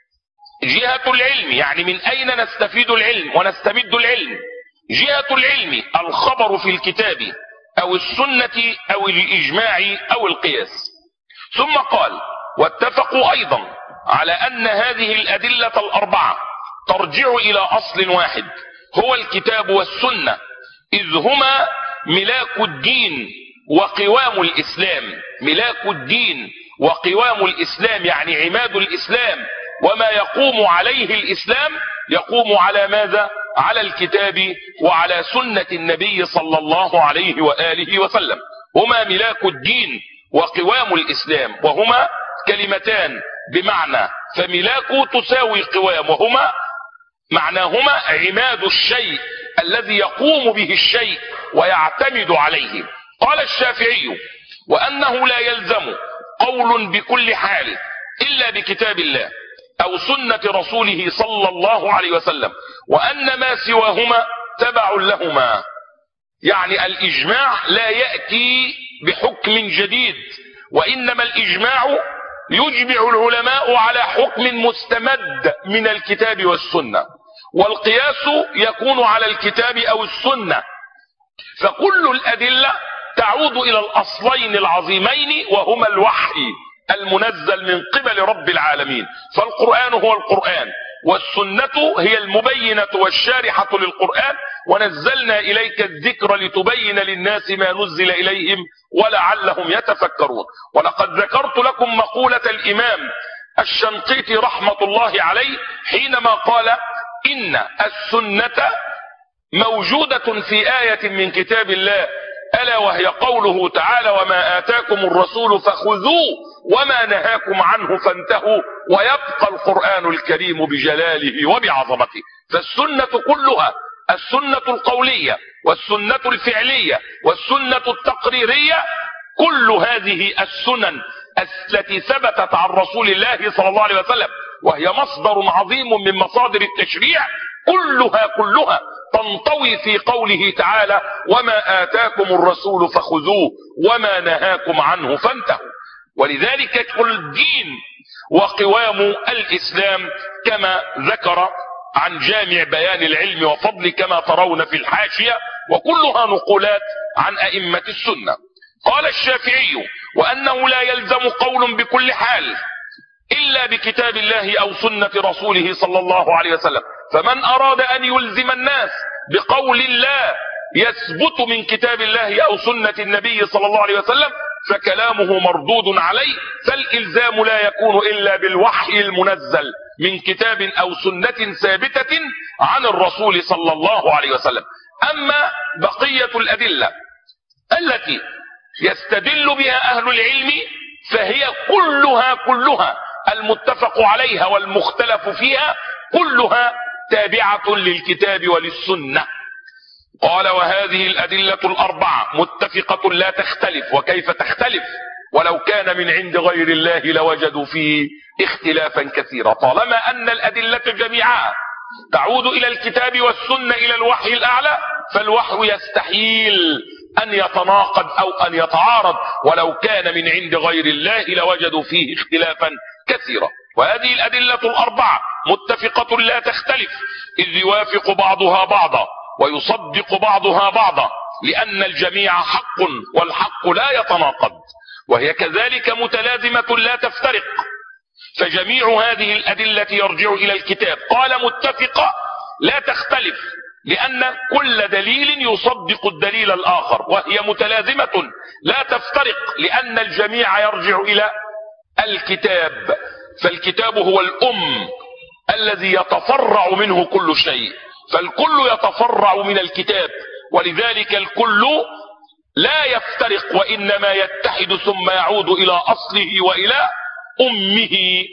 جهة العلم يعني من أين نستفيد العلم ونستمد العلم. جهة العلم الخبر في الكتاب أو السنة أو الإجماع أو القياس. ثم قال: واتفقوا أيضا على أن هذه الأدلة الأربعة ترجع إلى أصل واحد هو الكتاب والسنة، إذ هما ملاك الدين وقوام الإسلام. ملاك الدين وقوام الإسلام يعني عماد الإسلام، وما يقوم عليه الإسلام يقوم على ماذا؟ على الكتاب وعلى سنة النبي صلى الله عليه وآله وسلم. هما ملاك الدين وقوام الإسلام، وهما كلمتان بمعنى، فملاك تساوي قوام، وهما معناهما عماد الشيء الذي يقوم به الشيء ويعتمد عليه. قال الشافعي: وأنه لا يلزم قول بكل حال إلا بكتاب الله أو سنة رسوله صلى الله عليه وسلم، وأن ما سواهما تبع لهما. يعني الإجماع لا يأتي بحكم جديد، وإنما الإجماع يجمع العلماء على حكم مستمد من الكتاب والسنة، والقياس يكون على الكتاب أو السنة. فكل الأدلة تعود إلى الأصلين العظيمين وهما الوحي المنزل من قبل رب العالمين، فالقرآن هو القرآن، والسنة هي المبينة والشارحة للقرآن، ونزلنا إليك الذكر لتبين للناس ما نزل إليهم ولعلهم يتفكرون. ولقد ذكرت لكم مقولة الإمام الشنقيطي رحمة الله عليه حينما قال: إن السنة موجودة في آية من كتاب الله، ألا وهي قوله تعالى: وما آتاكم الرسول فخذوه وما نهاكم عنه فانتهوا، ويبقى القرآن الكريم بجلاله وبعظمته. فالسنة كلها، السنة القولية والسنة الفعلية والسنة التقريرية، كل هذه السنن التي ثبتت عن رسول الله صلى الله عليه وسلم، وهي مصدر عظيم من مصادر التشريع، كلها كلها تنطوي في قوله تعالى: وما آتاكم الرسول فخذوه وما نهاكم عنه فانتهوا. ولذلك كل الدين وقوام الإسلام كما ذكر عن جامع بيان العلم وفضل كما ترون في الحاشية، وكلها نقولات عن أئمة السنة. قال الشافعي: وأنه لا يلزم قول بكل حال إلا بكتاب الله أو سنة رسوله صلى الله عليه وسلم، فمن أراد أن يلزم الناس بقول الله يثبت من كتاب الله أو سنة النبي صلى الله عليه وسلم فكلامه مردود عليه، فالإلزام لا يكون إلا بالوحي المنزل من كتاب أو سنة ثابتة عن الرسول صلى الله عليه وسلم. أما بقية الأدلة التي يستدل بها أهل العلم فهي كلها كلها المتفق عليها والمختلف فيها كلها تابعة للكتاب وللسنة. قال: وهذه الأدلة الأربعة متفقة لا تختلف. وكيف تختلف؟ ولو كان من عند غير الله لوجدوا فيه اختلافا كثيرا. طالما أن الأدلة جميعها تعود إلى الكتاب والسنة، إلى الوحي الأعلى، فالوحي يستحيل أن يتناقض أو أن يتعارض، ولو كان من عند غير الله لوجدوا فيه اختلافا كثيرا. وهذه الأدلة الأربعة متفقة لا تختلف، إذ يوافق بعضها بعضا ويصدق بعضها بعضا، لأن الجميع حق والحق لا يتناقض، وهي كذلك متلازمة لا تفترق. فجميع هذه الأدلة يرجع إلى الكتاب. قال: متفقة لا تختلف، لأن كل دليل يصدق الدليل الآخر، وهي متلازمة لا تفترق، لأن الجميع يرجع إلى الكتاب. فالكتاب هو الأم الذي يتفرع منه كل شيء، فالكل يتفرع من الكتاب، ولذلك الكل لا يفترق وإنما يتحد ثم يعود إلى أصله وإلى أمه.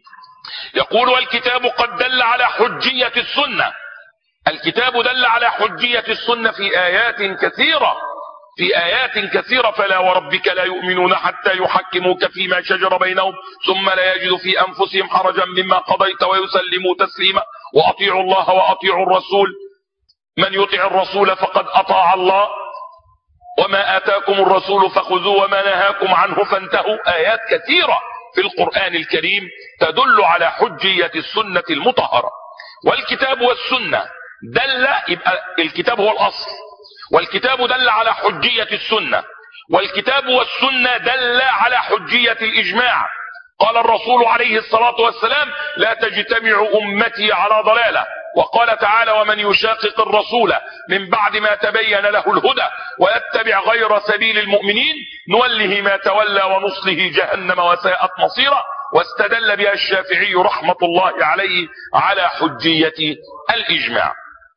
يقول: والكتاب قد دل على حجية السنة. الكتاب دل على حجية السنة في آيات كثيرة، في آيات كثيرة: فلا وربك لا يؤمنون حتى يحكموك فيما شجر بينهم ثم لا يجدوا في أنفسهم حرجا مما قضيت ويسلموا تسليما وأطيعوا الله وأطيعوا الرسول من يطع الرسول فقد أطاع الله وما آتاكم الرسول فخذوه وما نهاكم عنه فانتهوا. آيات كثيرة في القرآن الكريم تدل على حجية السنة المطهرة. والكتاب والسنة دل، يبقى الكتاب هو الأصل، والكتاب دل على حجية السنة، والكتاب والسنة دل على حجية الإجماع. قال الرسول عليه الصلاة والسلام: لا تجتمع أمتي على ضلالة. وقال تعالى: ومن يشاقق الرسول من بعد ما تبين له الهدى ويتبع غير سبيل المؤمنين نوله ما تولى ونصله جهنم وساءت مصيرا. واستدل بها الشافعي رحمة الله عليه على حجية الإجماع.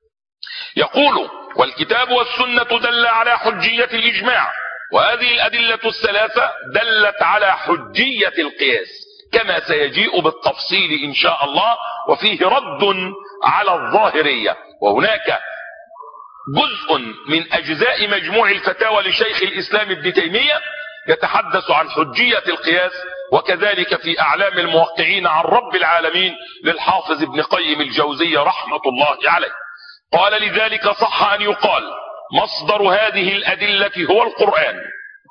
يقول: والكتاب والسنة دل على حجية الإجماع، وهذه الأدلة الثلاثة دلت على حجية القياس كما سيجيء بالتفصيل إن شاء الله، وفيه رد على الظاهرية. وهناك جزء من أجزاء مجموع الفتاوى لشيخ الإسلام ابن تيمية يتحدث عن حجية القياس، وكذلك في أعلام الموقعين عن رب العالمين للحافظ ابن قيم الجوزية رحمة الله عليه. قال: لذلك صح أن يقال مصدر هذه الأدلة هو القرآن،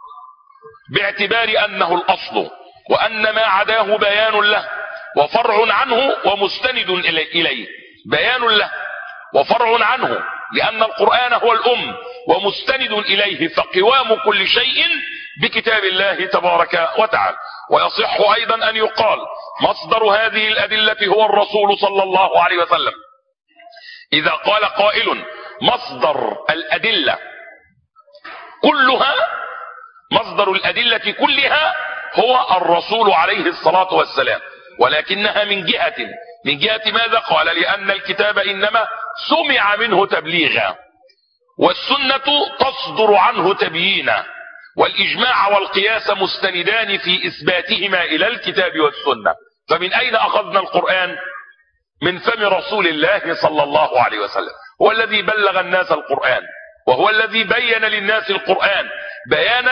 باعتبار أنه الأصل، وأن ما عداه بيان له وفرع عنه ومستند إليه. بيان له وفرع عنه، لأن القرآن هو الأم ومستند إليه، فقوام كل شيء بكتاب الله تبارك وتعالى. ويصح أيضا أن يقال مصدر هذه الأدلة هو الرسول صلى الله عليه وسلم. إذا قال قائل مصدر الأدلة كلها، مصدر الأدلة كلها هو الرسول عليه الصلاة والسلام، ولكنها من جهة من جهة ماذا؟ قال: لأن الكتاب إنما سمع منه تبليغا، والسنة تصدر عنه تبيينا، والإجماع والقياس مستندان في إثباتهما إلى الكتاب والسنة. فمن أين أخذنا القرآن؟ من فم رسول الله صلى الله عليه وسلم، هو الذي بلغ الناس القرآن، وهو الذي بين للناس القرآن بيانا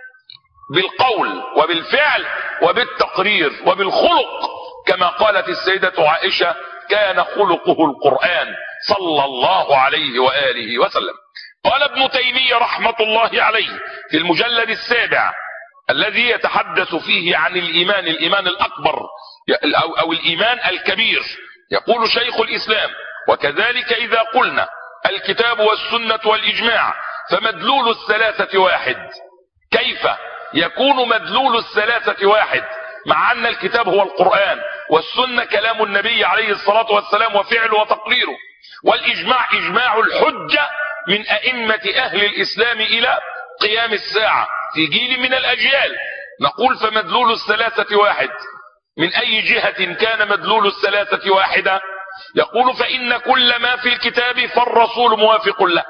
بالقول وبالفعل وبالتقرير وبالخلق، كما قالت السيدة عائشة: كان خلقه القرآن صلى الله عليه وآله وسلم. قال ابن تيمية رحمة الله عليه في المجلد السابع الذي يتحدث فيه عن الإيمان الإيمان الأكبر أو, أو الإيمان الكبير، يقول شيخ الإسلام: وكذلك إذا قلنا الكتاب والسنة والإجماع فمدلول الثلاثة واحد. كيف يكون مدلول الثلاثة واحد مع أن الكتاب هو القرآن والسنة كلام النبي عليه الصلاة والسلام وفعله وتقريره، والإجماع إجماع الحجة من أئمة أهل الإسلام إلى قيام الساعة في جيل من الأجيال؟ نقول فمدلول الثلاثة واحد. من أي جهة كان مدلول الثلاثة واحدة؟ يقول: فإن كل ما في الكتاب فالرسول موافق له،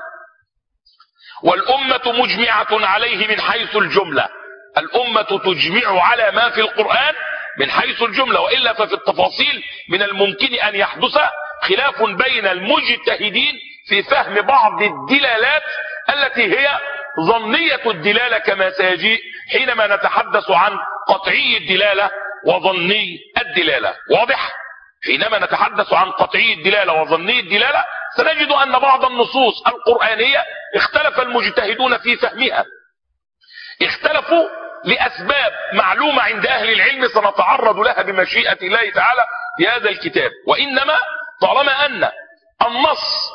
والأمة مجمعة عليه من حيث الجملة. الأمة تجمع على ما في القرآن من حيث الجملة، وإلا ففي التفاصيل من الممكن أن يحدث خلاف بين المجتهدين في فهم بعض الدلالات التي هي ظنية الدلالة، كما سيجيء حينما نتحدث عن قطعي الدلالة وظني الدلالة. واضح؟ حينما نتحدث عن قطعي الدلالة وظني الدلالة سنجد أن بعض النصوص القرآنية اختلف المجتهدون في فهمها، اختلفوا لأسباب معلومة عند أهل العلم سنتعرض لها بمشيئة الله تعالى في هذا الكتاب. وإنما طالما أن النص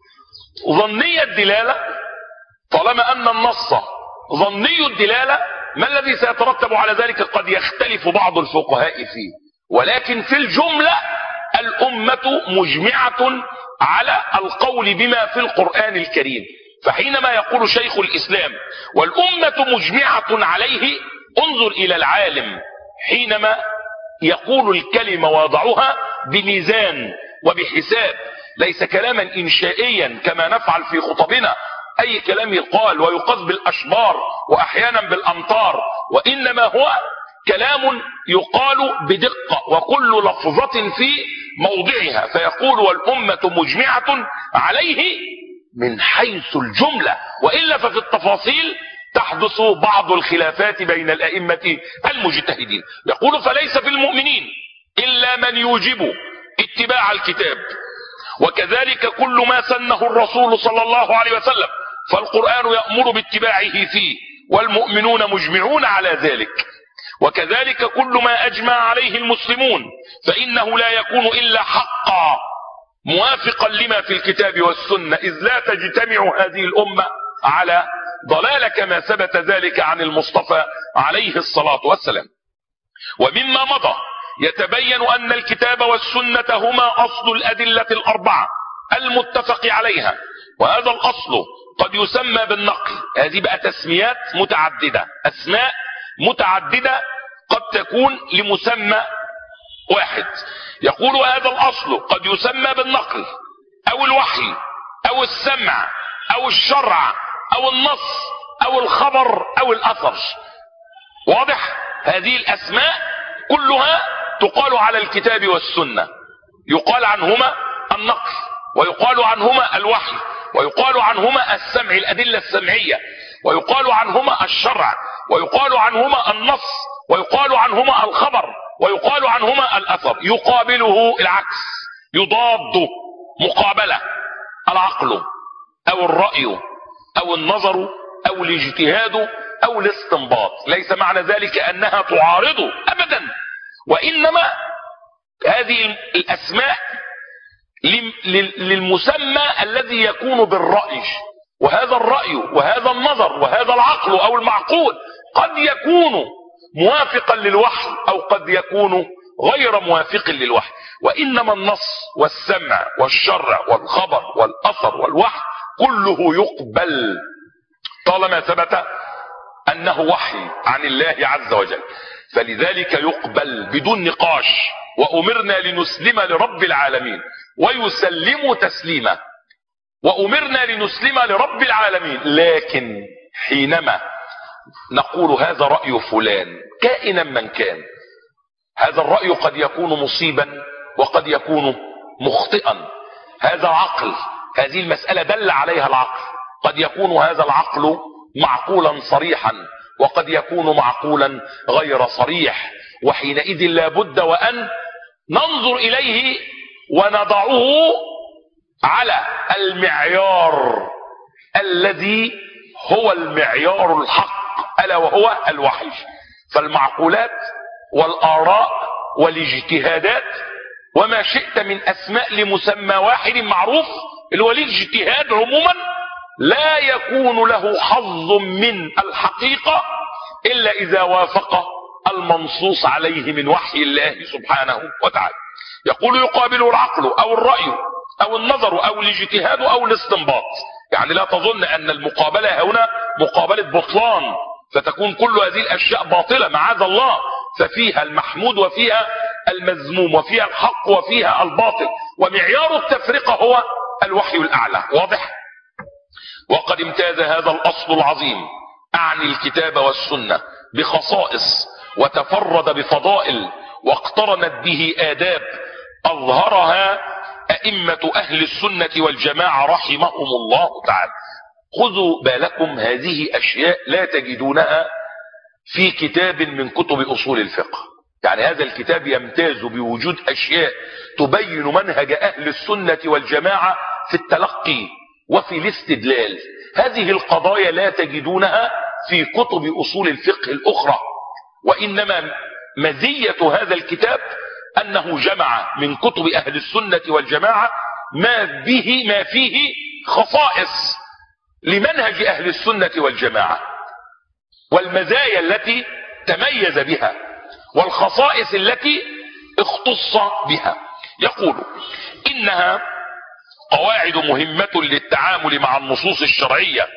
ظني الدلالة، طالما أن النص ظني الدلالة، ما الذي سيترتب على ذلك؟ قد يختلف بعض الفقهاء فيه، ولكن في الجملة الأمة مجمعة على القول بما في القرآن الكريم. فحينما يقول شيخ الإسلام والأمة مجمعة عليه، انظر إلى العالم حينما يقول الكلمة وضعها بميزان وبحساب، ليس كلاما إنشائيا كما نفعل في خطبنا، أي كلام يقال ويقاس بالأشبار وأحيانا بالأمطار، وإنما هو كلام يقال بدقة وكل لفظة في موضعها. فيقول والأمة مجمعة عليه من حيث الجملة، وإلا ففي التفاصيل تحدث بعض الخلافات بين الأئمة المجتهدين. يقول فليس في المؤمنين إلا من يوجب اتباع الكتاب، وكذلك كل ما سنه الرسول صلى الله عليه وسلم فالقرآن يأمر باتباعه فيه، والمؤمنون مجمعون على ذلك. وكذلك كل ما أجمع عليه المسلمون فإنه لا يكون إلا حقا موافقا لما في الكتاب والسنة، إذ لا تجتمع هذه الأمة على ضلال كما ثبت ذلك عن المصطفى عليه الصلاة والسلام. ومما مضى يتبين أن الكتاب والسنة هما أصل الأدلة الأربعة المتفق عليها، وهذا الأصل قد يسمى بالنقل. هذه بقى تسميات متعددة، أسماء متعددة قد تكون لمسمى واحد. يقول هذا الأصل قد يسمى بالنقل أو الوحي أو السمع أو الشرع أو النص أو الخبر أو الأثر. واضح؟ هذه الأسماء كلها تقال على الكتاب والسنة، يقال عنهما النقل، ويقال عنهما الوحي، ويقال عنهما السمع الأدلة السمعية، ويقال عنهما الشرع، ويقال عنهما النص، ويقال عنهما الخبر، ويقال عنهما الأثر. يقابله العكس، يضاد مقابلة العقل أو الرأي أو النظر أو الاجتهاد أو الاستنباط. ليس معنى ذلك أنها تعارض أبدا، وإنما هذه الأسماء للمسمى الذي يكون بالرأي، وهذا الرأي وهذا النظر وهذا العقل أو المعقول قد يكون موافقا للوحي أو قد يكون غير موافق للوحي. وإنما النص والسمع والشرع والخبر والأثر والوحي كله يقبل طالما ثبت أنه وحي عن الله عز وجل، فلذلك يقبل بدون نقاش. وأمرنا لنسلم لرب العالمين ويسلم تسليما، وأمرنا لنسلم لرب العالمين. لكن حينما نقول هذا رأي فلان كائنا من كان، هذا الرأي قد يكون مصيبا وقد يكون مخطئا. هذا عقل، هذه المسألة دل عليها العقل، قد يكون هذا العقل معقولا صريحا وقد يكون معقولا غير صريح، وحينئذ لا بد وأن ننظر إليه ونضعه على المعيار الذي هو المعيار الحق، ألا وهو الوحي. فالمعقولات والآراء والاجتهادات وما شئت من أسماء لمسمى واحد معروف اللي هو الاجتهاد عموما لا يكون له حظ من الحقيقة إلا إذا وافق المنصوص عليه من وحي الله سبحانه وتعالى. يقول يقابله العقل أو الرأي أو النظر أو الاجتهاد أو الاستنباط. يعني لا تظن أن المقابلة هنا مقابلة بطلان فتكون كل هذه الأشياء باطلة، معاذ الله، ففيها المحمود وفيها المذموم وفيها الحق وفيها الباطل، ومعيار التفرقة هو الوحي الأعلى. واضح؟ وقد امتاز هذا الأصل العظيم أعني الكتاب والسنة بخصائص وتفرد بفضائل واقترنت به آداب أظهرها أئمة أهل السنة والجماعة رحمهم الله تعالى. خذوا بالكم، هذه أشياء لا تجدونها في كتاب من كتب أصول الفقه. يعني هذا الكتاب يمتاز بوجود أشياء تبين منهج أهل السنة والجماعة في التلقي وفي الاستدلال. هذه القضايا لا تجدونها في كتب أصول الفقه الأخرى، وإنما مزية هذا الكتاب أنه جمع من كتب أهل السنة والجماعة ما به ما فيه خصائص لمنهج أهل السنة والجماعة، والمزايا التي تميز بها والخصائص التي اختص بها. يقول إنها قواعد مهمة للتعامل مع النصوص الشرعية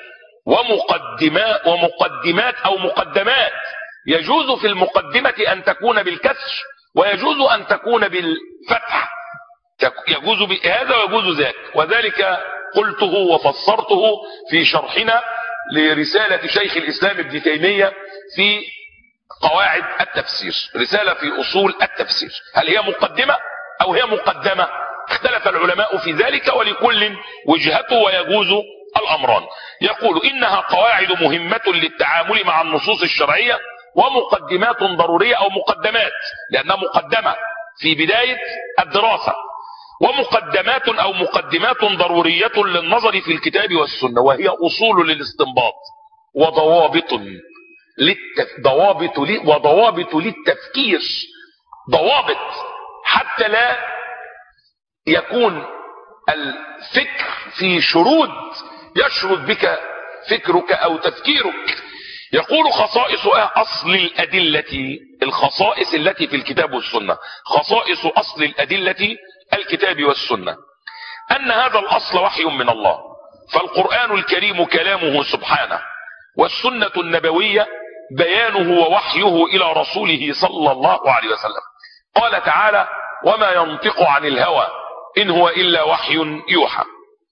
ومقدمات ومقدمات أو مقدمات. يجوز في المقدمة أن تكون بالكسر ويجوز أن تكون بالفتح، يجوز هذا ويجوز ذاك، وذلك قلته وفسرته في شرحنا لرسالة شيخ الإسلام ابن تيمية في قواعد التفسير، رسالة في أصول التفسير. هل هي مقدمة أو هي مقدمة؟ اختلف العلماء في ذلك ولكل وجهته ويجوز الأمران. يقول إنها قواعد مهمة للتعامل مع النصوص الشرعية ومقدمات ضرورية أو مقدمات لأنها مقدمة في بداية الدراسة، ومقدمات أو مقدمات ضرورية للنظر في الكتاب والسنة، وهي أصول للاستنباط وضوابط للتف... ضوابط ل... وضوابط للتفكير، ضوابط حتى لا يكون الفكر في شرود يشرد بك فكرك أو تفكيرك. يقول خصائص أصل الأدلة، الخصائص التي في الكتاب والسنة، خصائص أصل الأدلة الكتاب والسنة، أن هذا الأصل وحي من الله، فالقرآن الكريم كلامه سبحانه، والسنة النبوية بيانه ووحيه إلى رسوله صلى الله عليه وسلم. قال تعالى: وما ينطق عن الهوى إن هو إلا وحي يوحى.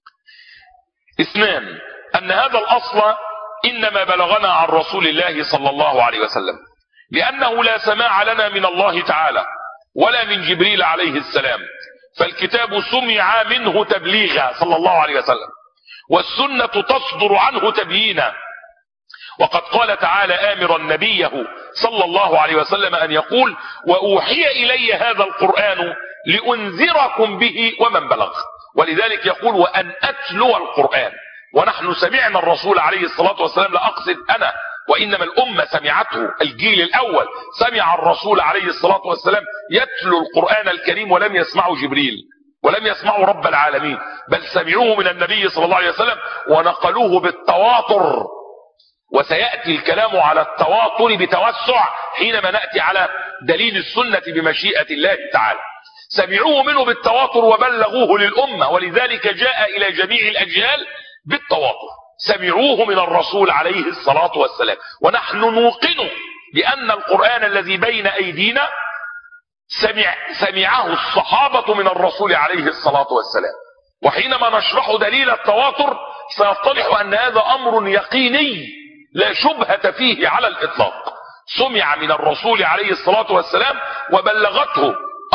اثنان، أن هذا الأصل إنما بلغنا عن رسول الله صلى الله عليه وسلم، لأنه لا سماع لنا من الله تعالى ولا من جبريل عليه السلام، فالكتاب سمع منه تبليغا صلى الله عليه وسلم، والسنة تصدر عنه تبيينا. وقد قال تعالى آمرا نبيه صلى الله عليه وسلم أن يقول: وأوحي إلي هذا القرآن لأنذركم به ومن بلغ. ولذلك يقول: وأن أتلو القرآن. ونحن سمعنا الرسول عليه الصلاة والسلام، لا أقصد أنا وإنما الأمة سمعته، الجيل الأول سمع الرسول عليه الصلاة والسلام يتلو القرآن الكريم، ولم يسمعه جبريل ولم يسمعه رب العالمين، بل سمعوه من النبي صلى الله عليه وسلم ونقلوه بالتواتر. وسيأتي الكلام على التواتر بتوسع حينما نأتي على دليل السنة بمشيئة الله تعالى. سمعوه منه بالتواتر وبلغوه للأمة، ولذلك جاء إلى جميع الأجيال بالتواتر، سمعوه من الرسول عليه الصلاة والسلام. ونحن نوقن بأن القرآن الذي بين أيدينا سمع سمعه الصحابة من الرسول عليه الصلاة والسلام. وحينما نشرح دليل التواتر سيتضح أن هذا أمر يقيني لا شبهة فيه على الإطلاق، سمع من الرسول عليه الصلاة والسلام وبلغته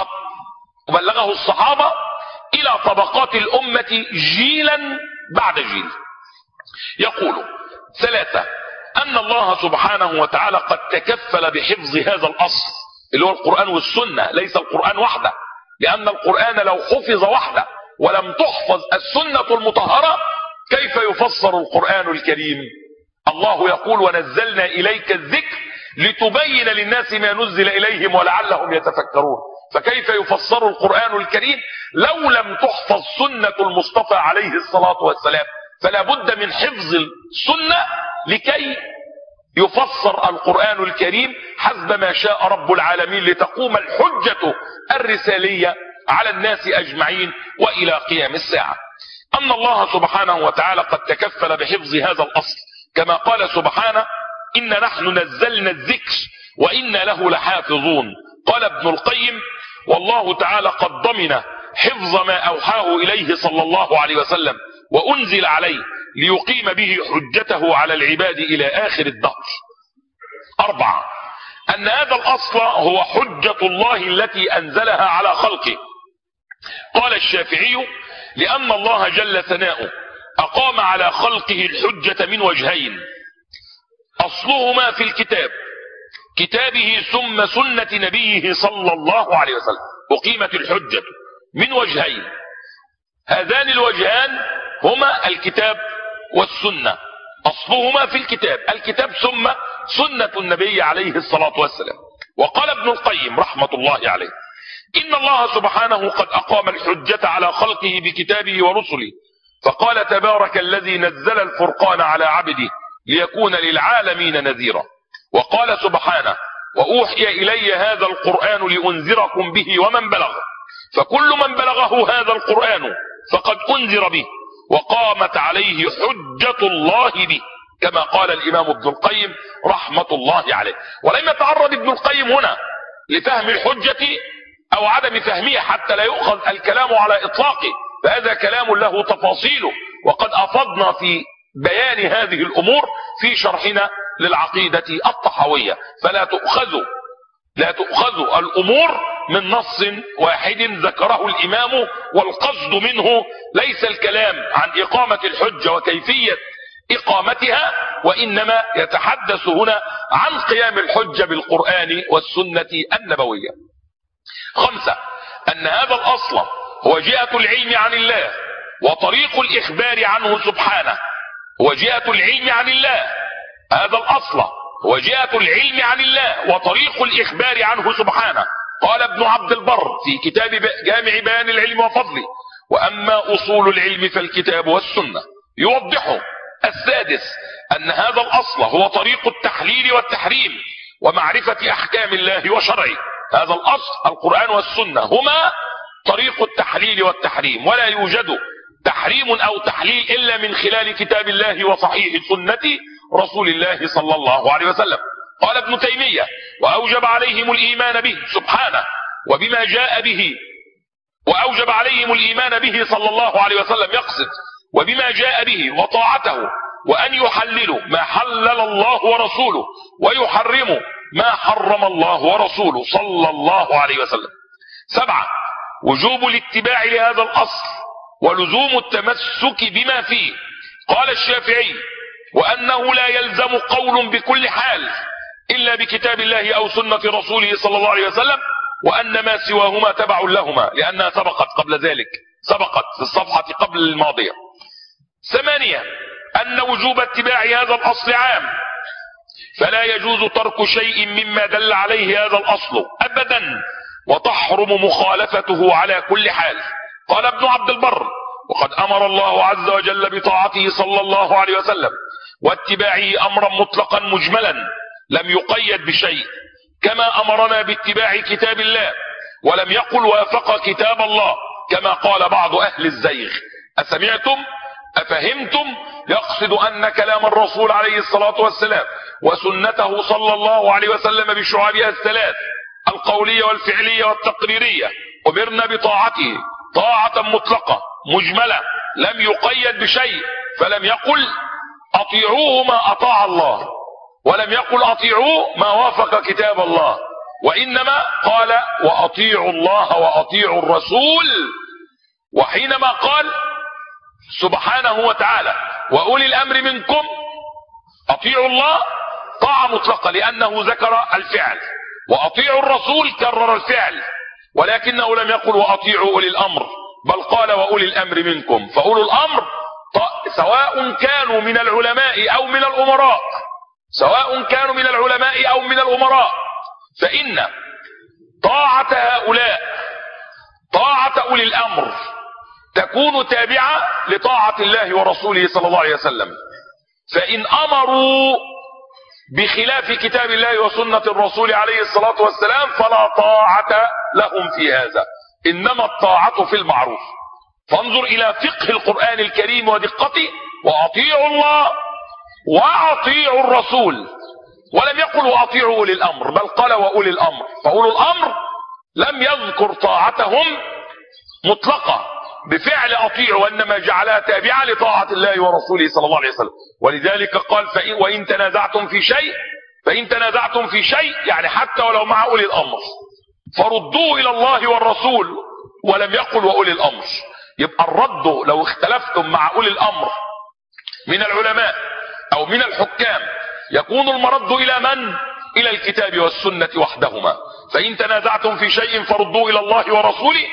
وبلغه الصحابة إلى طبقات الأمة جيلا بعد جيل. يقول: ثلاثة، أن الله سبحانه وتعالى قد تكفل بحفظ هذا الأصل اللي هو القرآن والسنة، ليس القرآن وحده، لأن القرآن لو حفظ وحده ولم تحفظ السنة المطهرة كيف يفسر القرآن الكريم؟ الله يقول: ونزلنا إليك الذكر لتبين للناس ما نزل إليهم ولعلهم يتفكرون. فكيف يفسر القرآن الكريم لو لم تحفظ سنة المصطفى عليه الصلاة والسلام؟ فلا بد من حفظ السنة لكي يفسر القرآن الكريم حسب ما شاء رب العالمين، لتقوم الحجة الرسالية على الناس أجمعين وإلى قيام الساعة. أن الله سبحانه وتعالى قد تكفل بحفظ هذا الأصل، كما قال سبحانه: إن نحن نزلنا الذكر وإنا له لحافظون. قال ابن القيم: والله تعالى قد ضمن حفظ ما أوحاه إليه صلى الله عليه وسلم وأنزل عليه ليقيم به حجته على العباد إلى آخر الدهر. أربعة، أن هذا الأصل هو حجة الله التي أنزلها على خلقه. قال الشافعي: لأن الله جل ثناؤه أقام على خلقه الحجة من وجهين، أصلهما في الكتاب كتابه ثم سنة نبيه صلى الله عليه وسلم. أقيمت الحجة من وجهين، هذان الوجهان هما الكتاب والسنة، أصلهما في الكتاب، الكتاب ثم سنة النبي عليه الصلاة والسلام. وقال ابن القيم رحمة الله عليه: إن الله سبحانه قد أقام الحجة على خلقه بكتابه ورسله، فقال: تبارك الذي نزل الفرقان على عبده ليكون للعالمين نذيرا. وقال سبحانه: وأوحي إلي هذا القرآن لأنذركم به ومن بلغ، فكل من بلغه هذا القرآن فقد أنذر به وقامت عليه حجة الله به، كما قال الإمام ابن القيم رحمة الله عليه. ولم يتعرض ابن القيم هنا لفهم الحجة أو عدم فهمها حتى لا يؤخذ الكلام على إطلاقه، فهذا كلام له تفاصيله، وقد أفضنا في بيان هذه الأمور في شرحنا للعقيدة الطحاوية. فلا تؤخذ لا تؤخذ الأمور من نص واحد ذكره الإمام، والقصد منه ليس الكلام عن إقامة الحجة وكيفية إقامتها، وإنما يتحدث هنا عن قيام الحجة بالقرآن والسنة النبوية. خمسة، أن هذا الأصل هو جهة العلم عن الله وطريق الإخبار عنه سبحانه. هو جهة العلم عن الله، هذا الأصل هو جهة العلم عن الله وطريق الإخبار عنه سبحانه. قال ابن عبد البر في كتاب جامع بيان العلم وفضله: وأما أصول العلم فالكتاب والسنة. يوضحه. السادس، أن هذا الأصل هو طريق التحليل والتحريم ومعرفة أحكام الله وشرعه. هذا الأصل القرآن والسنة هما طريق التحليل والتحريم، ولا يوجد تحريم أو تحليل إلا من خلال كتاب الله وصحيح سنة رسول الله صلى الله عليه وسلم. قال ابن تيمية: وأوجب عليهم الإيمان به سبحانه وبما جاء به، وأوجب عليهم الإيمان به صلى الله عليه وسلم، يقصد وبما جاء به وطاعته، وأن يحللوا ما حلل الله ورسوله ويحرموا ما حرم الله ورسوله صلى الله عليه وسلم. سبعة، وجوب الاتباع لهذا الأصل ولزوم التمسك بما فيه. قال الشافعي: وأنه لا يلزم قول بكل حال إلا بكتاب الله أو سنة رسوله صلى الله عليه وسلم، وأن ما سواهما تبع لهما، لأنها سبقت قبل ذلك، سبقت في الصفحة قبل الماضية. ثمانية، أن وجوب اتباع هذا الأصل عام، فلا يجوز ترك شيء مما دل عليه هذا الأصل أبدا، وتحرم مخالفته على كل حال. قال ابن عبد البر: وقد أمر الله عز وجل بطاعته صلى الله عليه وسلم واتباعه أمرا مطلقا مجملا لم يقيد بشيء، كما أمرنا باتباع كتاب الله، ولم يقل وافق كتاب الله كما قال بعض أهل الزيغ. أسمعتم؟ أفهمتم؟ يقصد أن كلام الرسول عليه الصلاة والسلام وسنته صلى الله عليه وسلم بشعابها الثلاث، القولية والفعلية والتقريرية، أمرنا بطاعته طاعة مطلقة مجملة لم يقيد بشيء، فلم يقل أطيعوه ما أطاع الله، ولم يقل أطيعوه ما وافق كتاب الله، وإنما قال وأطيعوا الله وأطيعوا الرسول. وحينما قال سبحانه وتعالى وأولي الأمر منكم، أطيعوا الله طاعة مطلقة لأنه ذكر الفعل، وأطيعوا الرسول كرر الفعل، ولكنه لم يقل وأطيعوا أولي الأمر، بل قال وأولي الأمر منكم. فأولو الأمر سواء كانوا من العلماء أو من الأمراء، سواء كانوا من العلماء أو من الأمراء، فإن طاعة هؤلاء طاعة أولي الأمر تكون تابعة لطاعة الله ورسوله صلى الله عليه وسلم. فإن أمروا بخلاف كتاب الله وسنة الرسول عليه الصلاة والسلام فلا طاعة لهم في هذا، إنما الطاعة في المعروف. فانظر إلى فقه القرآن الكريم ودقته: وأطيعوا الله وأطيعوا الرسول، ولم يقل وأطيعوا أولي الأمر، بل قال وأولي الأمر. فأولو الأمر لم يذكر طاعتهم مطلقة بفعل أطيعوا، وإنما جعلها تابعة لطاعة الله ورسوله صلى الله عليه وسلم. ولذلك قال فإن وإن تنازعتم في شيء فإن تنازعتم في شيء يعني حتى ولو مع أولي الأمر فردوه إلى الله والرسول، ولم يقل وأولي الأمر. يبقى الرد لو اختلفتم مع أولي الأمر من العلماء أو من الحكام يكون المرد إلى من؟ إلى الكتاب والسنة وحدهما. فإن تنازعتم في شيء فردوه إلى الله ورسوله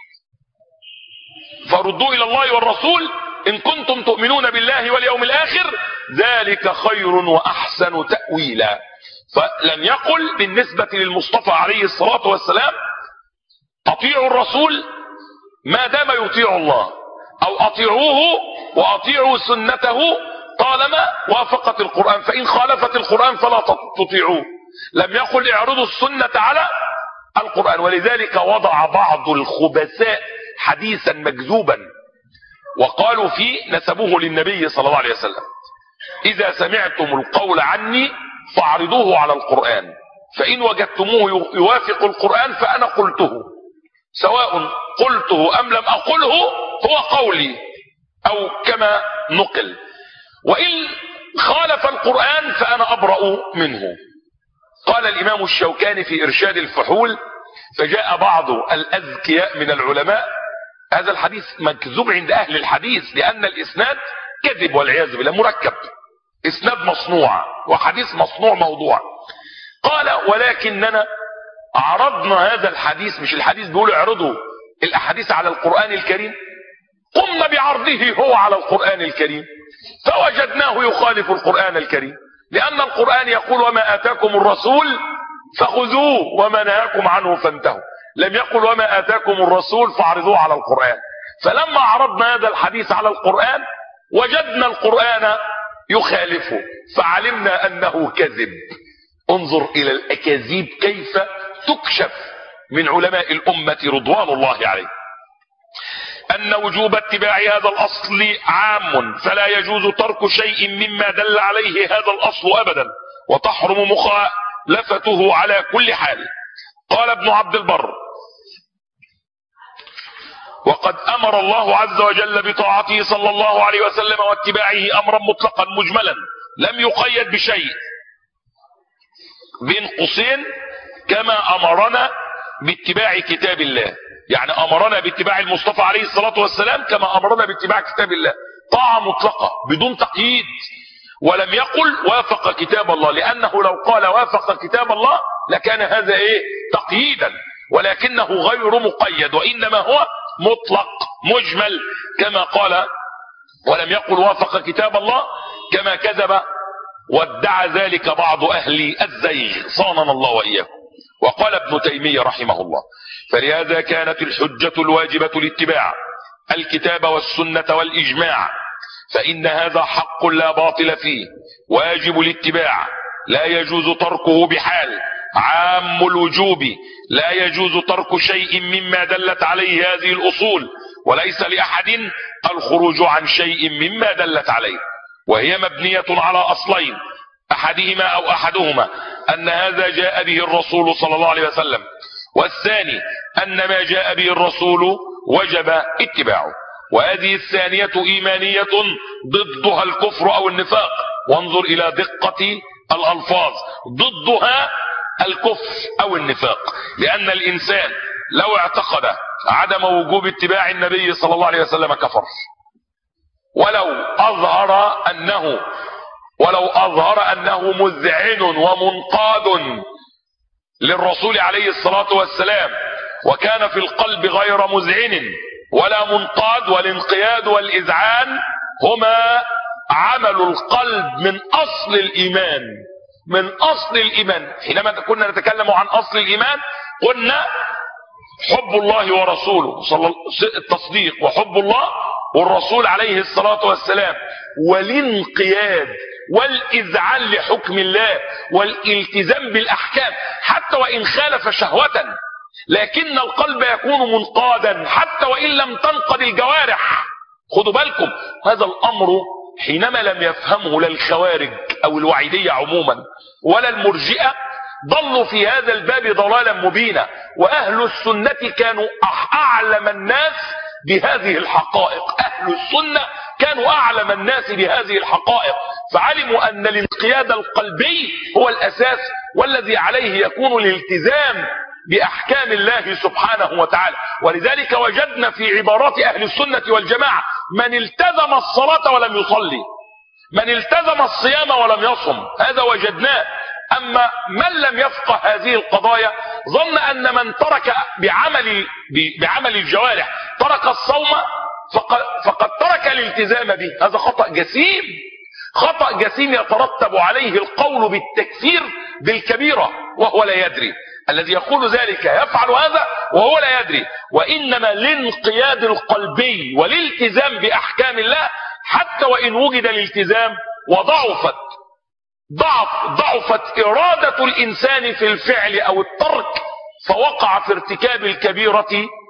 فردوا إلى الله والرسول إن كنتم تؤمنون بالله واليوم الآخر، ذلك خير وأحسن تأويلا. فلم يقل بالنسبة للمصطفى عليه الصلاة والسلام أطيعوا الرسول ما دام يطيع الله، أو أطيعوه وأطيعوا سنته طالما وافقت القرآن، فإن خالفت القرآن فلا تطيعوه. لم يقل اعرضوا السنة على القرآن. ولذلك وضع بعض الخبثاء حديثا مكذوبا وقالوا فيه نسبوه للنبي صلى الله عليه وسلم: إذا سمعتم القول عني فاعرضوه على القرآن، فإن وجدتموه يوافق القرآن فأنا قلته، سواء قلته أم لم أقله هو قولي أو كما نقل، وإن خالف القرآن فأنا أبرأ منه. قال الإمام الشوكاني في إرشاد الفحول: فجاء بعض الأذكياء من العلماء: هذا الحديث مكذوب عند أهل الحديث، لأن الإسناد كذب والعياذ بالله، مركب، إسناد مصنوع وحديث مصنوع موضوع. قال: ولكننا عرضنا هذا الحديث، مش الحديث بيقول اعرضوا الأحاديث على القرآن الكريم، قمنا بعرضه هو على القرآن الكريم فوجدناه يخالف القرآن الكريم، لأن القرآن يقول: وما آتاكم الرسول فخذوه وما نهاكم عنه فانتهوا، لم يقل وما آتاكم الرسول فاعرضوه على القرآن. فلما عرضنا هذا الحديث على القرآن وجدنا القرآن يخالفه فعلمنا أنه كذب. انظر إلى الأكاذيب كيف تكشف من علماء الأمة رضوان الله عليه. أن وجوب اتباع هذا الأصل عام، فلا يجوز ترك شيء مما دل عليه هذا الأصل أبدا، وتحرم مخالفته على كل حال. قال ابن عبد البر: وقد أمر الله عز وجل بطاعته صلى الله عليه وسلم واتباعه أمرا مطلقا مجملا لم يقيد بشيء، بين قوسين كما أمرنا باتباع كتاب الله، يعني أمرنا باتباع المصطفى عليه الصلاة والسلام كما أمرنا باتباع كتاب الله، طاعة مطلقة بدون تقييد. ولم يقل وافق كتاب الله، لأنه لو قال وافق كتاب الله لكان هذا ايه؟ تقييدا، ولكنه غير مقيد، وإنما هو مطلق مجمل كما قال. ولم يقل وافق كتاب الله كما كذب وادعى ذلك بعض أهل الزيغ، صاننا الله وإياكم. وقال ابن تيمية رحمه الله: فلهذا كانت الحجة الواجبة الاتباع الكتاب والسنة والإجماع، فإن هذا حق لا باطل فيه، واجب الاتباع لا يجوز تركه بحال، عام الوجوب لا يجوز ترك شيء مما دلت عليه هذه الأصول، وليس لأحد الخروج عن شيء مما دلت عليه، وهي مبنية على أصلين: أحدهما أو أحدهما أن هذا جاء به الرسول صلى الله عليه وسلم، والثاني أن ما جاء به الرسول وجب اتباعه. وهذه الثانية إيمانية ضدها الكفر أو النفاق، وانظر إلى دقة الألفاظ، ضدها الكفر أو النفاق، لأن الإنسان لو اعتقد عدم وجوب اتباع النبي صلى الله عليه وسلم كفر، ولو أظهر أنه ولو أظهر أنه مذعن ومنقاد للرسول عليه الصلاة والسلام، وكان في القلب غير مذعن ولا منقاد، والانقياد والإذعان هما عمل القلب من أصل الإيمان، من أصل الإيمان. حينما كنا نتكلم عن أصل الإيمان قلنا حب الله ورسوله، التصديق وحب الله والرسول عليه الصلاة والسلام، والانقياد والإذعان لحكم الله والالتزام بالأحكام حتى وإن خالف شهوة، لكن القلب يكون منقادا حتى وإن لم تنقض الجوارح. خدوا بالكم، هذا الأمر حينما لم يفهمه لا الخوارج أو الوعيدية عموما ولا المرجئة ضلوا في هذا الباب ضلالا مبينا، وأهل السنة كانوا أعلم الناس بهذه الحقائق، أهل السنة كانوا أعلم الناس بهذه الحقائق، فعلموا أن الانقياد القلبي هو الأساس والذي عليه يكون الالتزام بأحكام الله سبحانه وتعالى. ولذلك وجدنا في عبارات أهل السنة والجماعة: من التزم الصلاة ولم يصلي، من التزم الصيام ولم يصم، هذا وجدناه. أما من لم يفقه هذه القضايا ظن أن من ترك بعمل, بعمل الجوارح ترك الصوم فقد, فقد ترك الالتزام به. هذا خطأ جسيم، خطأ جسيم يترتب عليه القول بالتكفير بالكبيرة وهو لا يدري. الذي يقول ذلك يفعل هذا وهو لا يدري. وإنما الانقياد القلبي والالتزام بأحكام الله، حتى وإن وجد الالتزام وضعفت ضعف ضعفت إرادة الإنسان في الفعل أو الترك، فوقع في ارتكاب الكبيرة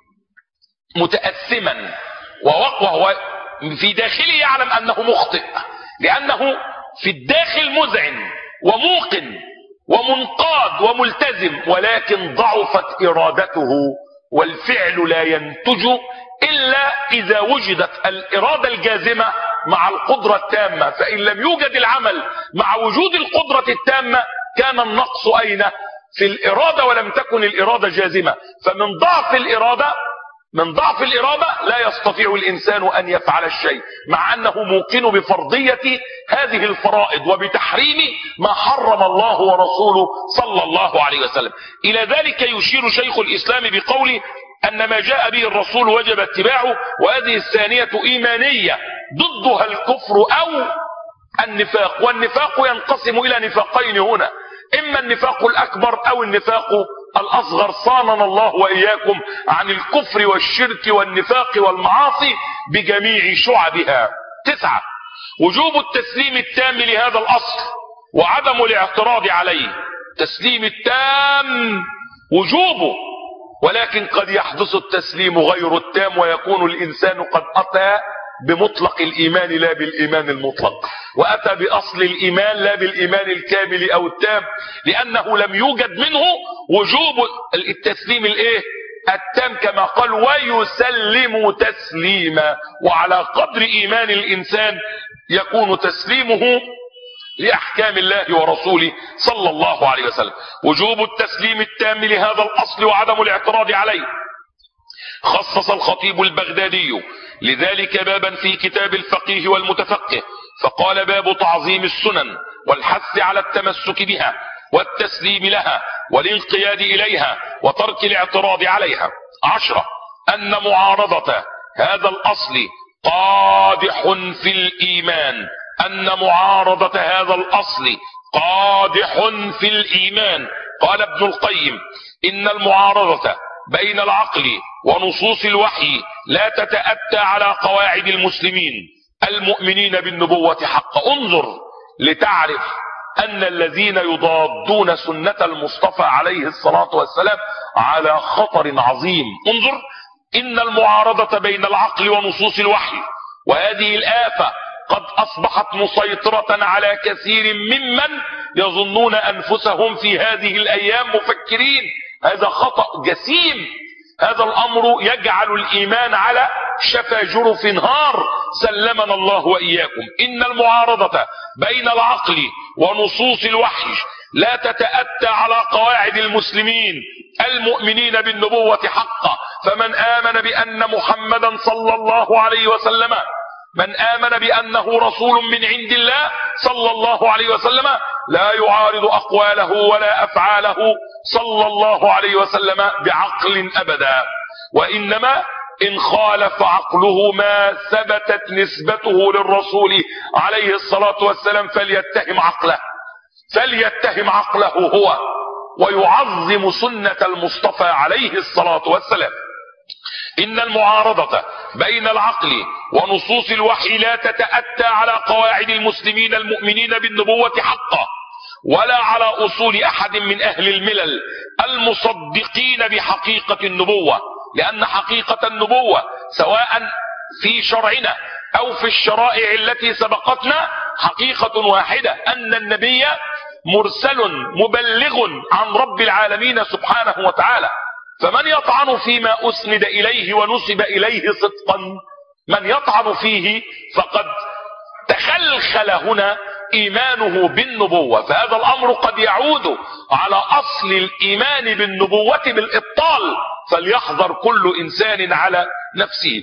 متأثما، وهو في داخله يعلم أنه مخطئ، لأنه في الداخل مذعن وموقن ومنقاد وملتزم، ولكن ضعفت إرادته، والفعل لا ينتج إلا إذا وجدت الإرادة الجازمة مع القدرة التامة. فإن لم يوجد العمل مع وجود القدرة التامة كان النقص أين؟ في الإرادة ولم تكن الإرادة جازمة. فمن ضعف الإرادة من ضعف الإرادة لا يستطيع الإنسان أن يفعل الشيء، مع أنه موقن بفرضية هذه الفرائض وبتحريم ما حرم الله ورسوله صلى الله عليه وسلم. إلى ذلك يشير شيخ الإسلام بقوله أن ما جاء به الرسول وجب اتباعه، وهذه الثانية إيمانية ضدها الكفر أو النفاق. والنفاق ينقسم إلى نفاقين هنا، إما النفاق الأكبر أو النفاق الأصغر. صاننا الله وإياكم عن الكفر والشرك والنفاق والمعاصي بجميع شعبها. تسعة، وجوب التسليم التام لهذا الأصل وعدم الاعتراض عليه. تسليم التام وجوبه، ولكن قد يحدث التسليم غير التام ويكون الإنسان قد أتى بمطلق الإيمان لا بالإيمان المطلق، وأتى بأصل الإيمان لا بالإيمان الكامل أو التام، لأنه لم يوجد منه وجوب التسليم الإيه؟ التام، كما قال ويسلم تسليما. وعلى قدر إيمان الإنسان يكون تسليمه لأحكام الله ورسوله صلى الله عليه وسلم. وجوب التسليم التام لهذا الأصل وعدم الاعتراض عليه. خصص الخطيب البغدادي لذلك بابا في كتاب الفقيه والمتفقه، فقال: باب تعظيم السنن والحث على التمسك بها والتسليم لها والانقياد إليها وترك الاعتراض عليها. عشرة، أن معارضة هذا الأصل قادح في الإيمان أن معارضة هذا الأصل قادح في الإيمان. قال ابن القيم: إن المعارضة بين العقل ونصوص الوحي لا تتأتى على قواعد المسلمين المؤمنين بالنبوة حقا. انظر لتعرف أن الذين يضادون سنة المصطفى عليه الصلاة والسلام على خطر عظيم. انظر، إن المعارضة بين العقل ونصوص الوحي، وهذه الآفة قد أصبحت مسيطرة على كثير ممن يظنون أنفسهم في هذه الأيام مفكرين. هذا خطأ جسيم. هذا الأمر يجعل الإيمان على شفا جرف نهار، سلمنا الله وإياكم. إن المعارضة بين العقل ونصوص الوحي لا تتأتى على قواعد المسلمين المؤمنين بالنبوة حقا. فمن آمن بأن محمدا صلى الله عليه وسلم من آمن بأنه رسول من عند الله صلى الله عليه وسلم لا يعارض أقواله ولا أفعاله صلى الله عليه وسلم بعقل أبدا، وإنما إن خالف عقله ما ثبتت نسبته للرسول عليه الصلاة والسلام فليتهم عقله فليتهم عقله هو ويعظم سنة المصطفى عليه الصلاة والسلام. إن المعارضة بين العقل ونصوص الوحي لا تتأتى على قواعد المسلمين المؤمنين بالنبوة حقا، ولا على أصول أحد من أهل الملل المصدقين بحقيقة النبوة، لأن حقيقة النبوة سواء في شرعنا أو في الشرائع التي سبقتنا حقيقة واحدة، أن النبي مرسل مبلغ عن رب العالمين سبحانه وتعالى. فمن يطعن فيما أسند إليه ونسب إليه صدقا، من يطعن فيه فقد تخلخل هنا إيمانه بالنبوة، فهذا الأمر قد يعود على أصل الإيمان بالنبوة بالإبطال، فليحذر كل إنسان على نفسه.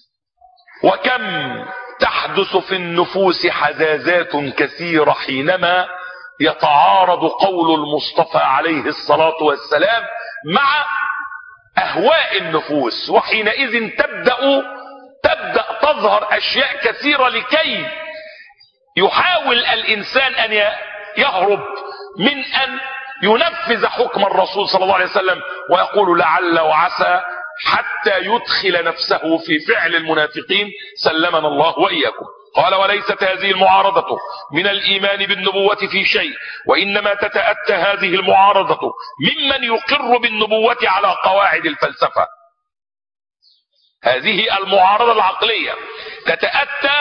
وكم تحدث في النفوس حزازات كثيرة حينما يتعارض قول المصطفى عليه الصلاة والسلام مع أهواء النفوس، وحينئذ تبدأ تبدأ تظهر أشياء كثيرة لكي يحاول الإنسان أن يهرب من أن ينفذ حكم الرسول صلى الله عليه وسلم، ويقول لعل وعسى حتى يدخل نفسه في فعل المنافقين، سلمنا الله وإياكم. قال: وليست هذه المعارضة من الإيمان بالنبوة في شيء، وإنما تتأتى هذه المعارضة ممن يقر بالنبوة على قواعد الفلسفة. هذه المعارضة العقلية تتأتى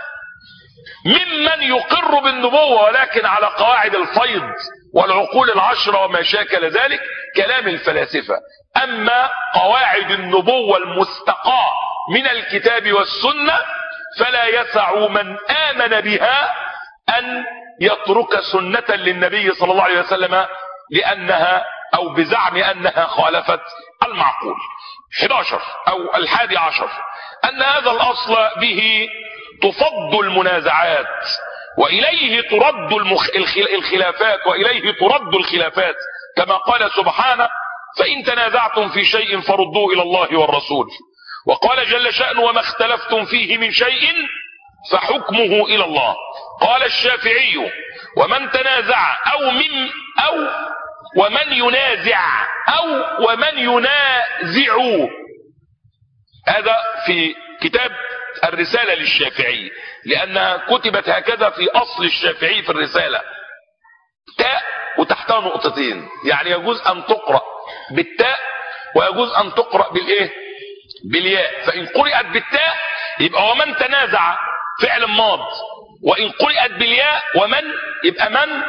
ممن يقر بالنبوة ولكن على قواعد الفيض والعقول العشرة وما شاكل ذلك، كلام الفلاسفة. أما قواعد النبوة المستقاة من الكتاب والسنة فلا يسع من آمن بها أن يترك سنة للنبي صلى الله عليه وسلم لأنها أو بزعم أنها خالفت المعقول. احد عشر أو الحادي عشر أن هذا الأصل به تفض المنازعات وإليه ترد المخ... الخلافات وإليه ترد الخلافات، كما قال سبحانه: فإن تنازعتم في شيء فردوه إلى الله والرسول. وقال جل شأنه: وما اختلفتم فيه من شيء فحكمه إلى الله. قال الشافعي: ومن تنازع أو من أو ومن ينازع أو ومن ينازع. هذا في كتاب الرسالة للشافعي، لأنها كتبت هكذا في أصل الشافعي في الرسالة، تاء وتحتها نقطتين، يعني يجوز أن تقرأ بالتاء ويجوز أن تقرأ بالإيه؟ بالياء. فإن قرأت بالتاء يبقى ومن تنازع فعل ماض، وإن قرأت بالياء ومن يبقى من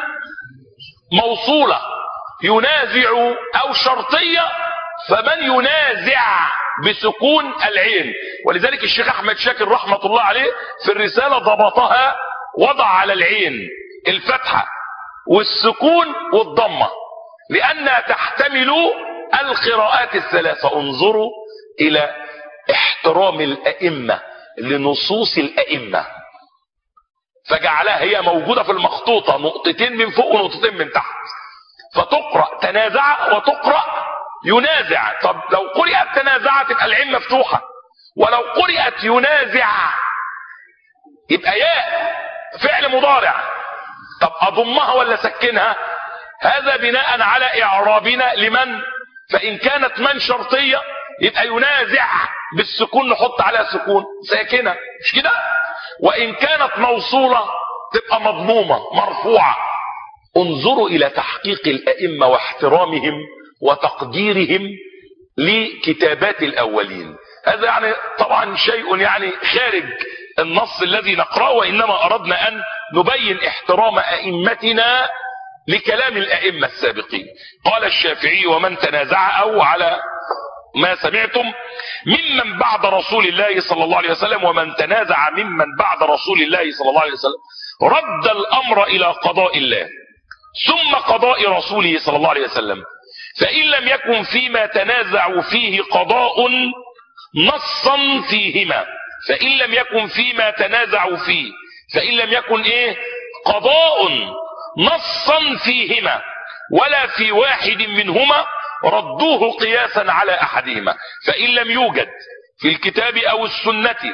موصولة، ينازع أو شرطية، فمن ينازع بسكون العين. ولذلك الشيخ أحمد شاكر رحمة الله عليه في الرسالة ضبطها، وضع على العين الفتحة والسكون والضمة لأنها تحتمل القراءات الثلاثة. انظروا إلى احترام الأئمة لنصوص الأئمة، فجعلها هي موجودة في المخطوطة نقطتين من فوق ونقطتين من تحت، فتقرأ تنازع وتقرأ ينازع. طب لو قرأت تنازع تبقى العين مفتوحة، ولو قرأت ينازع يبقى ياء فعل مضارع. طب أضمها ولا سكنها؟ هذا بناء على إعرابنا لمن، فإن كانت من شرطية يبقى ينازع بالسكون نحط عليها سكون ساكنة، مش كده؟ وإن كانت موصولة تبقى مضمومة مرفوعة. انظروا إلى تحقيق الأئمة واحترامهم وتقديرهم لكتابات الأولين. هذا يعني طبعا شيء يعني خارج النص الذي نقرأه، وإنما أردنا أن نبين احترام أئمتنا لكلام الأئمة السابقين. قال الشافعي: ومن تنازع أو على ما سمعتم ممن بعد رسول الله صلى الله عليه وسلم، ومن تنازع ممن بعد رسول الله صلى الله عليه وسلم رد الأمر إلى قضاء الله ثم قضاء رسوله صلى الله عليه وسلم، فإن لم يكن فيما تنازعوا فيه قضاء نصا فيهما، فإن لم يكن فيما تنازعوا فيه فإن لم يكن إيه قضاء نصا فيهما ولا في واحد منهما ردوه قياسا على أحدهما، فإن لم يوجد في الكتاب أو السنة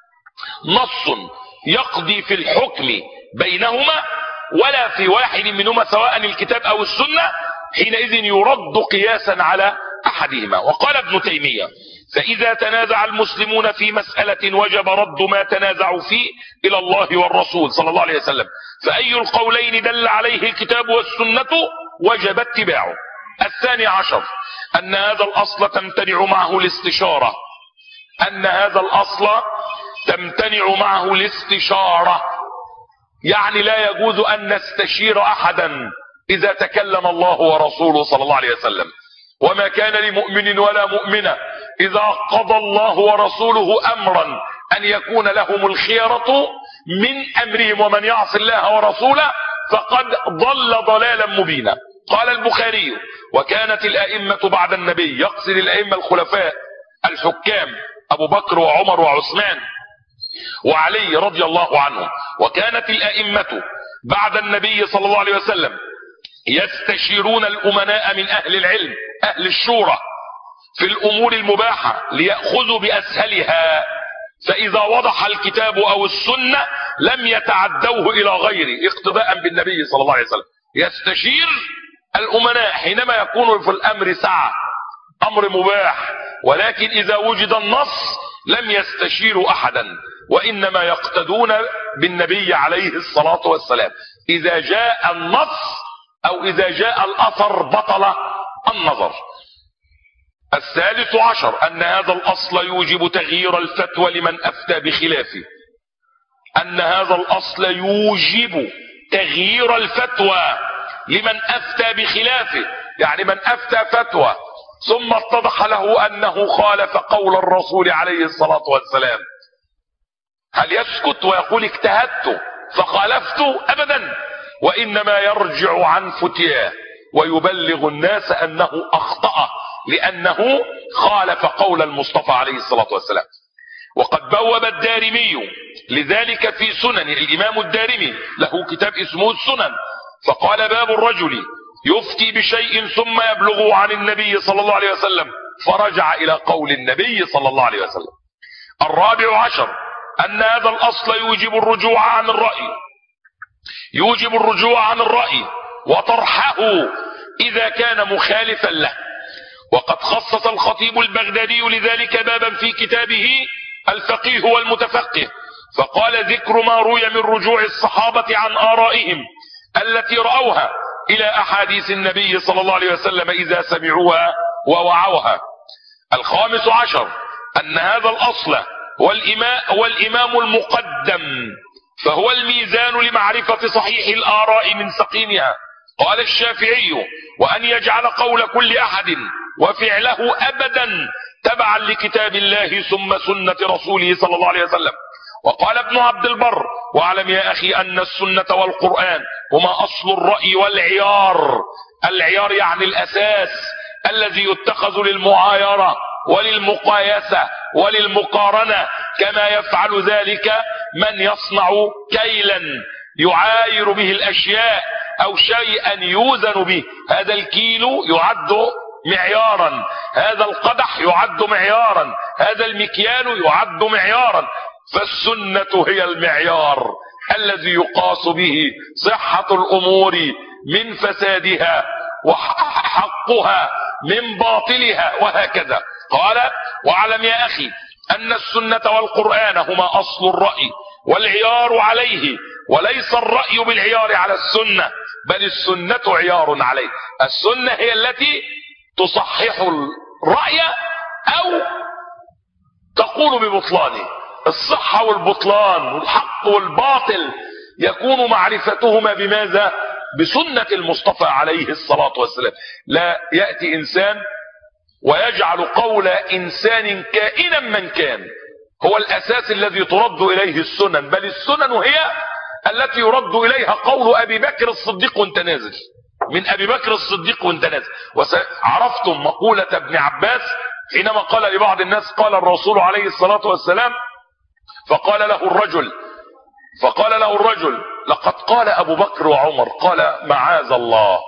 نص يقضي في الحكم بينهما ولا في واحد منهما سواء الكتاب أو السنة، حينئذ يرد قياسا على أحدهما. وقال ابن تيمية: فإذا تنازع المسلمون في مسألة وجب رد ما تنازعوا فيه إلى الله والرسول صلى الله عليه وسلم، فأي القولين دل عليه الكتاب والسنة وجب اتباعه. الثاني عشر أن هذا الأصل تمتنع معه الاستشارة، أن هذا الأصل تمتنع معه الاستشارة، يعني لا يجوز أن نستشير أحدا إذا تكلم الله ورسوله صلى الله عليه وسلم. وما كان لمؤمن ولا مؤمنة إذا قضى الله ورسوله أمرا أن يكون لهم الخيرة من أمرهم، ومن يعص الله ورسوله فقد ضل ضلالا مبينا. قال البخاري: وكانت الأئمة بعد النبي، يقصد الأئمة الخلفاء الحكام أبو بكر وعمر وعثمان وعلي رضي الله عنه، وكانت الأئمة بعد النبي صلى الله عليه وسلم يستشيرون الأمناء من أهل العلم أهل الشورى في الأمور المباحة ليأخذوا بأسهلها، فإذا وضح الكتاب أو السنة لم يتعدوه إلى غيره اقتداء بالنبي صلى الله عليه وسلم. يستشير الأمناء حينما يكون في الأمر سعة أمر مباح، ولكن إذا وجد النص لم يستشيروا أحدا، وإنما يقتدون بالنبي عليه الصلاة والسلام. إذا جاء النص أو إذا جاء الأثر بطل النظر. الثالث عشر أن هذا الأصل يوجب تغيير الفتوى لمن أفتى بخلافه، أن هذا الأصل يوجب تغيير الفتوى لمن أفتى بخلافه، يعني من أفتى فتوى ثم اتضح له أنه خالف قول الرسول عليه الصلاة والسلام، هل يسكت ويقول اجتهدت فخالفت؟ أبدا، وإنما يرجع عن فتياه ويبلغ الناس أنه أخطأ لأنه خالف قول المصطفى عليه الصلاة والسلام. وقد بوب الدارمي لذلك في سنن، الإمام الدارمي له كتاب اسمه السنن، فقال: باب الرجل يفتي بشيء ثم يبلغه عن النبي صلى الله عليه وسلم، فرجع إلى قول النبي صلى الله عليه وسلم. الرابع عشر أن هذا الأصل يوجب الرجوع عن الرأي يوجب الرجوع عن الرأي وطرحه إذا كان مخالفا له. وقد خصص الخطيب البغدادي لذلك بابا في كتابه الفقيه والمتفقه، فقال: ذكر ما روي من رجوع الصحابة عن آرائهم التي رأوها إلى أحاديث النبي صلى الله عليه وسلم إذا سمعوها ووعوها. الخامس عشر أن هذا الأصل هو الإمام, هو الإمام المقدم، فهو الميزان لمعرفة صحيح الآراء من سقيمها. قال الشافعي: وأن يجعل قول كل أحد وفعله أبدا تبعا لكتاب الله ثم سنة رسوله صلى الله عليه وسلم. وقال ابن عبد البر: واعلم يا أخي أن السنة والقرآن هما أصل الرأي والعيار. العيار يعني الأساس الذي يتخذ للمعايرة وللمقايسة وللمقارنة، كما يفعل ذلك من يصنع كيلا يعاير به الأشياء أو شيئا يوزن به. هذا الكيلو يعد معيارا، هذا القدح يعد معيارا، هذا المكيال يعد معيارا. فالسنة هي المعيار الذي يقاس به صحة الأمور من فسادها وحقها من باطلها وهكذا. قال: واعلم يا أخي أن السنة والقرآن هما أصل الرأي والعيار عليه، وليس الرأي بالعيار على السنة، بل السنة عيار عليه. السنة هي التي تصحح الرأي أو تقول ببطلانه. الصحة والبطلان والحق والباطل يكون معرفتهما بماذا؟ بسنة المصطفى عليه الصلاة والسلام. لا يأتي إنسان ويجعل قول إنسان كائنا من كان هو الأساس الذي ترد إليه السنن، بل السنن هي التي يرد إليها قول أبي بكر الصديق وانت نازل، من أبي بكر الصديق وانت نازل. وعرفتم مقولة ابن عباس حينما قال لبعض الناس: قال الرسول عليه الصلاة والسلام، فقال له الرجل فقال له الرجل لقد قال أبو بكر وعمر، قال: معاذ الله،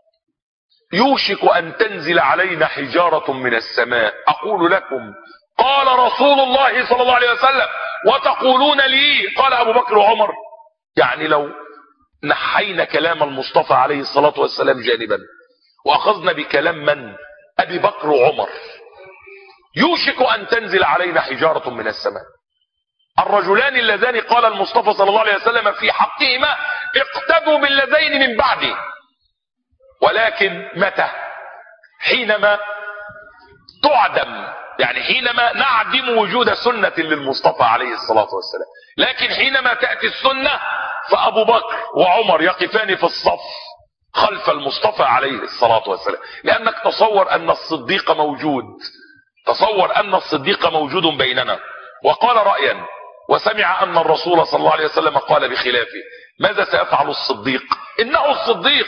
يوشك أن تنزل علينا حجارة من السماء، أقول لكم قال رسول الله صلى الله عليه وسلم وتقولون لي قال أبو بكر وعمر. يعني لو نحينا كلام المصطفى عليه الصلاة والسلام جانبا وأخذنا بكلام من؟ أبي بكر وعمر، يوشك أن تنزل علينا حجارة من السماء. الرجلان اللذان قال المصطفى صلى الله عليه وسلم في حقهما: اقتدوا بالذين من بعده. ولكن متى؟ حينما تعدم، يعني حينما نعدم وجود سنة للمصطفى عليه الصلاة والسلام. لكن حينما تأتي السنة فأبو بكر وعمر يقفان في الصف خلف المصطفى عليه الصلاة والسلام، لأنك تصور أن الصديق موجود تصور أن الصديق موجود بيننا وقال رأيا وسمع أن الرسول صلى الله عليه وسلم قال بخلافه. ماذا سيفعل الصديق؟ إنه الصديق،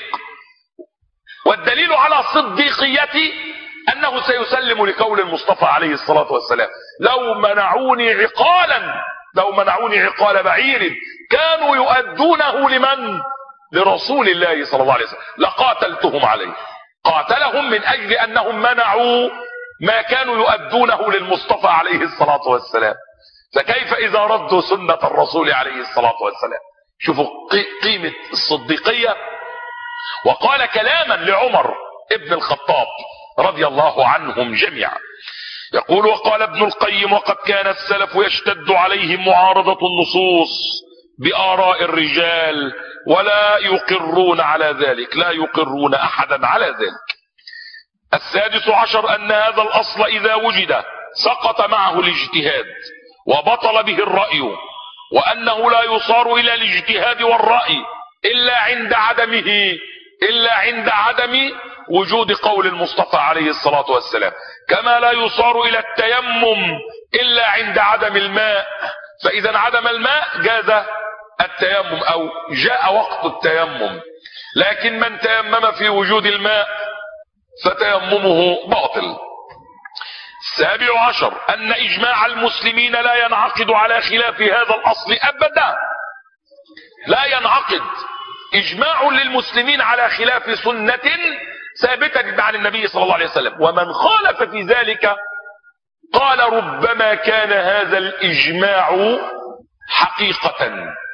والدليل على صديقيته أنه سيسلم لقول المصطفى عليه الصلاة والسلام: لو منعوني عقالا لو منعوني عقال بعير كانوا يؤدونه لمن؟ لرسول الله صلى الله عليه وسلم، لقاتلتهم عليه. قاتلهم من أجل أنهم منعوا ما كانوا يؤدونه للمصطفى عليه الصلاة والسلام. فكيف إذا ردوا سنة الرسول عليه الصلاة والسلام؟ شوفوا قيمة الصديقية. وقال كلاما لعمر ابن الخطاب رضي الله عنهم جميعا، يقول: وقال ابن القيم: وقد كان السلف يشتد عليهم معارضة النصوص بآراء الرجال ولا يقرون على ذلك لا يقرون أحدا على ذلك. السادس عشر أن هذا الأصل إذا وجد سقط معه الاجتهاد وبطل به الرأي، وأنه لا يصار إلى الاجتهاد والرأي إلا عند عدمه إلا عند عدم وجود قول المصطفى عليه الصلاة والسلام، كما لا يصار إلى التيمم إلا عند عدم الماء. فإذا عدم الماء جاز التيمم أو جاء وقت التيمم. لكن من تيمم في وجود الماء فتيممه باطل. السابع عشر أن إجماع المسلمين لا ينعقد على خلاف هذا الأصل أبدا. لا ينعقد إجماع للمسلمين على خلاف سنة ثابتة عن النبي صلى الله عليه وسلم، ومن خالف في ذلك قال ربما كان هذا الإجماع حقيقة.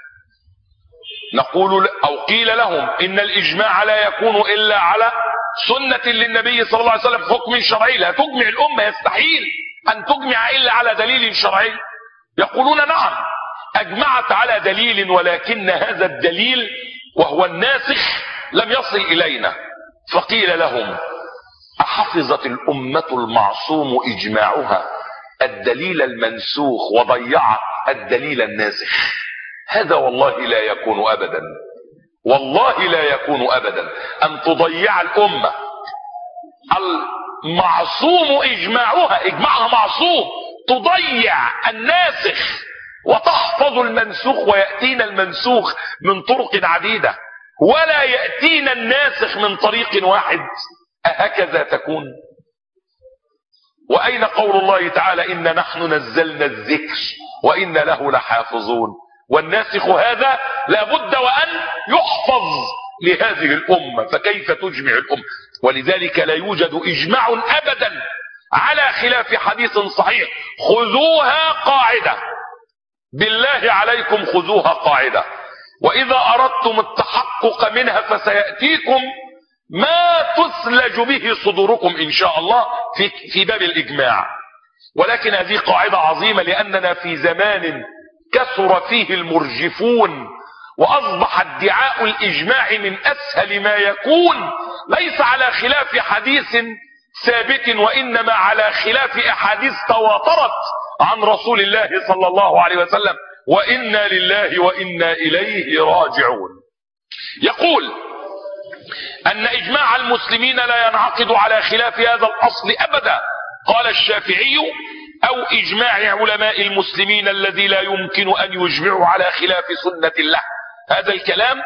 نقول أو قيل لهم إن الإجماع لا يكون إلا على سنة للنبي صلى الله عليه وسلم، حكم شرعي. لا تجمع الأمة، يستحيل أن تجمع إلا على دليل شرعي. يقولون نعم أجمعت على دليل، ولكن هذا الدليل وهو الناسخ لم يصل إلينا. فقيل لهم أحفظت الأمة المعصوم إجماعها الدليل المنسوخ وضيعت الدليل الناسخ؟ هذا والله لا يكون أبدا، والله لا يكون أبدا أن تضيع الأمة المعصوم إجماعها، إجماعها معصوم، تضيع الناسخ وتحفظ المنسوخ، ويأتينا المنسوخ من طرق عديدة ولا يأتينا الناسخ من طريق واحد. أهكذا تكون؟ وأين قول الله تعالى إن نحن نزلنا الذكر وإن له لحافظون؟ والناسخ هذا لابد وأن يحفظ لهذه الأمة، فكيف تجمع الأمة؟ ولذلك لا يوجد إجماع أبدا على خلاف حديث صحيح. خذوها قاعدة، بالله عليكم خذوها قاعدة، وإذا أردتم التحقق منها فسيأتيكم ما تثلج به صدوركم إن شاء الله في, في باب الإجماع. ولكن هذه قاعدة عظيمة، لأننا في زمان كثر فيه المرجفون، وأصبح ادعاء الإجماع من أسهل ما يكون، ليس على خلاف حديث ثابت، وإنما على خلاف أحاديث تواترت عن رسول الله صلى الله عليه وسلم، وإنا لله وإنا إليه راجعون. يقول أن إجماع المسلمين لا ينعقد على خلاف هذا الأصل أبدا. قال الشافعي أو إجماع علماء المسلمين الذي لا يمكن أن يجمعوا على خلاف سنة الله. هذا الكلام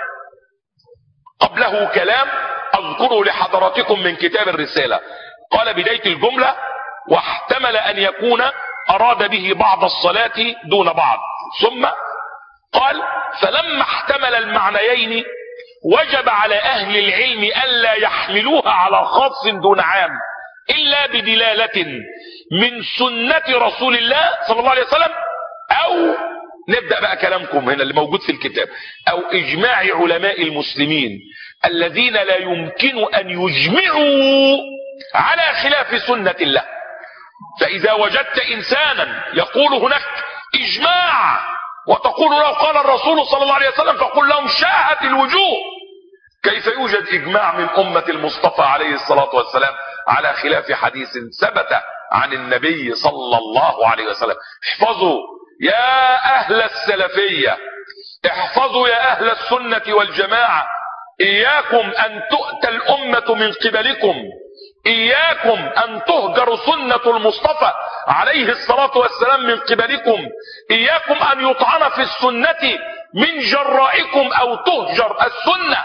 قبله كلام أذكره لحضراتكم من كتاب الرسالة. قال بداية الجملة واحتمل أن يكون أراد به بعض الصلاة دون بعض، ثم قال فلما احتمل المعنيين وجب على أهل العلم ألا يحملوها على خاص دون عام إلا بدلالة من سنة رسول الله صلى الله عليه وسلم، أو نبدأ بقى كلامكم هنا اللي موجود في الكتاب، أو إجماع علماء المسلمين الذين لا يمكن أن يجمعوا على خلاف سنة الله. فإذا وجدت إنسانا يقول هناك إجماع وتقول له قال الرسول صلى الله عليه وسلم، فقل لهم شاهت الوجوه. كيف يوجد إجماع من أمة المصطفى عليه الصلاة والسلام على خلاف حديث ثبت عن النبي صلى الله عليه وسلم؟ احفظوا يا أهل السلفية، احفظوا يا أهل السنة والجماعة، إياكم أن تؤتى الأمة من قبلكم، إياكم أن تهجر سنة المصطفى عليه الصلاة والسلام من قبلكم، إياكم أن يطعن في السنة من جرائكم أو تهجر السنة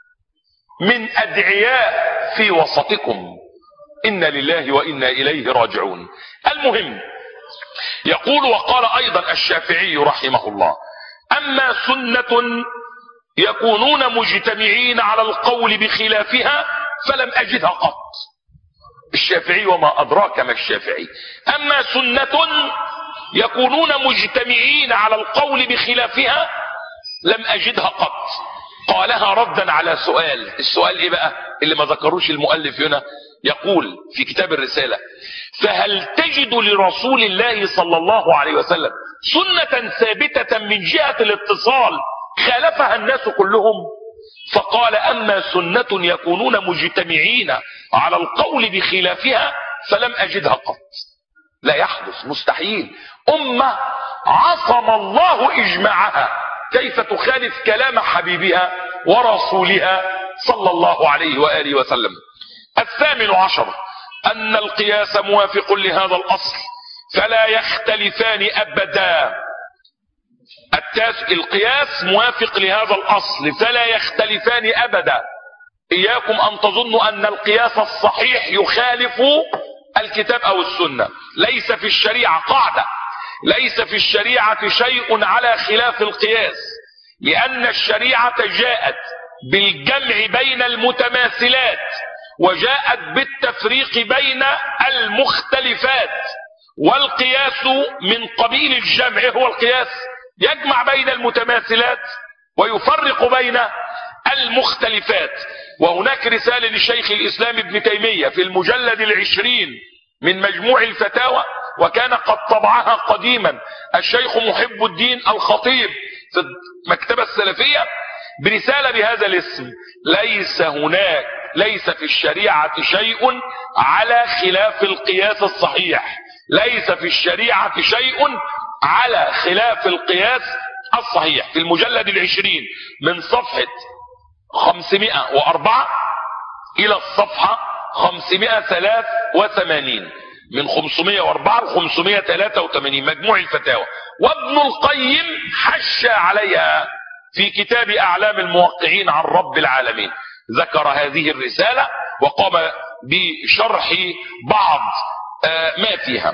من أدعياء في وسطكم. إنا لله وإنا إليه راجعون. المهم يقول وقال أيضا الشافعي رحمه الله أما سنة يكونون مجتمعين على القول بخلافها فلم أجدها قط. الشافعي وما أدراك ما الشافعي. أما سنة يكونون مجتمعين على القول بخلافها لم أجدها قط. قالها ردا على سؤال. السؤال إيه بقى اللي ما ذكروش المؤلف هنا؟ يقول في كتاب الرسالة فهل تجد لرسول الله صلى الله عليه وسلم سنة ثابتة من جهة الاتصال خالفها الناس كلهم؟ فقال أما سنة يكونون مجتمعين على القول بخلافها فلم أجدها قط. لا يحدث، مستحيل. أمة عصم الله إجماعها كيف تخالف كلام حبيبها ورسولها صلى الله عليه وآله وسلم. الثامن عشر أن القياس موافق لهذا الأصل فلا يختلفان أبدا. القياس موافق لهذا الأصل فلا يختلفان أبدا. إياكم أن تظنوا أن القياس الصحيح يخالف الكتاب أو السنة. ليس في الشريعة قاعدة، ليس في الشريعة شيء على خلاف القياس، لأن الشريعة جاءت بالجمع بين المتماثلات وجاءت بالتفريق بين المختلفات، والقياس من قبيل الجمع. هو القياس يجمع بين المتماثلات ويفرق بين المختلفات. وهناك رسالة للشيخ الإسلام ابن تيمية في المجلد العشرين من مجموع الفتاوى، وكان قد طبعها قديما الشيخ محب الدين الخطيب في المكتبة السلفية، برسالة بهذا الاسم: ليس هناك ليس في الشريعة شيء على خلاف القياس الصحيح. ليس في الشريعة شيء على خلاف القياس الصحيح. في المجلد العشرين من صفحة خمسمائة وأربعة إلى الصفحة خمسمائة وثلاثة وثمانين، من خمسمائة وأربعة ل خمسمائة وثلاثة وثمانين مجموع الفتاوى. وابن القيم حشى عليها في كتاب أعلام الموقعين عن رب العالمين، ذكر هذه الرسالة وقام بشرح بعض ما فيها.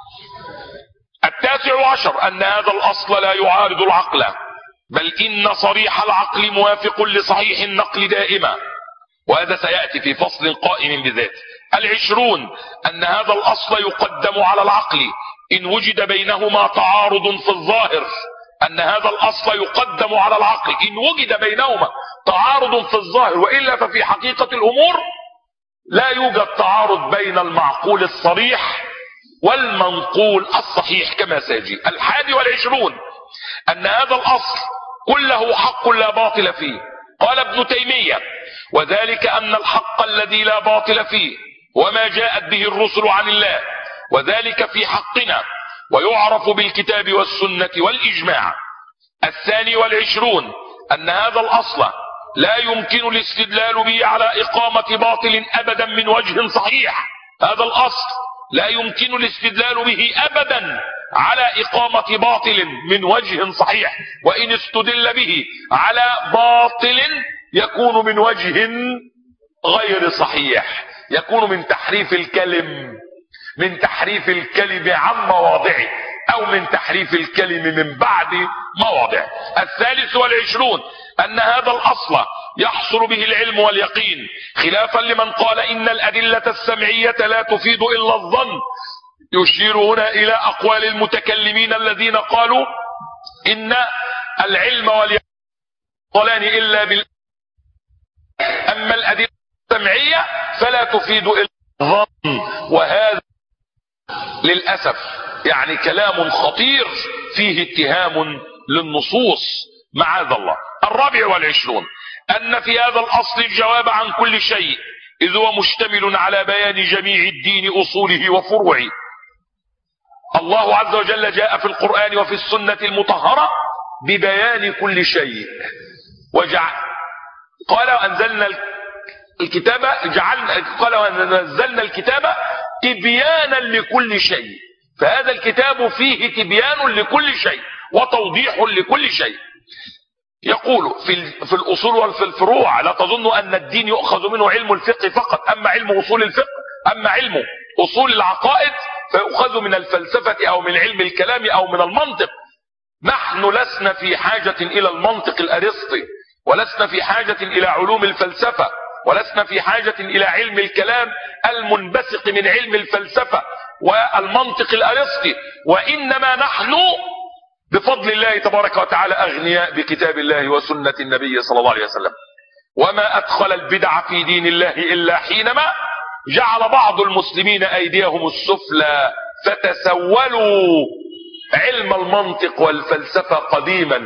التاسع عشر أن هذا الأصل لا يعارض العقل، بل إن صريح العقل موافق لصحيح النقل دائما، وهذا سيأتي في فصل قائم بذاته. العشرون أن هذا الأصل يقدم على العقل إن وجد بينهما تعارض في الظاهر. أن هذا الأصل يقدم على العقل إن وجد بينهما تعارض في الظاهر، وإلا ففي حقيقة الأمور لا يوجد تعارض بين المعقول الصريح والمنقول الصحيح كما سيجي. الحادي والعشرون أن هذا الأصل كله حق لا باطل فيه. قال ابن تيمية: وذلك أن الحق الذي لا باطل فيه وما جاءت به الرسل عن الله، وذلك في حقنا، ويعرف بالكتاب والسنة والإجماع. الثاني والعشرون أن هذا الأصل لا يمكن الاستدلال به على إقامة باطل أبدا من وجه صحيح. هذا الأصل لا يمكن الاستدلال به أبدا على إقامة باطل من وجه صحيح، وإن استدل به على باطل يكون من وجه غير صحيح، يكون من تحريف الكلم من تحريف الكلم عن مواضعه، أو من تحريف الكلم من بعد مواضعه. الثالث والعشرون أن هذا الأصل يحصل به العلم واليقين، خلافا لمن قال إن الأدلة السمعية لا تفيد إلا الظن. يشير هنا إلى أقوال المتكلمين الذين قالوا إن العلم واليقين ضلان إلا بال أما الأدلة السمعية فلا تفيد إلا الظن. وهذا للأسف يعني كلام خطير فيه اتهام للنصوص معاذ الله. الرابع والعشرون أن في هذا الأصل الجواب عن كل شيء، إذ هو مشتمل على بيان جميع الدين أصوله وفروعه. الله عز وجل جاء في القرآن وفي السنة المطهرة ببيان كل شيء، وجعل قال وأنزلنا الكتاب جعلنا قال ونزلنا الكتاب تبيانا لكل شيء. فهذا الكتاب فيه تبيان لكل شيء وتوضيح لكل شيء. يقول في في الأصول وفي الفروع: لا تظن أن الدين يؤخذ منه علم الفقه فقط، أما علم أصول الفقه أما علم أصول العقائد فيؤخذ من الفلسفة أو من علم الكلام أو من المنطق. نحن لسنا في حاجة إلى المنطق الأرسطي، ولسنا في حاجة إلى علوم الفلسفة، ولسنا في حاجة إلى علم الكلام المنبثق من علم الفلسفة والمنطق الأرسطي، وإنما نحن بفضل الله تبارك وتعالى أغنياء بكتاب الله وسنة النبي صلى الله عليه وسلم. وما أدخل البدع في دين الله إلا حينما جعل بعض المسلمين أيديهم السفلى فتسولوا علم المنطق والفلسفة قديما،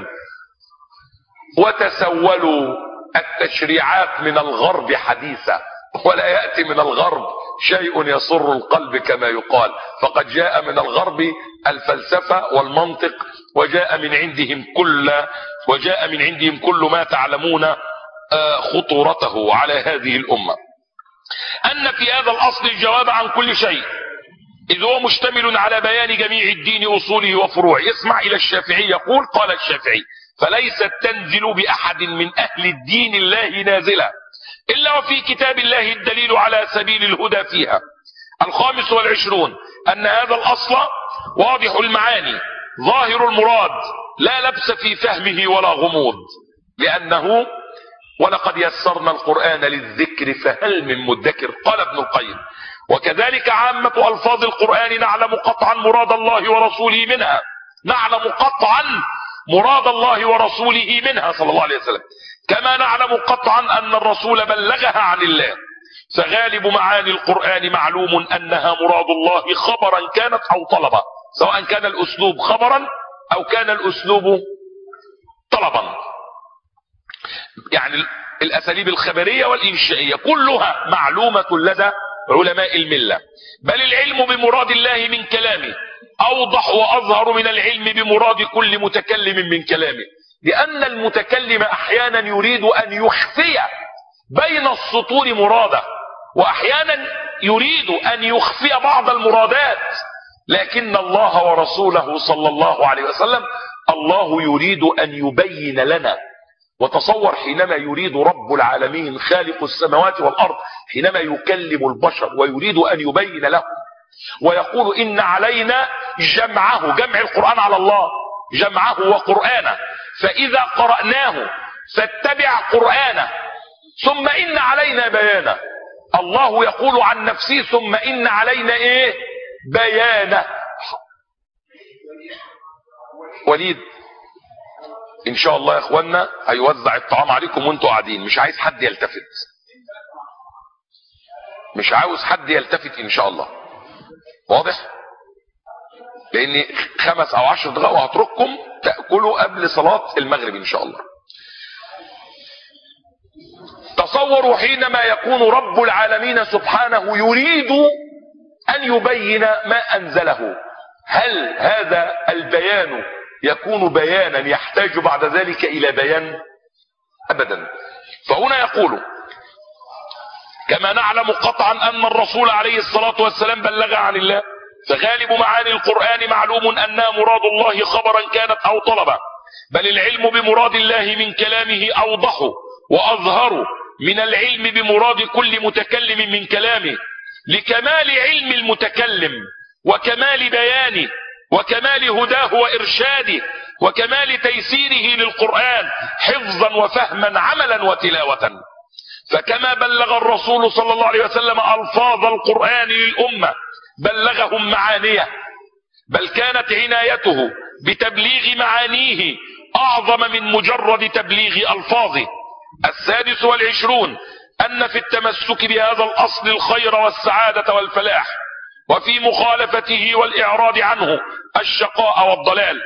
وتسولوا التشريعات من الغرب حديثا. ولا يأتي من الغرب شيء يسر القلب كما يقال، فقد جاء من الغرب الفلسفة والمنطق، وجاء من عندهم كل وجاء من عندهم كل ما تعلمون خطورته على هذه الأمة. أن في هذا الأصل الجواب عن كل شيء، إذ هو مشتمل على بيان جميع الدين أصوله وفروعه. اسمع إلى الشافعي يقول: قال الشافعي: فليست تنزل بأحد من أهل الدين الله نازلة، إلا وفي كتاب الله الدليل على سبيل الهدى فيها. الخامس والعشرون أن هذا الأصل واضح المعاني ظاهر المراد لا لبس في فهمه ولا غموض، لأنه ولقد يسرنا القرآن للذكر فهل من مدكر. قال ابن القيم: وكذلك عامة ألفاظ القرآن نعلم قطعا مراد الله ورسوله منها، نعلم قطعا مراد الله ورسوله منها صلى الله عليه وسلم، كما نعلم قطعا أن الرسول بلغها عن الله. فغالب معاني القرآن معلوم أنها مراد الله خبرا كانت أو طلبا، سواء كان الأسلوب خبرا أو كان الأسلوب طلبا. يعني الأساليب الخبرية والإنشائية كلها معلومة لدى علماء الملة. بل العلم بمراد الله من كلامه أوضح وأظهر من العلم بمراد كل متكلم من كلامه، لأن المتكلم أحيانا يريد أن يخفي بين السطور مراده، وأحيانا يريد أن يخفي بعض المرادات، لكن الله ورسوله صلى الله عليه وسلم الله يريد أن يبين لنا. وتصور حينما يريد رب العالمين خالق السماوات والأرض حينما يكلم البشر ويريد أن يبين لهم ويقول إن علينا جمعه، جمع القرآن على الله، جمعه وقرآنه، فإذا قرأناه فاتبع قرآنه ثم إن علينا بيانه. الله يقول عن نفسه ثم إن علينا إيه؟ بيانه. وليد ان شاء الله يا اخوانا هيوزع الطعام عليكم وانتوا قاعدين، مش عايز حد يلتفت، مش عاوز حد يلتفت ان شاء الله، واضح؟ لان خمس او عشر دقائق وهترككم تأكلوا قبل صلاة المغرب ان شاء الله. تصوروا حينما يكون رب العالمين سبحانه يريد ان يبين ما انزله، هل هذا البيان يكون بيانا يحتاج بعد ذلك الى بيان؟ ابدا. فهنا يقول: كما نعلم قطعا ان الرسول عليه الصلاة والسلام بلغ عن الله، فغالب معاني القرآن معلوم انها مراد الله خبرا كانت او طلبا، بل العلم بمراد الله من كلامه اوضح واظهر من العلم بمراد كل متكلم من كلامه، لكمال علم المتكلم وكمال بيانه وكمال هداه وإرشاده وكمال تيسيره للقرآن حفظا وفهما عملا وتلاوة. فكما بلغ الرسول صلى الله عليه وسلم ألفاظ القرآن للأمة بلغهم معانيه، بل كانت عنايته بتبليغ معانيه أعظم من مجرد تبليغ ألفاظه. السادس والعشرون أن في التمسك بهذا الأصل الخير والسعادة والفلاح، وفي مخالفته والإعراض عنه الشقاء والضلال.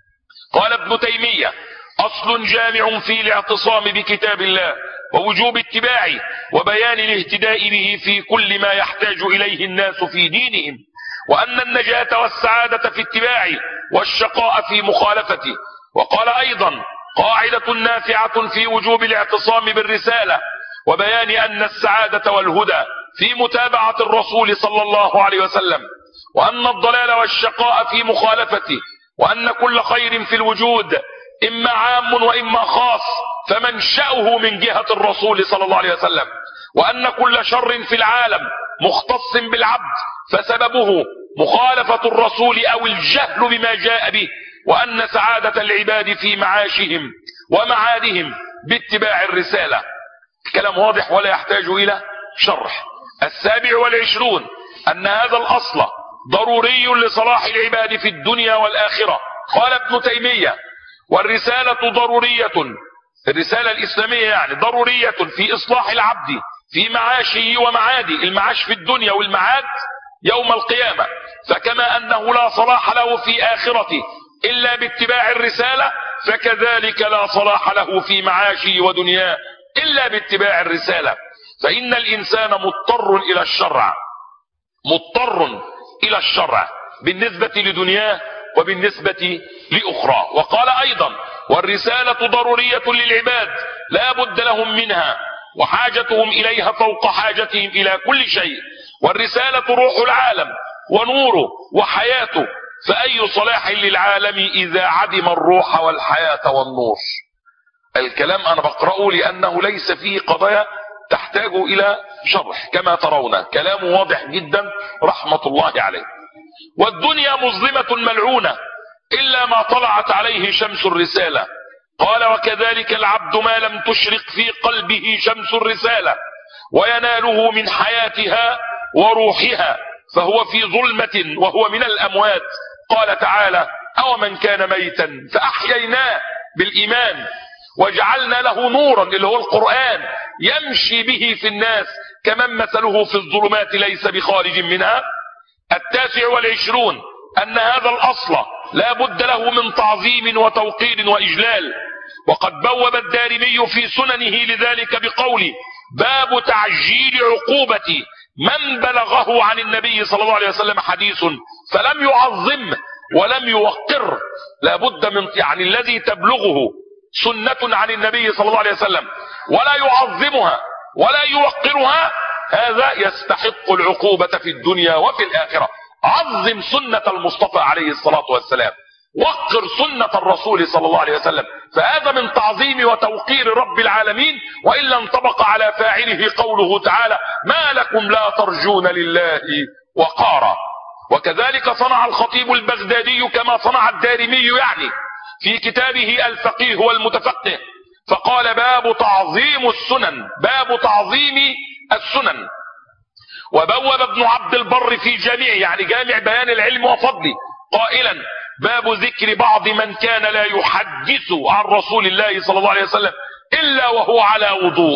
قال ابن تيمية: أصل جامع في الاعتصام بكتاب الله ووجوب اتباعه وبيان الاهتداء به في كل ما يحتاج إليه الناس في دينهم، وأن النجاة والسعادة في اتباعه والشقاء في مخالفته. وقال أيضا: قاعدة نافعة في وجوب الاعتصام بالرسالة وبيان أن السعادة والهدى في متابعة الرسول صلى الله عليه وسلم، وأن الضلال والشقاء في مخالفته، وأن كل خير في الوجود إما عام وإما خاص فمنشأه من جهة الرسول صلى الله عليه وسلم، وأن كل شر في العالم مختص بالعبد فسببه مخالفة الرسول أو الجهل بما جاء به، وأن سعادة العباد في معاشهم ومعادهم باتباع الرسالة. كلام واضح ولا يحتاج إلى شرح. السابع والعشرون أن هذا الأصل ضروري لصلاح العباد في الدنيا والآخرة. قال ابن تيمية: والرسالة ضرورية، الرسالة الإسلامية يعني ضرورية في إصلاح العبد في معاشه ومعاده، المعاش في الدنيا والمعاد يوم القيامة. فكما أنه لا صلاح له في آخرته إلا باتباع الرسالة، فكذلك لا صلاح له في معاشه ودنياه إلا باتباع الرسالة. فإن الإنسان مضطر إلى الشرع، مضطر إلى الشرع بالنسبة لدنياه وبالنسبة لأخرى. وقال أيضا: والرسالة ضرورية للعباد لا بد لهم منها، وحاجتهم إليها فوق حاجتهم إلى كل شيء، والرسالة روح العالم ونوره وحياته، فأي صلاح للعالم إذا عدم الروح والحياة والنور. الكلام أنا بقرأه لأنه ليس فيه قضايا تحتاج إلى شرح كما ترون، كلام واضح جدا رحمة الله عليه. والدنيا مظلمة ملعونة إلا ما طلعت عليه شمس الرسالة. قال وكذلك العبد ما لم تشرق في قلبه شمس الرسالة ويناله من حياتها وروحها فهو في ظلمة وهو من الأموات. قال تعالى أو من كان ميتا فأحييناه بالإيمان وجعلنا له نورا اللي هو القرآن يمشي به في الناس كمن مثله في الظلمات ليس بخارج منها. التاسع والعشرون أن هذا الأصل لا بد له من تعظيم وتوقير وإجلال. وقد بوب الدارمي في سننه لذلك بقوله باب تعجيل عقوبة من بلغه عن النبي صلى الله عليه وسلم حديث فلم يعظمه ولم يوقره. لا بد من يعني الذي تبلغه سنة عن النبي صلى الله عليه وسلم ولا يعظمها ولا يوقرها هذا يستحق العقوبة في الدنيا وفي الآخرة. عظم سنة المصطفى عليه الصلاة والسلام، وقر سنة الرسول صلى الله عليه وسلم، فهذا من تعظيم وتوقير رب العالمين. وإلا انطبق على فاعله قوله تعالى ما لكم لا ترجون لله وقارا. وكذلك صنع الخطيب البغدادي كما صنع الدارمي يعني في كتابه الفقيه والمتفقه، فقال باب تعظيم السنن، باب تعظيم السنن. وبوب ابن عبد البر في جامع يعني جامع بيان العلم وفضله قائلا باب ذكر بعض من كان لا يحدث عن رسول الله صلى الله عليه وسلم إلا وهو على وضوء.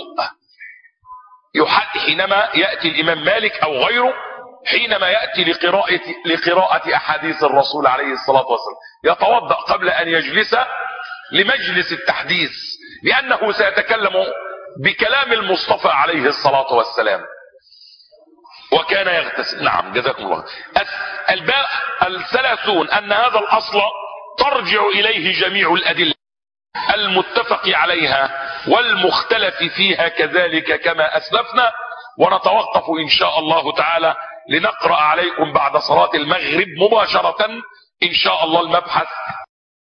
حينما يأتي الإمام مالك أو غيره حينما يأتي لقراءة, لقراءة أحاديث الرسول عليه الصلاة والسلام يتوضأ قبل أن يجلس لمجلس التحديث لأنه سيتكلم بكلام المصطفى عليه الصلاة والسلام وكان يغتسل. نعم جزاكم الله. الباء الثلاثون أن هذا الأصل ترجع إليه جميع الأدلة المتفق عليها والمختلف فيها كذلك كما أسلفنا. ونتوقف إن شاء الله تعالى لنقرأ عليكم بعد صلاة المغرب مباشرة إن شاء الله المبحث